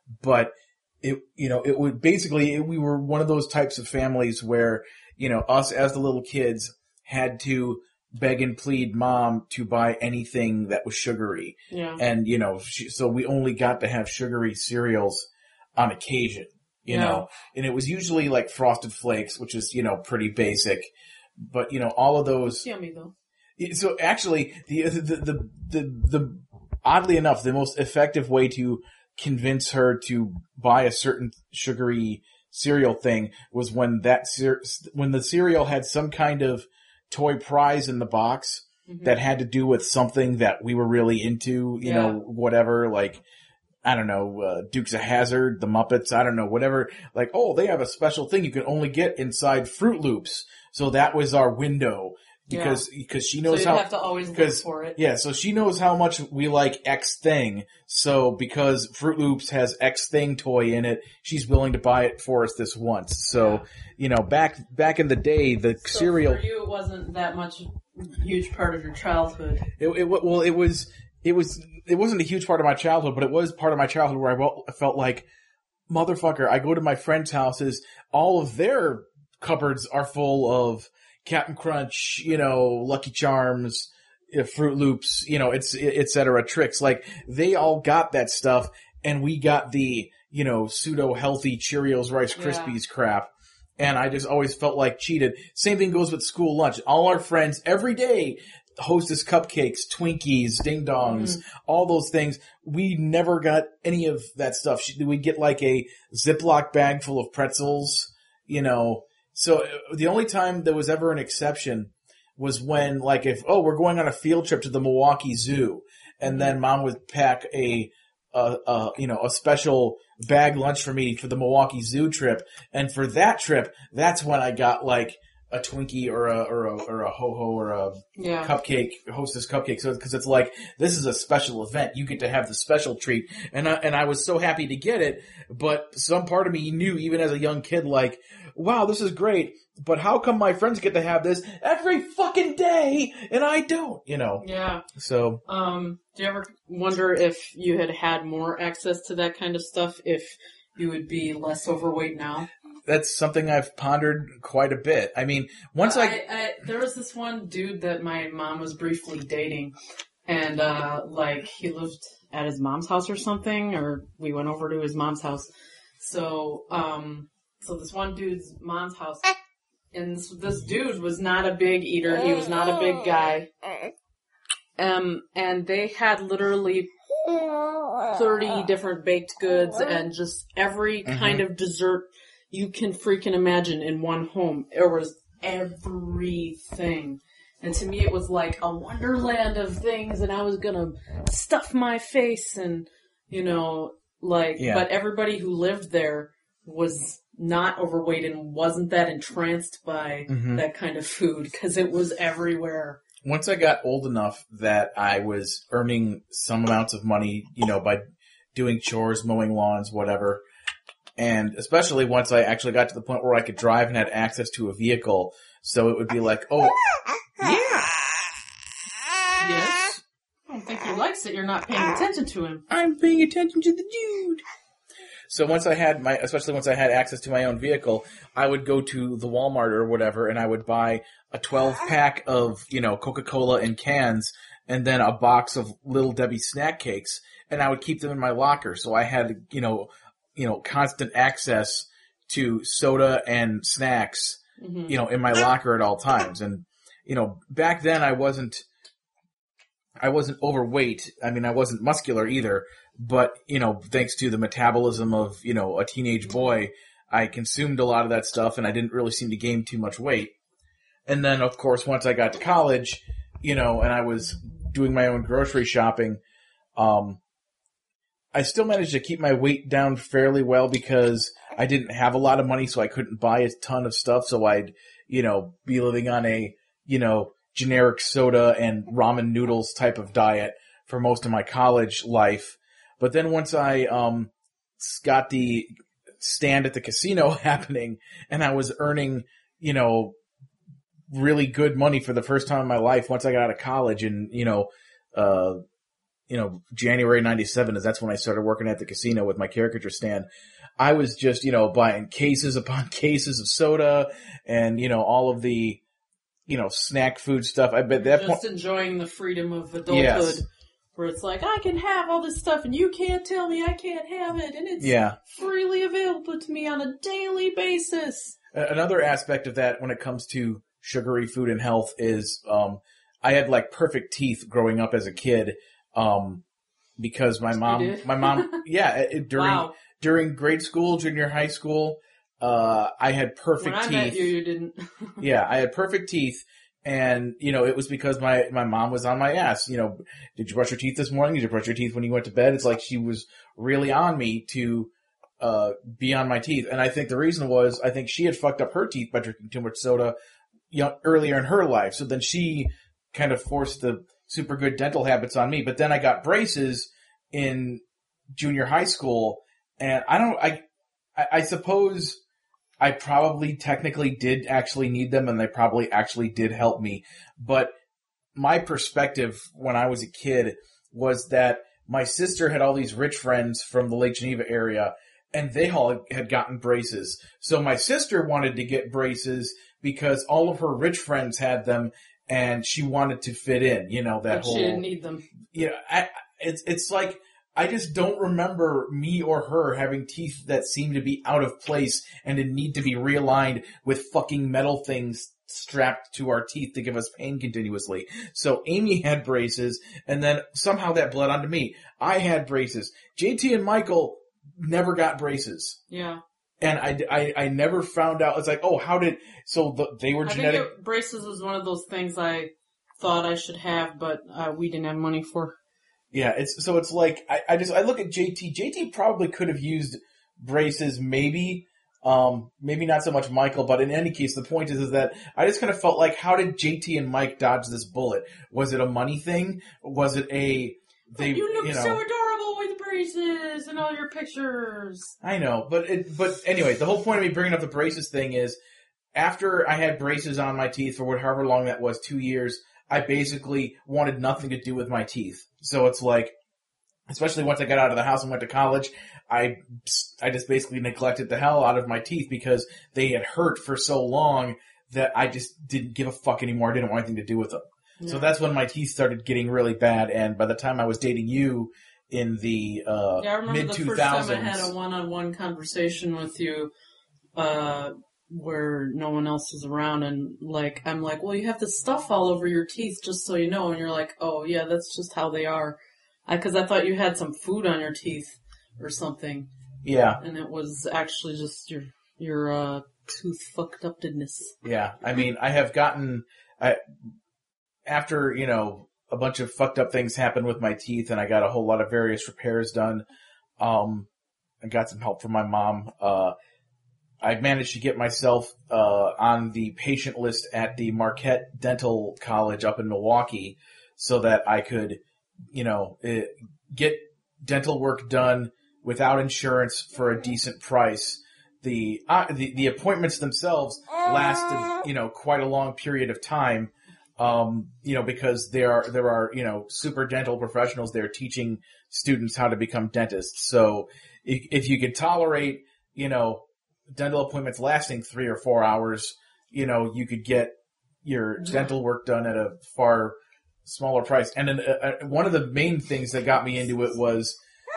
but it, you know, it would basically, it, we were one of those types of families where, you know, us as the little kids had to beg and plead mom to buy anything that was sugary. Yeah. And, you know, she, so we only got to have sugary cereals on occasion, you Yeah. know, and it was usually like Frosted Flakes, which is, you know, pretty basic, but, you know, all of those. Yummy though. So actually, the, the, the, the, the, oddly enough, the most effective way to convince her to buy a certain sugary cereal thing was when that cer- when the cereal had some kind of toy prize in the box mm-hmm. that had to do with something that we were really into, you yeah. know, whatever, like, I don't know, uh, Dukes of Hazzard, the Muppets, I don't know, whatever, like, oh, they have a special thing you can only get inside Fruit Loops. So that was our window. Because, yeah. because she knows so how, have to always look for it. Yeah, so she knows how much we like X thing. So because Fruit Loops has X thing toy in it, she's willing to buy it for us this once. So, yeah. you know, back, back in the day, the so cereal. For you, it wasn't that much huge part of your childhood. It, it, well, it was, it was, it wasn't a huge part of my childhood, but it was part of my childhood where I felt like, motherfucker, I go to my friends' houses, all of their cupboards are full of Captain Crunch, you know, Lucky Charms, uh, Fruit Loops, you know, it's, et cetera, Tricks. Like, they all got that stuff, and we got the, you know, pseudo-healthy Cheerios, Rice Krispies yeah. crap. And I just always felt like cheated. Same thing goes with school lunch. All our friends, every day, Hostess cupcakes, Twinkies, Ding Dongs, mm. all those things. We never got any of that stuff. We'd get like a Ziploc bag full of pretzels, you know. So the only time there was ever an exception was when, like, if, oh, we're going on a field trip to the Milwaukee Zoo, and then mom would pack a, a, a, you know, a special bag lunch for me for the Milwaukee Zoo trip. And for that trip, that's when I got, like, a Twinkie or a, or a, or a ho-ho or a yeah. cupcake, Hostess cupcake. So, cause it's like, this is a special event. You get to have the special treat. And I, and I was so happy to get it, but some part of me knew, even as a young kid, like, wow, this is great, but how come my friends get to have this every fucking day and I don't, you know? Yeah. So. Um, do you ever wonder if you had had more access to that kind of stuff, if you would be less overweight now? That's something I've pondered quite a bit. I mean, once I, I, I there was this one dude that my mom was briefly dating, and uh like he lived at his mom's house or something, or we went over to his mom's house. So um so this one dude's mom's house, and this, this dude was not a big eater. He was not a big guy. Um and they had literally thirty different baked goods and just every mm-hmm. kind of dessert you can freaking imagine in one home. There was everything. And to me it was like a wonderland of things, and I was gonna stuff my face and, you know, like, yeah. but everybody who lived there was not overweight and wasn't that entranced by mm-hmm. that kind of food, because it was everywhere. Once I got old enough that I was earning some amounts of money, you know, by doing chores, mowing lawns, whatever, and especially once I actually got to the point where I could drive and had access to a vehicle, so it would be like, oh, yeah. Yes? I don't think he likes it. You're not paying attention to him. I'm paying attention to the dude. So once I had my, especially once I had access to my own vehicle, I would go to the Walmart or whatever, and I would buy a twelve pack of, you know, Coca-Cola in cans, and then a box of Little Debbie snack cakes, and I would keep them in my locker. So I had, you know, you know, constant access to soda and snacks, mm-hmm. you know, in my locker at all times. And, you know, back then I wasn't, I wasn't overweight. I mean, I wasn't muscular either, but, you know, thanks to the metabolism of, you know, a teenage boy, I consumed a lot of that stuff, and I didn't really seem to gain too much weight. And then, of course, once I got to college, you know, and I was doing my own grocery shopping, um, I still managed to keep my weight down fairly well because I didn't have a lot of money, so I couldn't buy a ton of stuff. So I'd, you know, be living on a, you know, generic soda and ramen noodles type of diet for most of my college life. But then once I um got the stand at the casino happening, and I was earning, you know, really good money for the first time in my life once I got out of college, and, you know, uh you know, January ninety-seven is that's when I started working at the casino with my caricature stand. I was just, you know, buying cases upon cases of soda and, you know, all of the, you know, snack food stuff. I bet that Just point. enjoying the freedom of adulthood. Yes. Where it's like, I can have all this stuff and you can't tell me I can't have it. And it's Yeah. freely available to me on a daily basis. Another aspect of that when it comes to sugary food and health is, um, I had like perfect teeth growing up as a kid, um, because my mom, did? my mom, yeah, it, during, Wow. during grade school, junior high school, uh, I had perfect When I teeth. met you, you didn't. Yeah, I had perfect teeth. And, you know, it was because my, my mom was on my ass. You know, did you brush your teeth this morning? Did you brush your teeth when you went to bed? It's like she was really on me to, uh, be on my teeth. And I think the reason was, I think she had fucked up her teeth by drinking too much soda, you know, earlier in her life. So then she kind of forced the super good dental habits on me. But then I got braces in junior high school. And I don't, I, I, I suppose I probably technically did actually need them and they probably actually did help me. But my perspective when I was a kid was that my sister had all these rich friends from the Lake Geneva area and they all had gotten braces. So my sister wanted to get braces because all of her rich friends had them and she wanted to fit in, you know, that But whole... she didn't need them. Yeah, I, it's, it's like... I just don't remember me or her having teeth that seem to be out of place and to need to be realigned with fucking metal things strapped to our teeth to give us pain continuously. So Amy had braces, and then somehow that bled onto me. I had braces. J T and Michael never got braces. Yeah. And I, I, I never found out. It's like, oh, how did... So the, they were I genetic... think it, braces was one of those things I thought I should have, but uh, we didn't have money for. Yeah, it's so it's like I, I just I look at J T. J T probably could have used braces, maybe, um, maybe not so much Michael. But in any case, the point is, is that I just kind of felt like, how did J T and Mike dodge this bullet? Was it a money thing? Was it a they? You look you know, so adorable with braces and all your pictures. I know, but it, but anyway, the whole point of me bringing up the braces thing is, after I had braces on my teeth for however long that was, two years. I basically wanted nothing to do with my teeth. So it's like, especially once I got out of the house and went to college, I, I just basically neglected the hell out of my teeth because they had hurt for so long that I just didn't give a fuck anymore. I didn't want anything to do with them. Yeah. So that's when my teeth started getting really bad. And by the time I was dating you in the, uh, yeah, I remember mid the two first thousands. time I had a one-on-one conversation with you, uh, where no one else is around, and like I'm like, well, you have the stuff all over your teeth, just so you know, and you're like, oh yeah, that's just how they are, because I, I thought you had some food on your teeth or something. Yeah, and it was actually just your your uh, tooth fucked upness. Yeah, I mean, I have gotten I after you know a bunch of fucked up things happened with my teeth, and I got a whole lot of various repairs done. Um, I got some help from my mom. Uh. I managed to get myself uh on the patient list at the Marquette Dental College up in Milwaukee so that I could, you know, uh, get dental work done without insurance for a decent price. The, uh, the, the appointments themselves lasted, you know, quite a long period of time. Um, you know, because there are, there are, you know, super dental professionals there teaching students how to become dentists. So if, if you could tolerate, you know, dental appointments lasting three or four hours, you know, you could get your dental work done at a far smaller price. And then, uh, one of the main things that got me into it was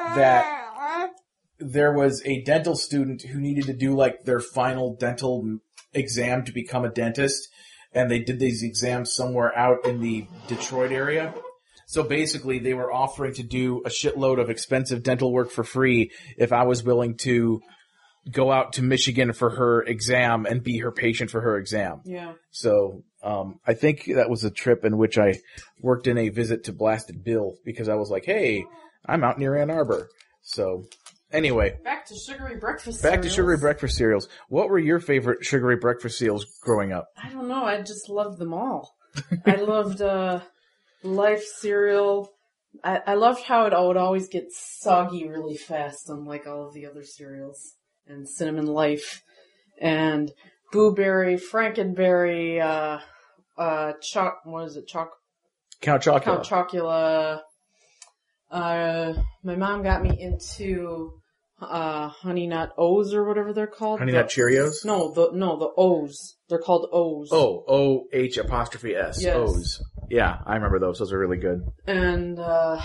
that there was a dental student who needed to do like their final dental exam to become a dentist. And they did these exams somewhere out in the Detroit area. So basically they were offering to do a shitload of expensive dental work for free if I was willing to go out to Michigan for her exam and be her patient for her exam. Yeah. So, um, I think that was a trip in which I worked in a visit to Blasted Bill because I was like, hey, I'm out near Ann Arbor. So, anyway. Back to sugary breakfast Back cereals. to sugary breakfast cereals. What were your favorite sugary breakfast cereals growing up? I don't know. I just loved them all. I loved, uh, Life cereal. I, I loved how it would always get soggy really fast, unlike all of the other cereals. And Cinnamon Life, and Boo Berry, Frankenberry, uh, uh, Choc, what is it, Choc? Count Chocula. Count Chocula, Uh, my mom got me into uh, Honey Nut O's or whatever they're called. Honey the, Nut Cheerios? No, the no the O's. They're called O's. Oh, O H apostrophe S. Yes. O's. Yeah, I remember those. Those are really good. And uh,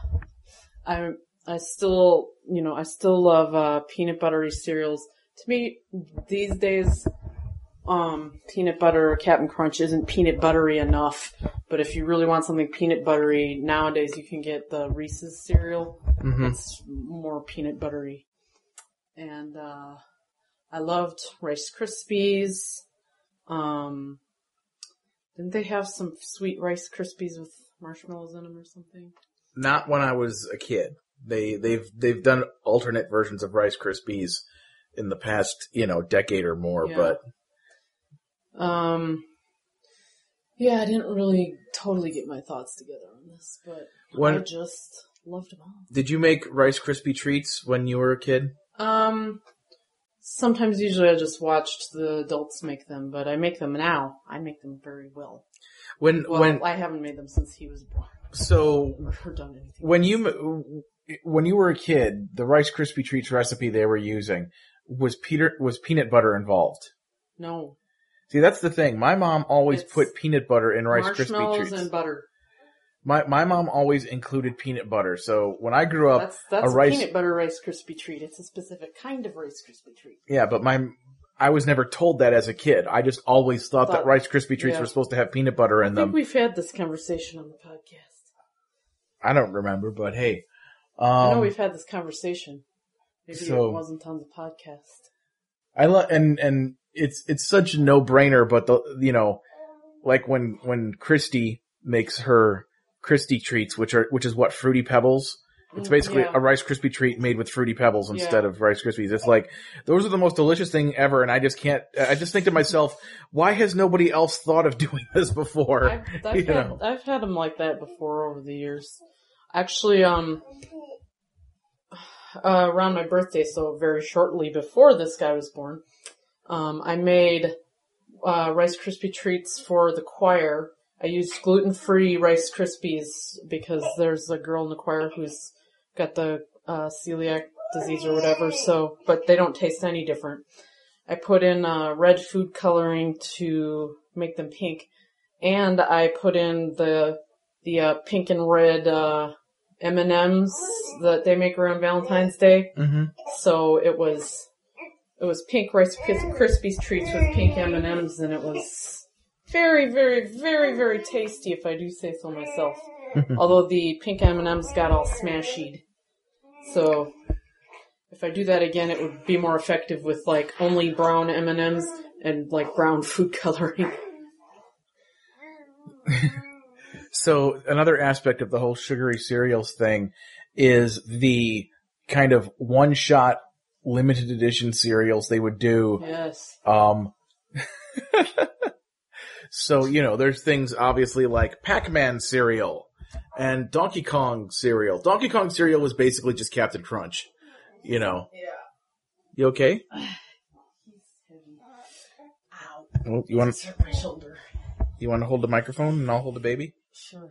I I still you know I still love uh, peanut buttery cereals. To me, these days, um, peanut butter or Captain Crunch isn't peanut buttery enough. But if you really want something peanut buttery, nowadays you can get the Reese's cereal. Mm-hmm. It's more peanut buttery. And uh, I loved Rice Krispies. Um, didn't they have some sweet Rice Krispies with marshmallows in them or something? Not when I was a kid. They they've they've done alternate versions of Rice Krispies in the past, you know, decade or more, Yeah. but Um, yeah, I didn't really totally get my thoughts together on this, but When- I just loved them all. did you make Rice Krispie treats when you were a kid? Um, sometimes usually I just watched the adults make them, but I make them now. I make them very well. When Well, when I haven't made them since he was born. so Or done anything. when you m- when you were a kid, the Rice Krispie treats recipe they were using was Peter was peanut butter involved. No. See, that's the thing. My mom always It's put peanut butter in Rice Krispie Marshmallows treats. and butter. My my mom always included peanut butter. So when I grew up, That's that's a a, rice peanut butter Rice Krispie treat. It's a specific kind of Rice Krispie treat. yeah, but my I was never told that as a kid. I just always thought, that Thought- Rice Krispie treats yeah. were supposed to have peanut butter in I them. think we've had this conversation on the podcast. I don't remember, but hey, um, I know we've had this conversation. Maybe so- it wasn't on the podcast. I love and and it's it's such a no brainer. But the you know, like when when Christy makes her Christy treats, which are which is what Fruity Pebbles. It's Mm, basically yeah. a Rice Krispie treat made with Fruity Pebbles instead Yeah. of Rice Krispies. It's like those are the most delicious thing ever, and I just can't. I just think to myself, why has nobody else thought of doing this before? I've, I've, You had, know. I've had them like that before over the years. Actually, um, uh, around my birthday, so very shortly before this guy was born, um, I made uh, Rice Krispie treats for the choir. I used gluten-free Rice Krispies because there's a girl in the choir who's got the uh, celiac disease or whatever. So, but they don't taste any different. I put in uh, red food coloring to make them pink, and I put in the the uh, pink and red uh, M and M's that they make around Valentine's Day. Mm-hmm. So it was it was pink Rice Krispies treats with pink M and M's, and it was very, very, very, very tasty, if I do say so myself. Although the pink M and M's got all smashied. So if I do that again, it would be more effective with like only brown M and M's and like brown food coloring. So another aspect of the whole sugary cereals thing is the kind of one-shot limited edition cereals they would do. Yes. Um, so, you know, there's things obviously like Pac-Man cereal and Donkey Kong cereal. Donkey Kong cereal was basically just Captain Crunch, you know. Yeah. You okay? Ow. Well, you want It's hurt my shoulder. you want to hold the microphone and I'll hold the baby? Sure.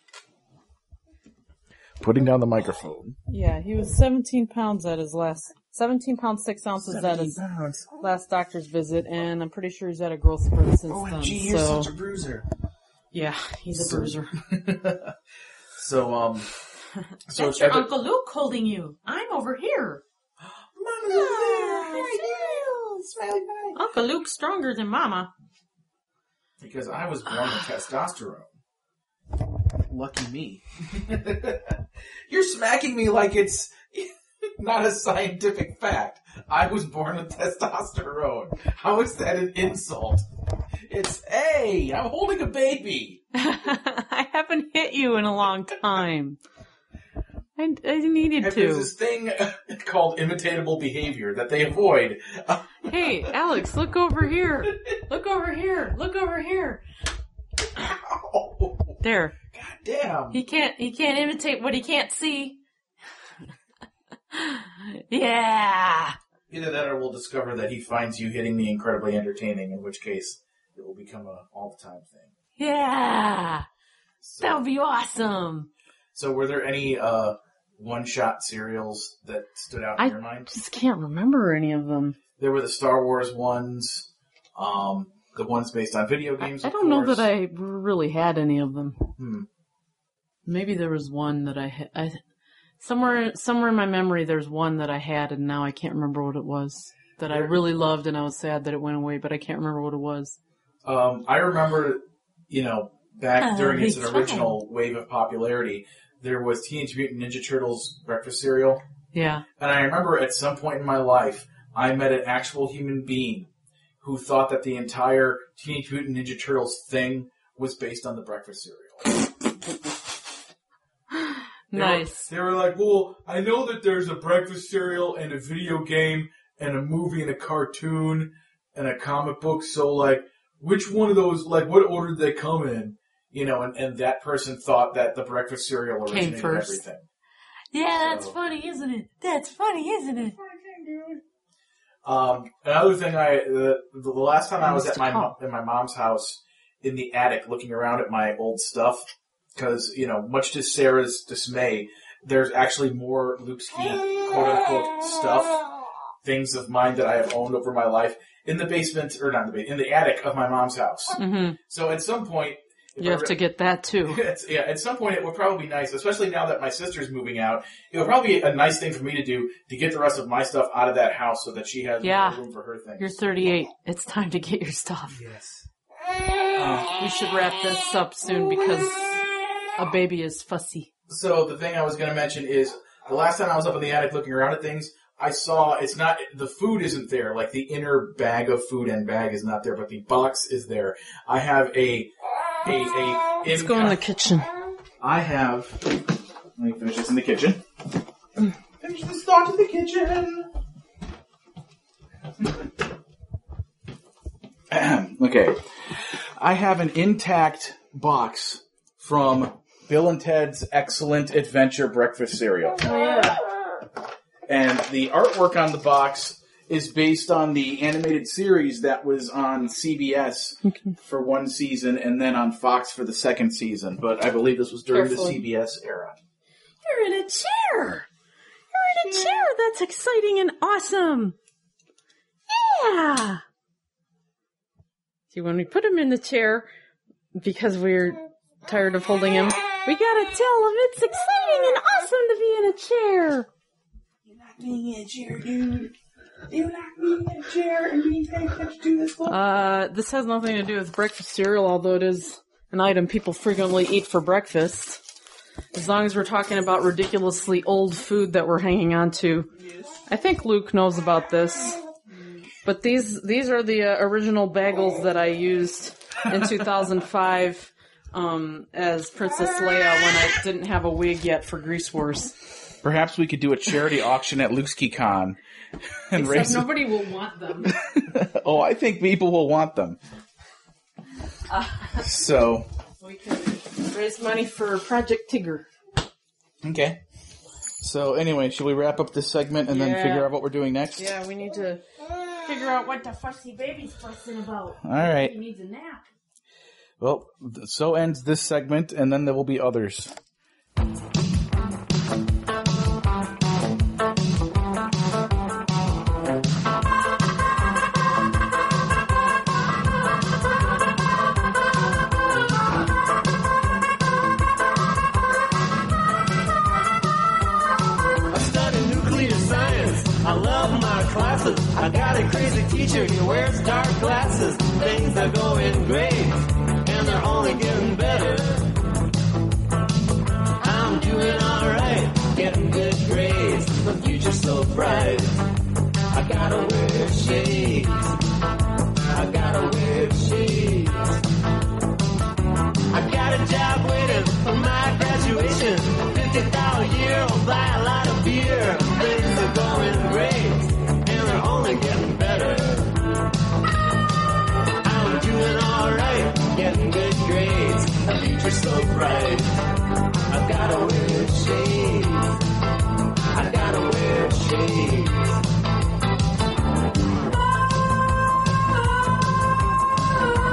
Putting down the microphone. Yeah, he was seventeen pounds at his last, seventeen pounds, six ounces at his pounds. last doctor's visit, and I'm pretty sure he's had a growth spurt since O then. M G, you're so, such a bruiser. Yeah, he's a So- bruiser. So, um... so That's your at the- Uncle Luke holding you. I'm over here. Uncle Luke's stronger than Mama. Because I was born with testosterone. Lucky me. You're smacking me like it's not a scientific fact. I was born with testosterone. How is that an insult? It's, hey, I'm holding a baby. I haven't hit you in a long time. I, I needed And there's to. this thing called imitatable behavior that they avoid. Hey, Alex, look over here. Look over here. Look over here. There. Damn. He can't, he can't imitate what he can't see. Yeah. Either that or we'll discover that he finds you hitting me incredibly entertaining, in which case it will become a all-the-time thing. Yeah. That would be awesome. So were there any uh, one-shot serials that stood out in I your mind? just can't remember any of them. There were the Star Wars ones, um, the ones based on video games. I of don't know course. that I really had any of them. Hmm. Maybe there was one that I had. I, somewhere, somewhere in my memory, there's one that I had, and now I can't remember what it was. That I really loved, and I was sad that it went away, but I can't remember what it was. Um, I remember, you know, back Oh, during its it's original wave of popularity, there was Teenage Mutant Ninja Turtles breakfast cereal. Yeah. And I remember at some point in my life, I met an actual human being who thought that the entire Teenage Mutant Ninja Turtles thing was based on the breakfast cereal. They Nice. Were, they were like, well, I know that there's a breakfast cereal and a video game and a movie and a cartoon and a comic book, so, like, which one of those, like, what order did they come in? You know, and, and that person thought that the breakfast cereal originated Came first. everything. Yeah, that's funny, isn't it? That's funny, isn't it? Um, another thing, I the, the last time I was at Mister my Paul. mo- in my mom's house in the attic, looking around at my old stuff, because you know, much to Sarah's dismay, there's actually more Luke Ski quote unquote stuff, things of mine that I have owned over my life in the basement or not in the basement, in the attic of my mom's house. Mm-hmm. So at some point, if You I have re- to get that too. It's, yeah, at some point it would probably be nice, especially now that my sister's moving out. It would probably be a nice thing for me to do to get the rest of my stuff out of that house so that she has Yeah. more room for her things. You're thirty-eight. It's time to get your stuff. Yes. We should wrap this up soon because a baby is fussy. So the thing I was going to mention is the last time I was up in the attic looking around at things, I saw it's not the food isn't there, like the inner bag of food and bag is not there, but the box is there. I have a a a. Let's go in the kitchen. I have. Let me finish this in the kitchen. Finish this thought in the kitchen. Okay, I have an intact box from Bill and Ted's Excellent Adventure Breakfast Cereal. Oh yeah. And the artwork on the box is based on the animated series that was on C B S for one season and then on Fox for the second season. But I believe this was during Careful. the C B S era. You're in a chair. You're in a chair. That's exciting and awesome. Yeah. See, when we put him in the chair, because we're tired of holding him, we gotta tell him it's exciting and awesome to be in a chair. Being in a chair, dude. You like being in a chair and being paid attention to this book? Uh, this has nothing to do with breakfast cereal, although it is an item people frequently eat for breakfast. As long as we're talking about ridiculously old food that we're hanging on to. I think Luke knows about this. But these these are the uh, original bagels that I used in two thousand five um, as Princess Leia when I didn't have a wig yet for Grease Wars. Perhaps we could do a charity auction at LukeskiCon and Except raise. nobody will want them. Oh, I think people will want them. Uh, So, we can raise money for Project Tigger. okay. So anyway, should we wrap up this segment and then Yeah. figure out what we're doing next? Yeah, we need to figure out what the fussy baby's fussing about. All right. He needs a nap. Well, th- so ends this segment, and then there will be others. I study nuclear science. I love my classes. I got a crazy teacher. He wears dark glasses. Things are going great, and they're only getting better. I'm doing alright, getting good grades. The future's so bright. I gotta wear shades. I gotta wear shades. I got a job waiting for my graduation. fifty thousand a year, I'll buy a lot of beer. Things are going great, and they're only getting better. I'm doing alright, getting good grades. The future's so bright. I gotta wear shades. I gotta wear shades.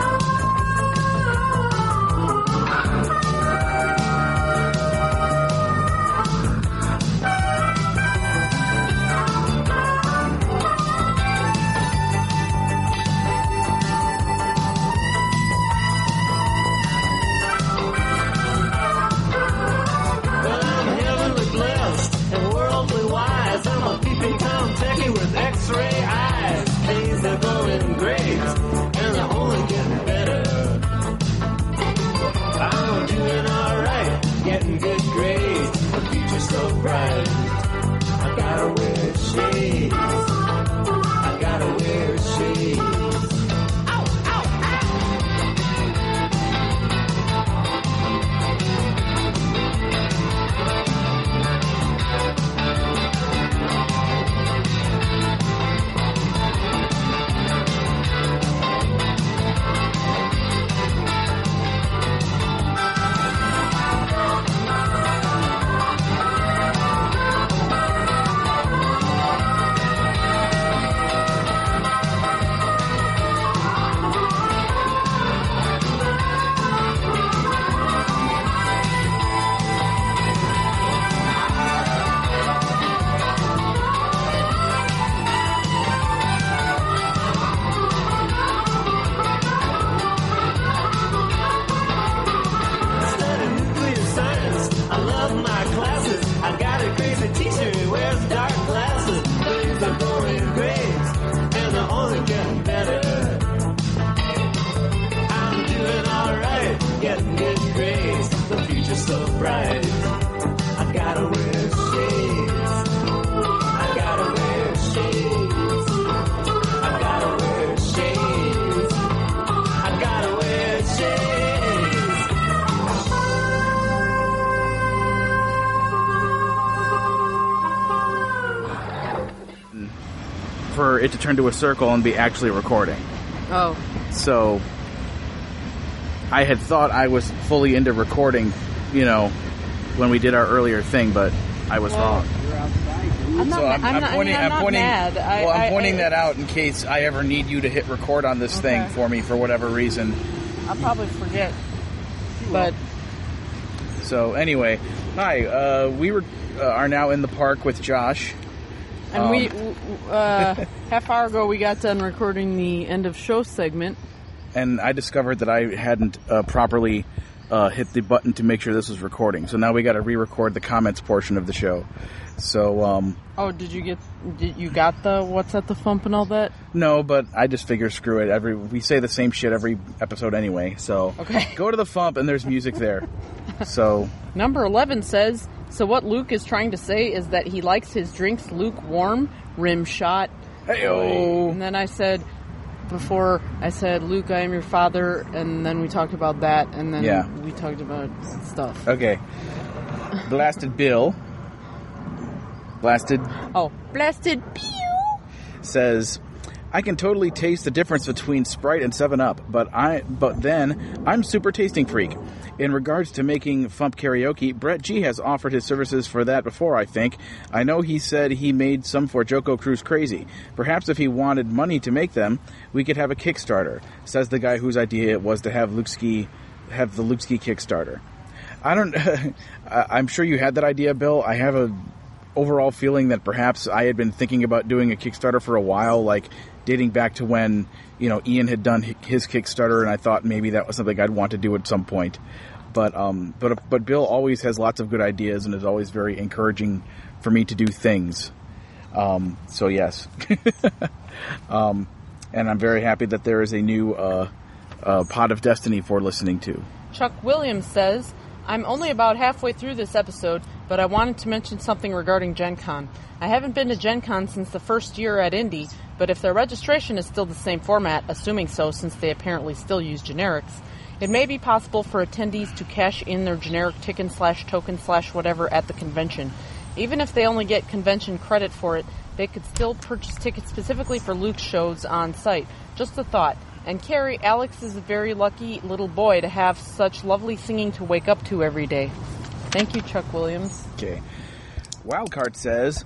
for it to turn to a circle and be actually recording. Oh. So I had thought I was fully into recording, you know, when we did our earlier thing, but I was Well, wrong. I'm not, So I'm, I'm I'm not, pointing, I mean, I'm I'm not pointing, mad. I, well, I'm I- pointing I- that out in case I ever need you to hit record on this thing Okay. for me for whatever reason. I'll probably forget. But So anyway, hi. Uh, we were uh, are now in the park with Josh. and Um, we w- w- uh, half hour ago we got done recording the end of show segment. and I discovered that I hadn't uh, properly uh, hit the button to make sure this was recording. So now we got to re-record the comments portion of the show. So um, Oh, did you get? Did you got the what's at the thump and all that? no, but I just figure screw it. Every we say the same shit every episode anyway. So Okay. go to the Fump and there's music there. So Number eleven says, so what Luke is trying to say is that he likes his drinks lukewarm, rim shot. Hey-o. And then I said, before I said, Luke, I am your father, and then we talked about that, and then Yeah. we talked about stuff. okay, Blasted Bill. Blasted Oh, blasted pew! says, I can totally taste the difference between Sprite and seven up, but I but then I'm super tasting freak. In regards to making Fump karaoke, Brett G has offered his services for that before, I think. I know he said he made some for Joko Cruise Crazy. Perhaps if he wanted money to make them, we could have a Kickstarter, says the guy whose idea it was to have Luke Ski have the Luke Ski Kickstarter. I don't I'm sure you had that idea, Bill. I have a overall feeling that perhaps I had been thinking about doing a Kickstarter for a while, like dating back to when, you know, Ian had done his Kickstarter, and I thought maybe that was something I'd want to do at some point. But um, but but Bill always has lots of good ideas and is always very encouraging for me to do things. Um, so yes, um, and I'm very happy that there is a new uh, uh, Pod of Destiny for listening to. Chuck Williams says, I'm only about halfway through this episode, but I wanted to mention something regarding Gen Con. I haven't been to Gen Con since the first year at Indy, but if their registration is still the same format, assuming so since they apparently still use generics, it may be possible for attendees to cash in their generic ticket slash token slash whatever at the convention. Even if they only get convention credit for it, they could still purchase tickets specifically for Luke's shows on site. Just a thought. And Carrie, Alex is a very lucky little boy to have such lovely singing to wake up to every day. Thank you, Chuck Williams. Okay. Wildcard says,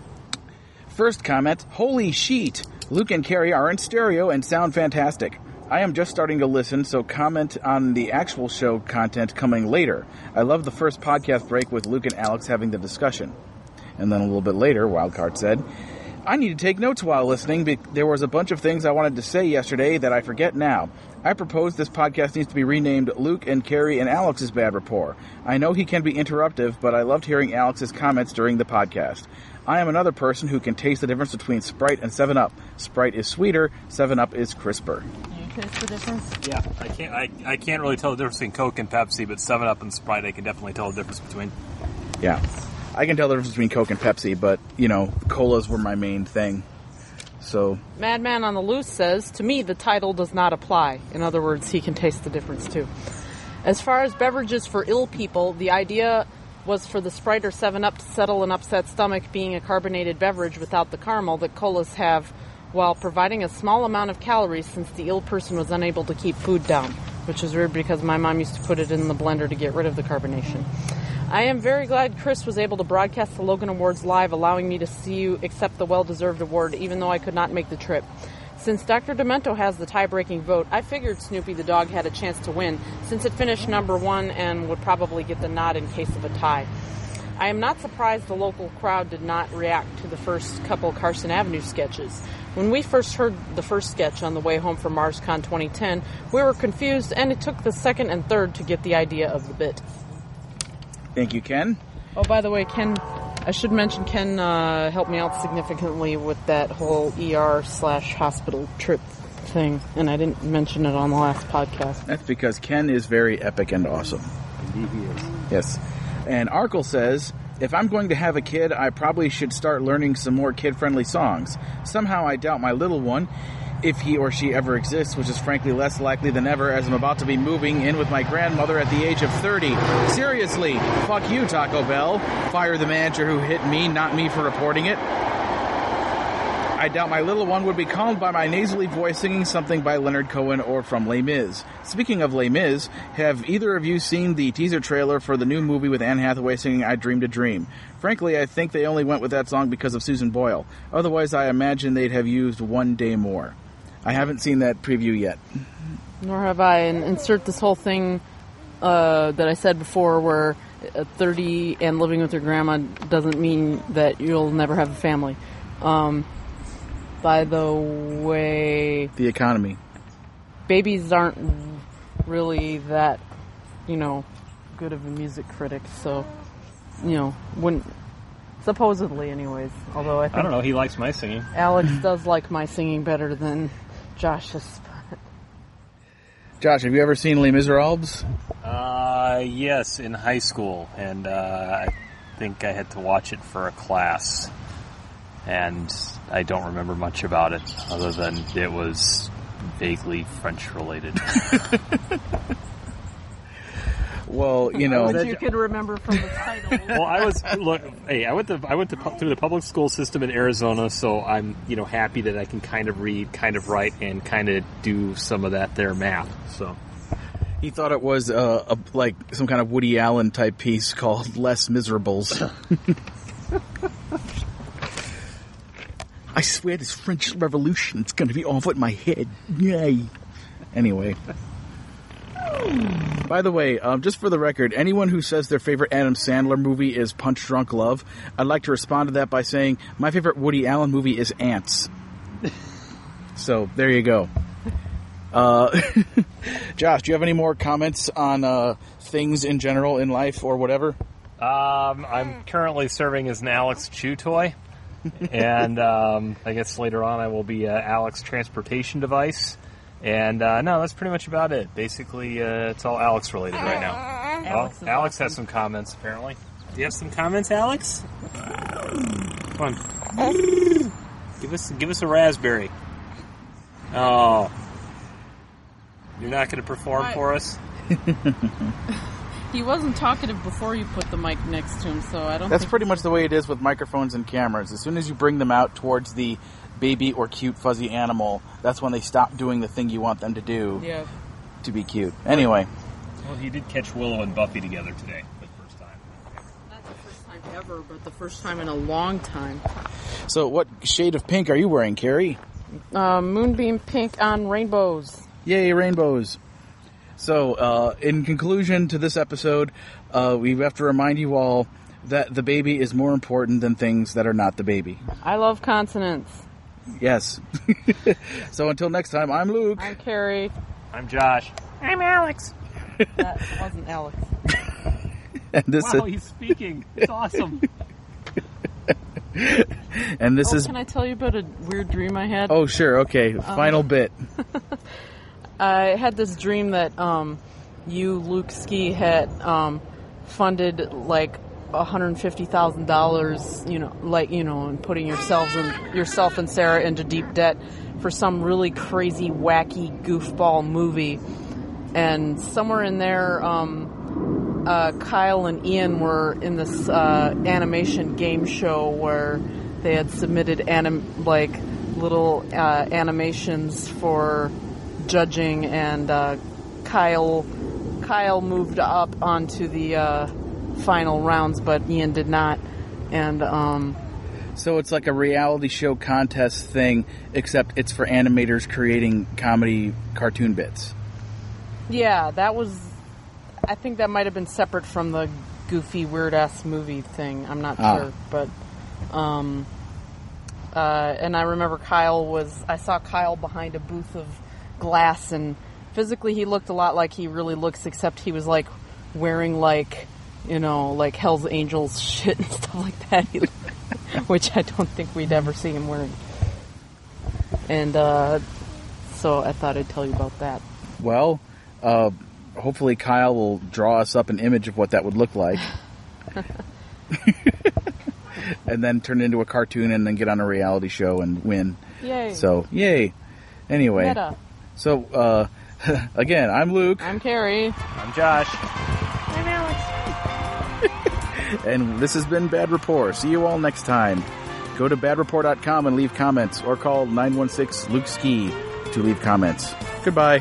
first comment, holy sheet! Luke and Carrie are in stereo and sound fantastic. I am just starting to listen, so comment on the actual show content coming later. I love the first podcast break with Luke and Alex having the discussion. And then a little bit later, Wildcard said, I need to take notes while listening. Be- there was a bunch of things I wanted to say yesterday that I forget now. I propose this podcast needs to be renamed Luke and Carrie and Alex's Bad Rapport. I know he can be interruptive, but I loved hearing Alex's comments during the podcast. I am another person who can taste the difference between Sprite and seven up. Sprite is sweeter, seven up is crisper. You taste the difference? Yeah, I can't. I, I can't really tell the difference between Coke and Pepsi, but seven up and Sprite, I can definitely tell the difference between. Yeah. I can tell the difference between Coke and Pepsi, but, you know, colas were my main thing. So, Madman on the Loose says, to me, the title does not apply. In other words, he can taste the difference, too. As far as beverages for ill people, the idea was for the Sprite or seven up to settle an upset stomach, being a carbonated beverage without the caramel that colas have, while providing a small amount of calories since the ill person was unable to keep food down, which is weird because my mom used to put it in the blender to get rid of the carbonation. I am very glad Chris was able to broadcast the Logan Awards live, allowing me to see you accept the well-deserved award, even though I could not make the trip. Since Doctor Demento has the tie-breaking vote, I figured Snoopy the dog had a chance to win, since it finished number one and would probably get the nod in case of a tie. I am not surprised the local crowd did not react to the first couple Carson Avenue sketches. When we first heard the first sketch on the way home from MarsCon twenty ten, we were confused, and it took the second and third to get the idea of the bit. thank you, Ken. Oh, by the way, Ken, I should mention Ken uh, helped me out significantly with that whole E R slash hospital trip thing, and I didn't mention it on the last podcast. That's because Ken is very epic and awesome. Indeed he is. Yes. And Arkle says, if I'm going to have a kid, I probably should start learning some more kid-friendly songs. Somehow I doubt my little one, if he or she ever exists, which is frankly less likely than ever, as I'm about to be moving in with my grandmother at the age of thirty. Seriously, fuck you, Taco Bell. Fire the manager who hit me, not me for reporting it. I doubt my little one would be calmed by my nasally voice singing something by Leonard Cohen or from Les Mis. Speaking of Les Mis, have either of you seen the teaser trailer for the new movie with Anne Hathaway singing I Dreamed a Dream? Frankly, I think they only went with that song because of Susan Boyle. Otherwise, I imagine they'd have used One Day More. I haven't seen that preview yet. Nor have I. And insert this whole thing uh, that I said before where at thirty and living with your grandma doesn't mean that you'll never have a family. Um, by the way... The economy. Babies aren't really that, you know, good of a music critic, so, you know, wouldn't... Supposedly, anyways. Although I think... I don't know, he likes my singing. Alex does like my singing better than Josh's. Josh, have you ever seen Les Miserables? Uh, yes, in high school, and uh, I think I had to watch it for a class, and I don't remember much about it, other than it was vaguely French-related. Well, you know, Which you could remember from the title. Well, I was look. Hey, I went to I went to through the public school system in Arizona, so I'm you know happy that I can kind of read, kind of write, and kind of do some of that there math. So he thought it was uh, a, like some kind of Woody Allen type piece called Les Miserables. I swear this French Revolution is going to be off with my head. Yay. Anyway. By the way, um, just for the record, anyone who says their favorite Adam Sandler movie is Punch Drunk Love, I'd like to respond to that by saying my favorite Woody Allen movie is Ants. So, there you go. Uh, Josh, do you have any more comments on uh, things in general in life or whatever? Um, I'm currently serving as an Alex Chew toy, and um, I guess later on I will be uh, Alex Transportation Device. And, uh, no, that's pretty much about it. Basically, uh, it's all Alex related right now. Alex Well, Alex has some comments, apparently. Do you have some comments, Alex? Come on. Give us, give us a raspberry. Oh. You're not going to perform What? for us? He wasn't talkative before you put the mic next to him, so I don't That's think... pretty much the way it is with microphones and cameras. As soon as you bring them out towards the baby or cute fuzzy animal, that's when they stop doing the thing you want them to do Yeah. to be cute. Anyway. Well, he did catch Willow and Buffy together today for the first time. Not the first time ever, but the first time in a long time. So what shade of pink are you wearing, Carrie? Uh, moonbeam pink on rainbows. Yay, rainbows. So, uh, in conclusion to this episode, uh, we have to remind you all that the baby is more important than things that are not the baby. I love consonants. Yes. So until next time, I'm Luke. I'm Carrie. I'm Josh. I'm Alex. That wasn't Alex. And this wow, is... he's speaking. It's awesome. And this oh, is... Can I tell you about a weird dream I had? Oh, sure. Okay. Um, Final bit. I had this dream that um, you, Luke Ski, had um, funded like one hundred fifty thousand dollars, you know, like, you know, and putting yourselves and yourself and Sarah into deep debt for some really crazy, wacky, goofball movie. And somewhere in there, um, uh, Kyle and Ian were in this uh, animation game show where they had submitted anim- like little uh, animations for judging, and uh, Kyle Kyle moved up onto the uh, final rounds, but Ian did not. And um, so it's like a reality show contest thing, except it's for animators creating comedy cartoon bits. Yeah, that was... I think that might have been separate from the goofy, weird-ass movie thing. I'm not Ah. sure, but... Um, uh, and I remember Kyle was... I saw Kyle behind a booth of glass, and physically he looked a lot like he really looks, except he was, like, wearing, like, you know, like Hell's Angels shit and stuff like that, He- which I don't think we'd ever see him wearing. And, uh, so I thought I'd tell you about that. Well, uh, hopefully Kyle will draw us up an image of what that would look like. And then turn it into a cartoon and then get on a reality show and win. Yay. So, yay. Anyway. Meta. So, uh, again, I'm Luke. I'm Carrie. I'm Josh. I'm Alex. And this has been Bad Rapport. See you all next time. Go to bad report dot com and leave comments, or call nine one six Luke Ski to leave comments. Goodbye.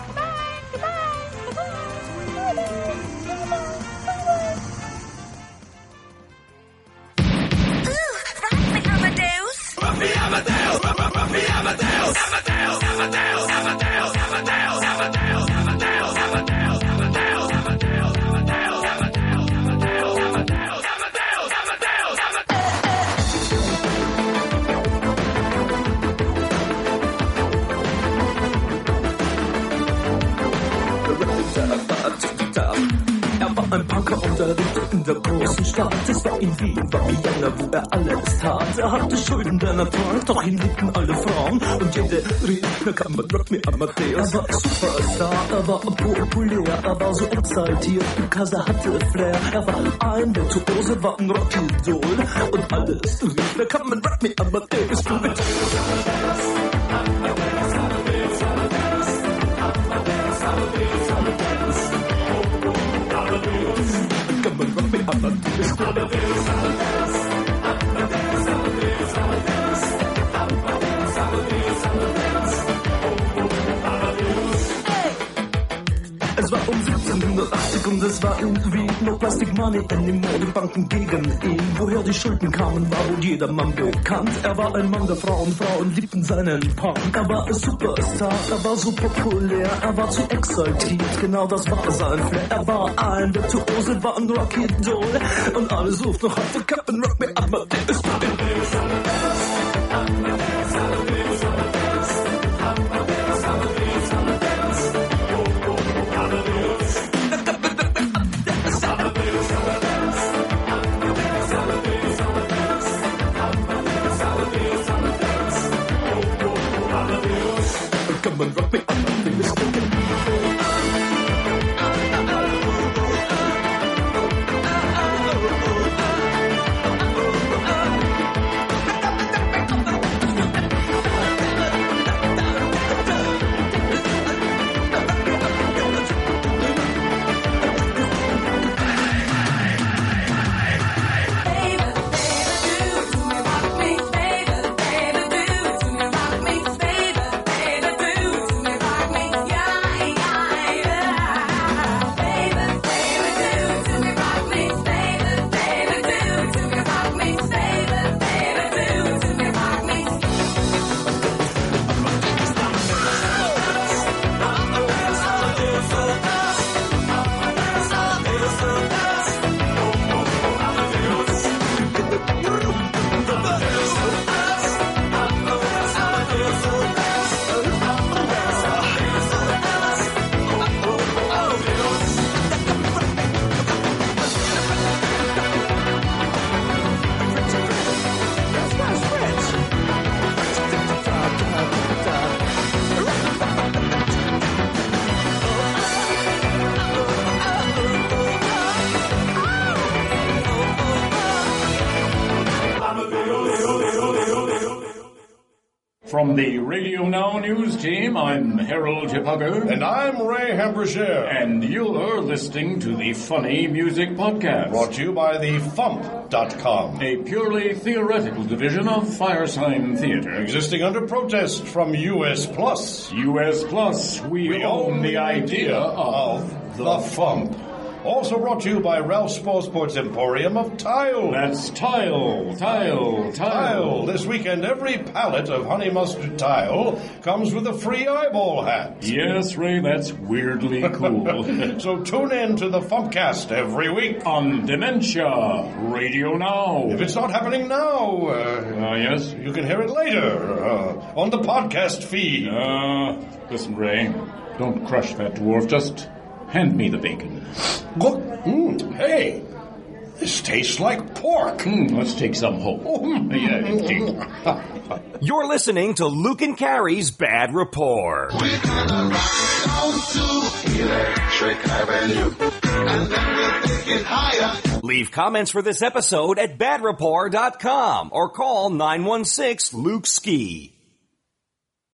Ein Punker unterwegs in der großen Stadt. Es war in Wien, war Vienna, wo er alles tat. Er hatte Schulden, der Natur, doch ihn liebten alle Frauen. Und jede rief, na kann man Rock me Amadeus. Er war ein Superstar, er war populär, er war so exaltiert, because er hatte Flair. Er war ein Virtuose, war ein Rockidol. Und alles rief, na kann man Rock me Amadeus. Du mit Es war um siebzehnhundertachtzig und es war in Wien. No Plastic Money anymore, die Banken gegen ihn. Woher die Schulden kamen, war wohl jedermann bekannt. Er war ein Mann der Frauen, Frauen liebten seinen Punk. Er war ein Superstar, er war so populär, er war zu exaltiert, genau das war sein Flair. Er war ein Virtuose, war ein Rockidol. Und alle suchten noch heute Captain Rock me Amadeus. Come on, rock me up, Amadeus. From the Radio Now News team, I'm Harold Hipugger. And I'm Ray Hambrasher. And you're listening to the Funny Music Podcast. Brought to you by the Fump dot com. A purely theoretical division of Firesign Theater. Existing under protest from U S Plus. U S Plus, we, we own, own the the idea of, of the, the Fump. Also brought to you by Ralph's Sports Emporium of Tile. That's Tile, Tile, Tile. Tile. This weekend, every pallet of honey mustard tile comes with a free eyeball hat. Yes, Ray, that's weirdly cool. So tune in to the Funkcast every week. On Dementia Radio Now. If it's not happening now, uh, uh, yes, you can hear it later uh, on the podcast feed. Uh, listen, Ray, don't crush that dwarf. Just hand me the bacon. Look, mm, hey, this tastes like pork. Mm, let's take some home. Oh, yeah, You're listening to Luke and Carrie's Bad Rapport. We're gonna ride on to Electric Avenue, and then we'll take it higher. Leave comments for this episode at bad rapport dot com or call nine one six Luke Ski.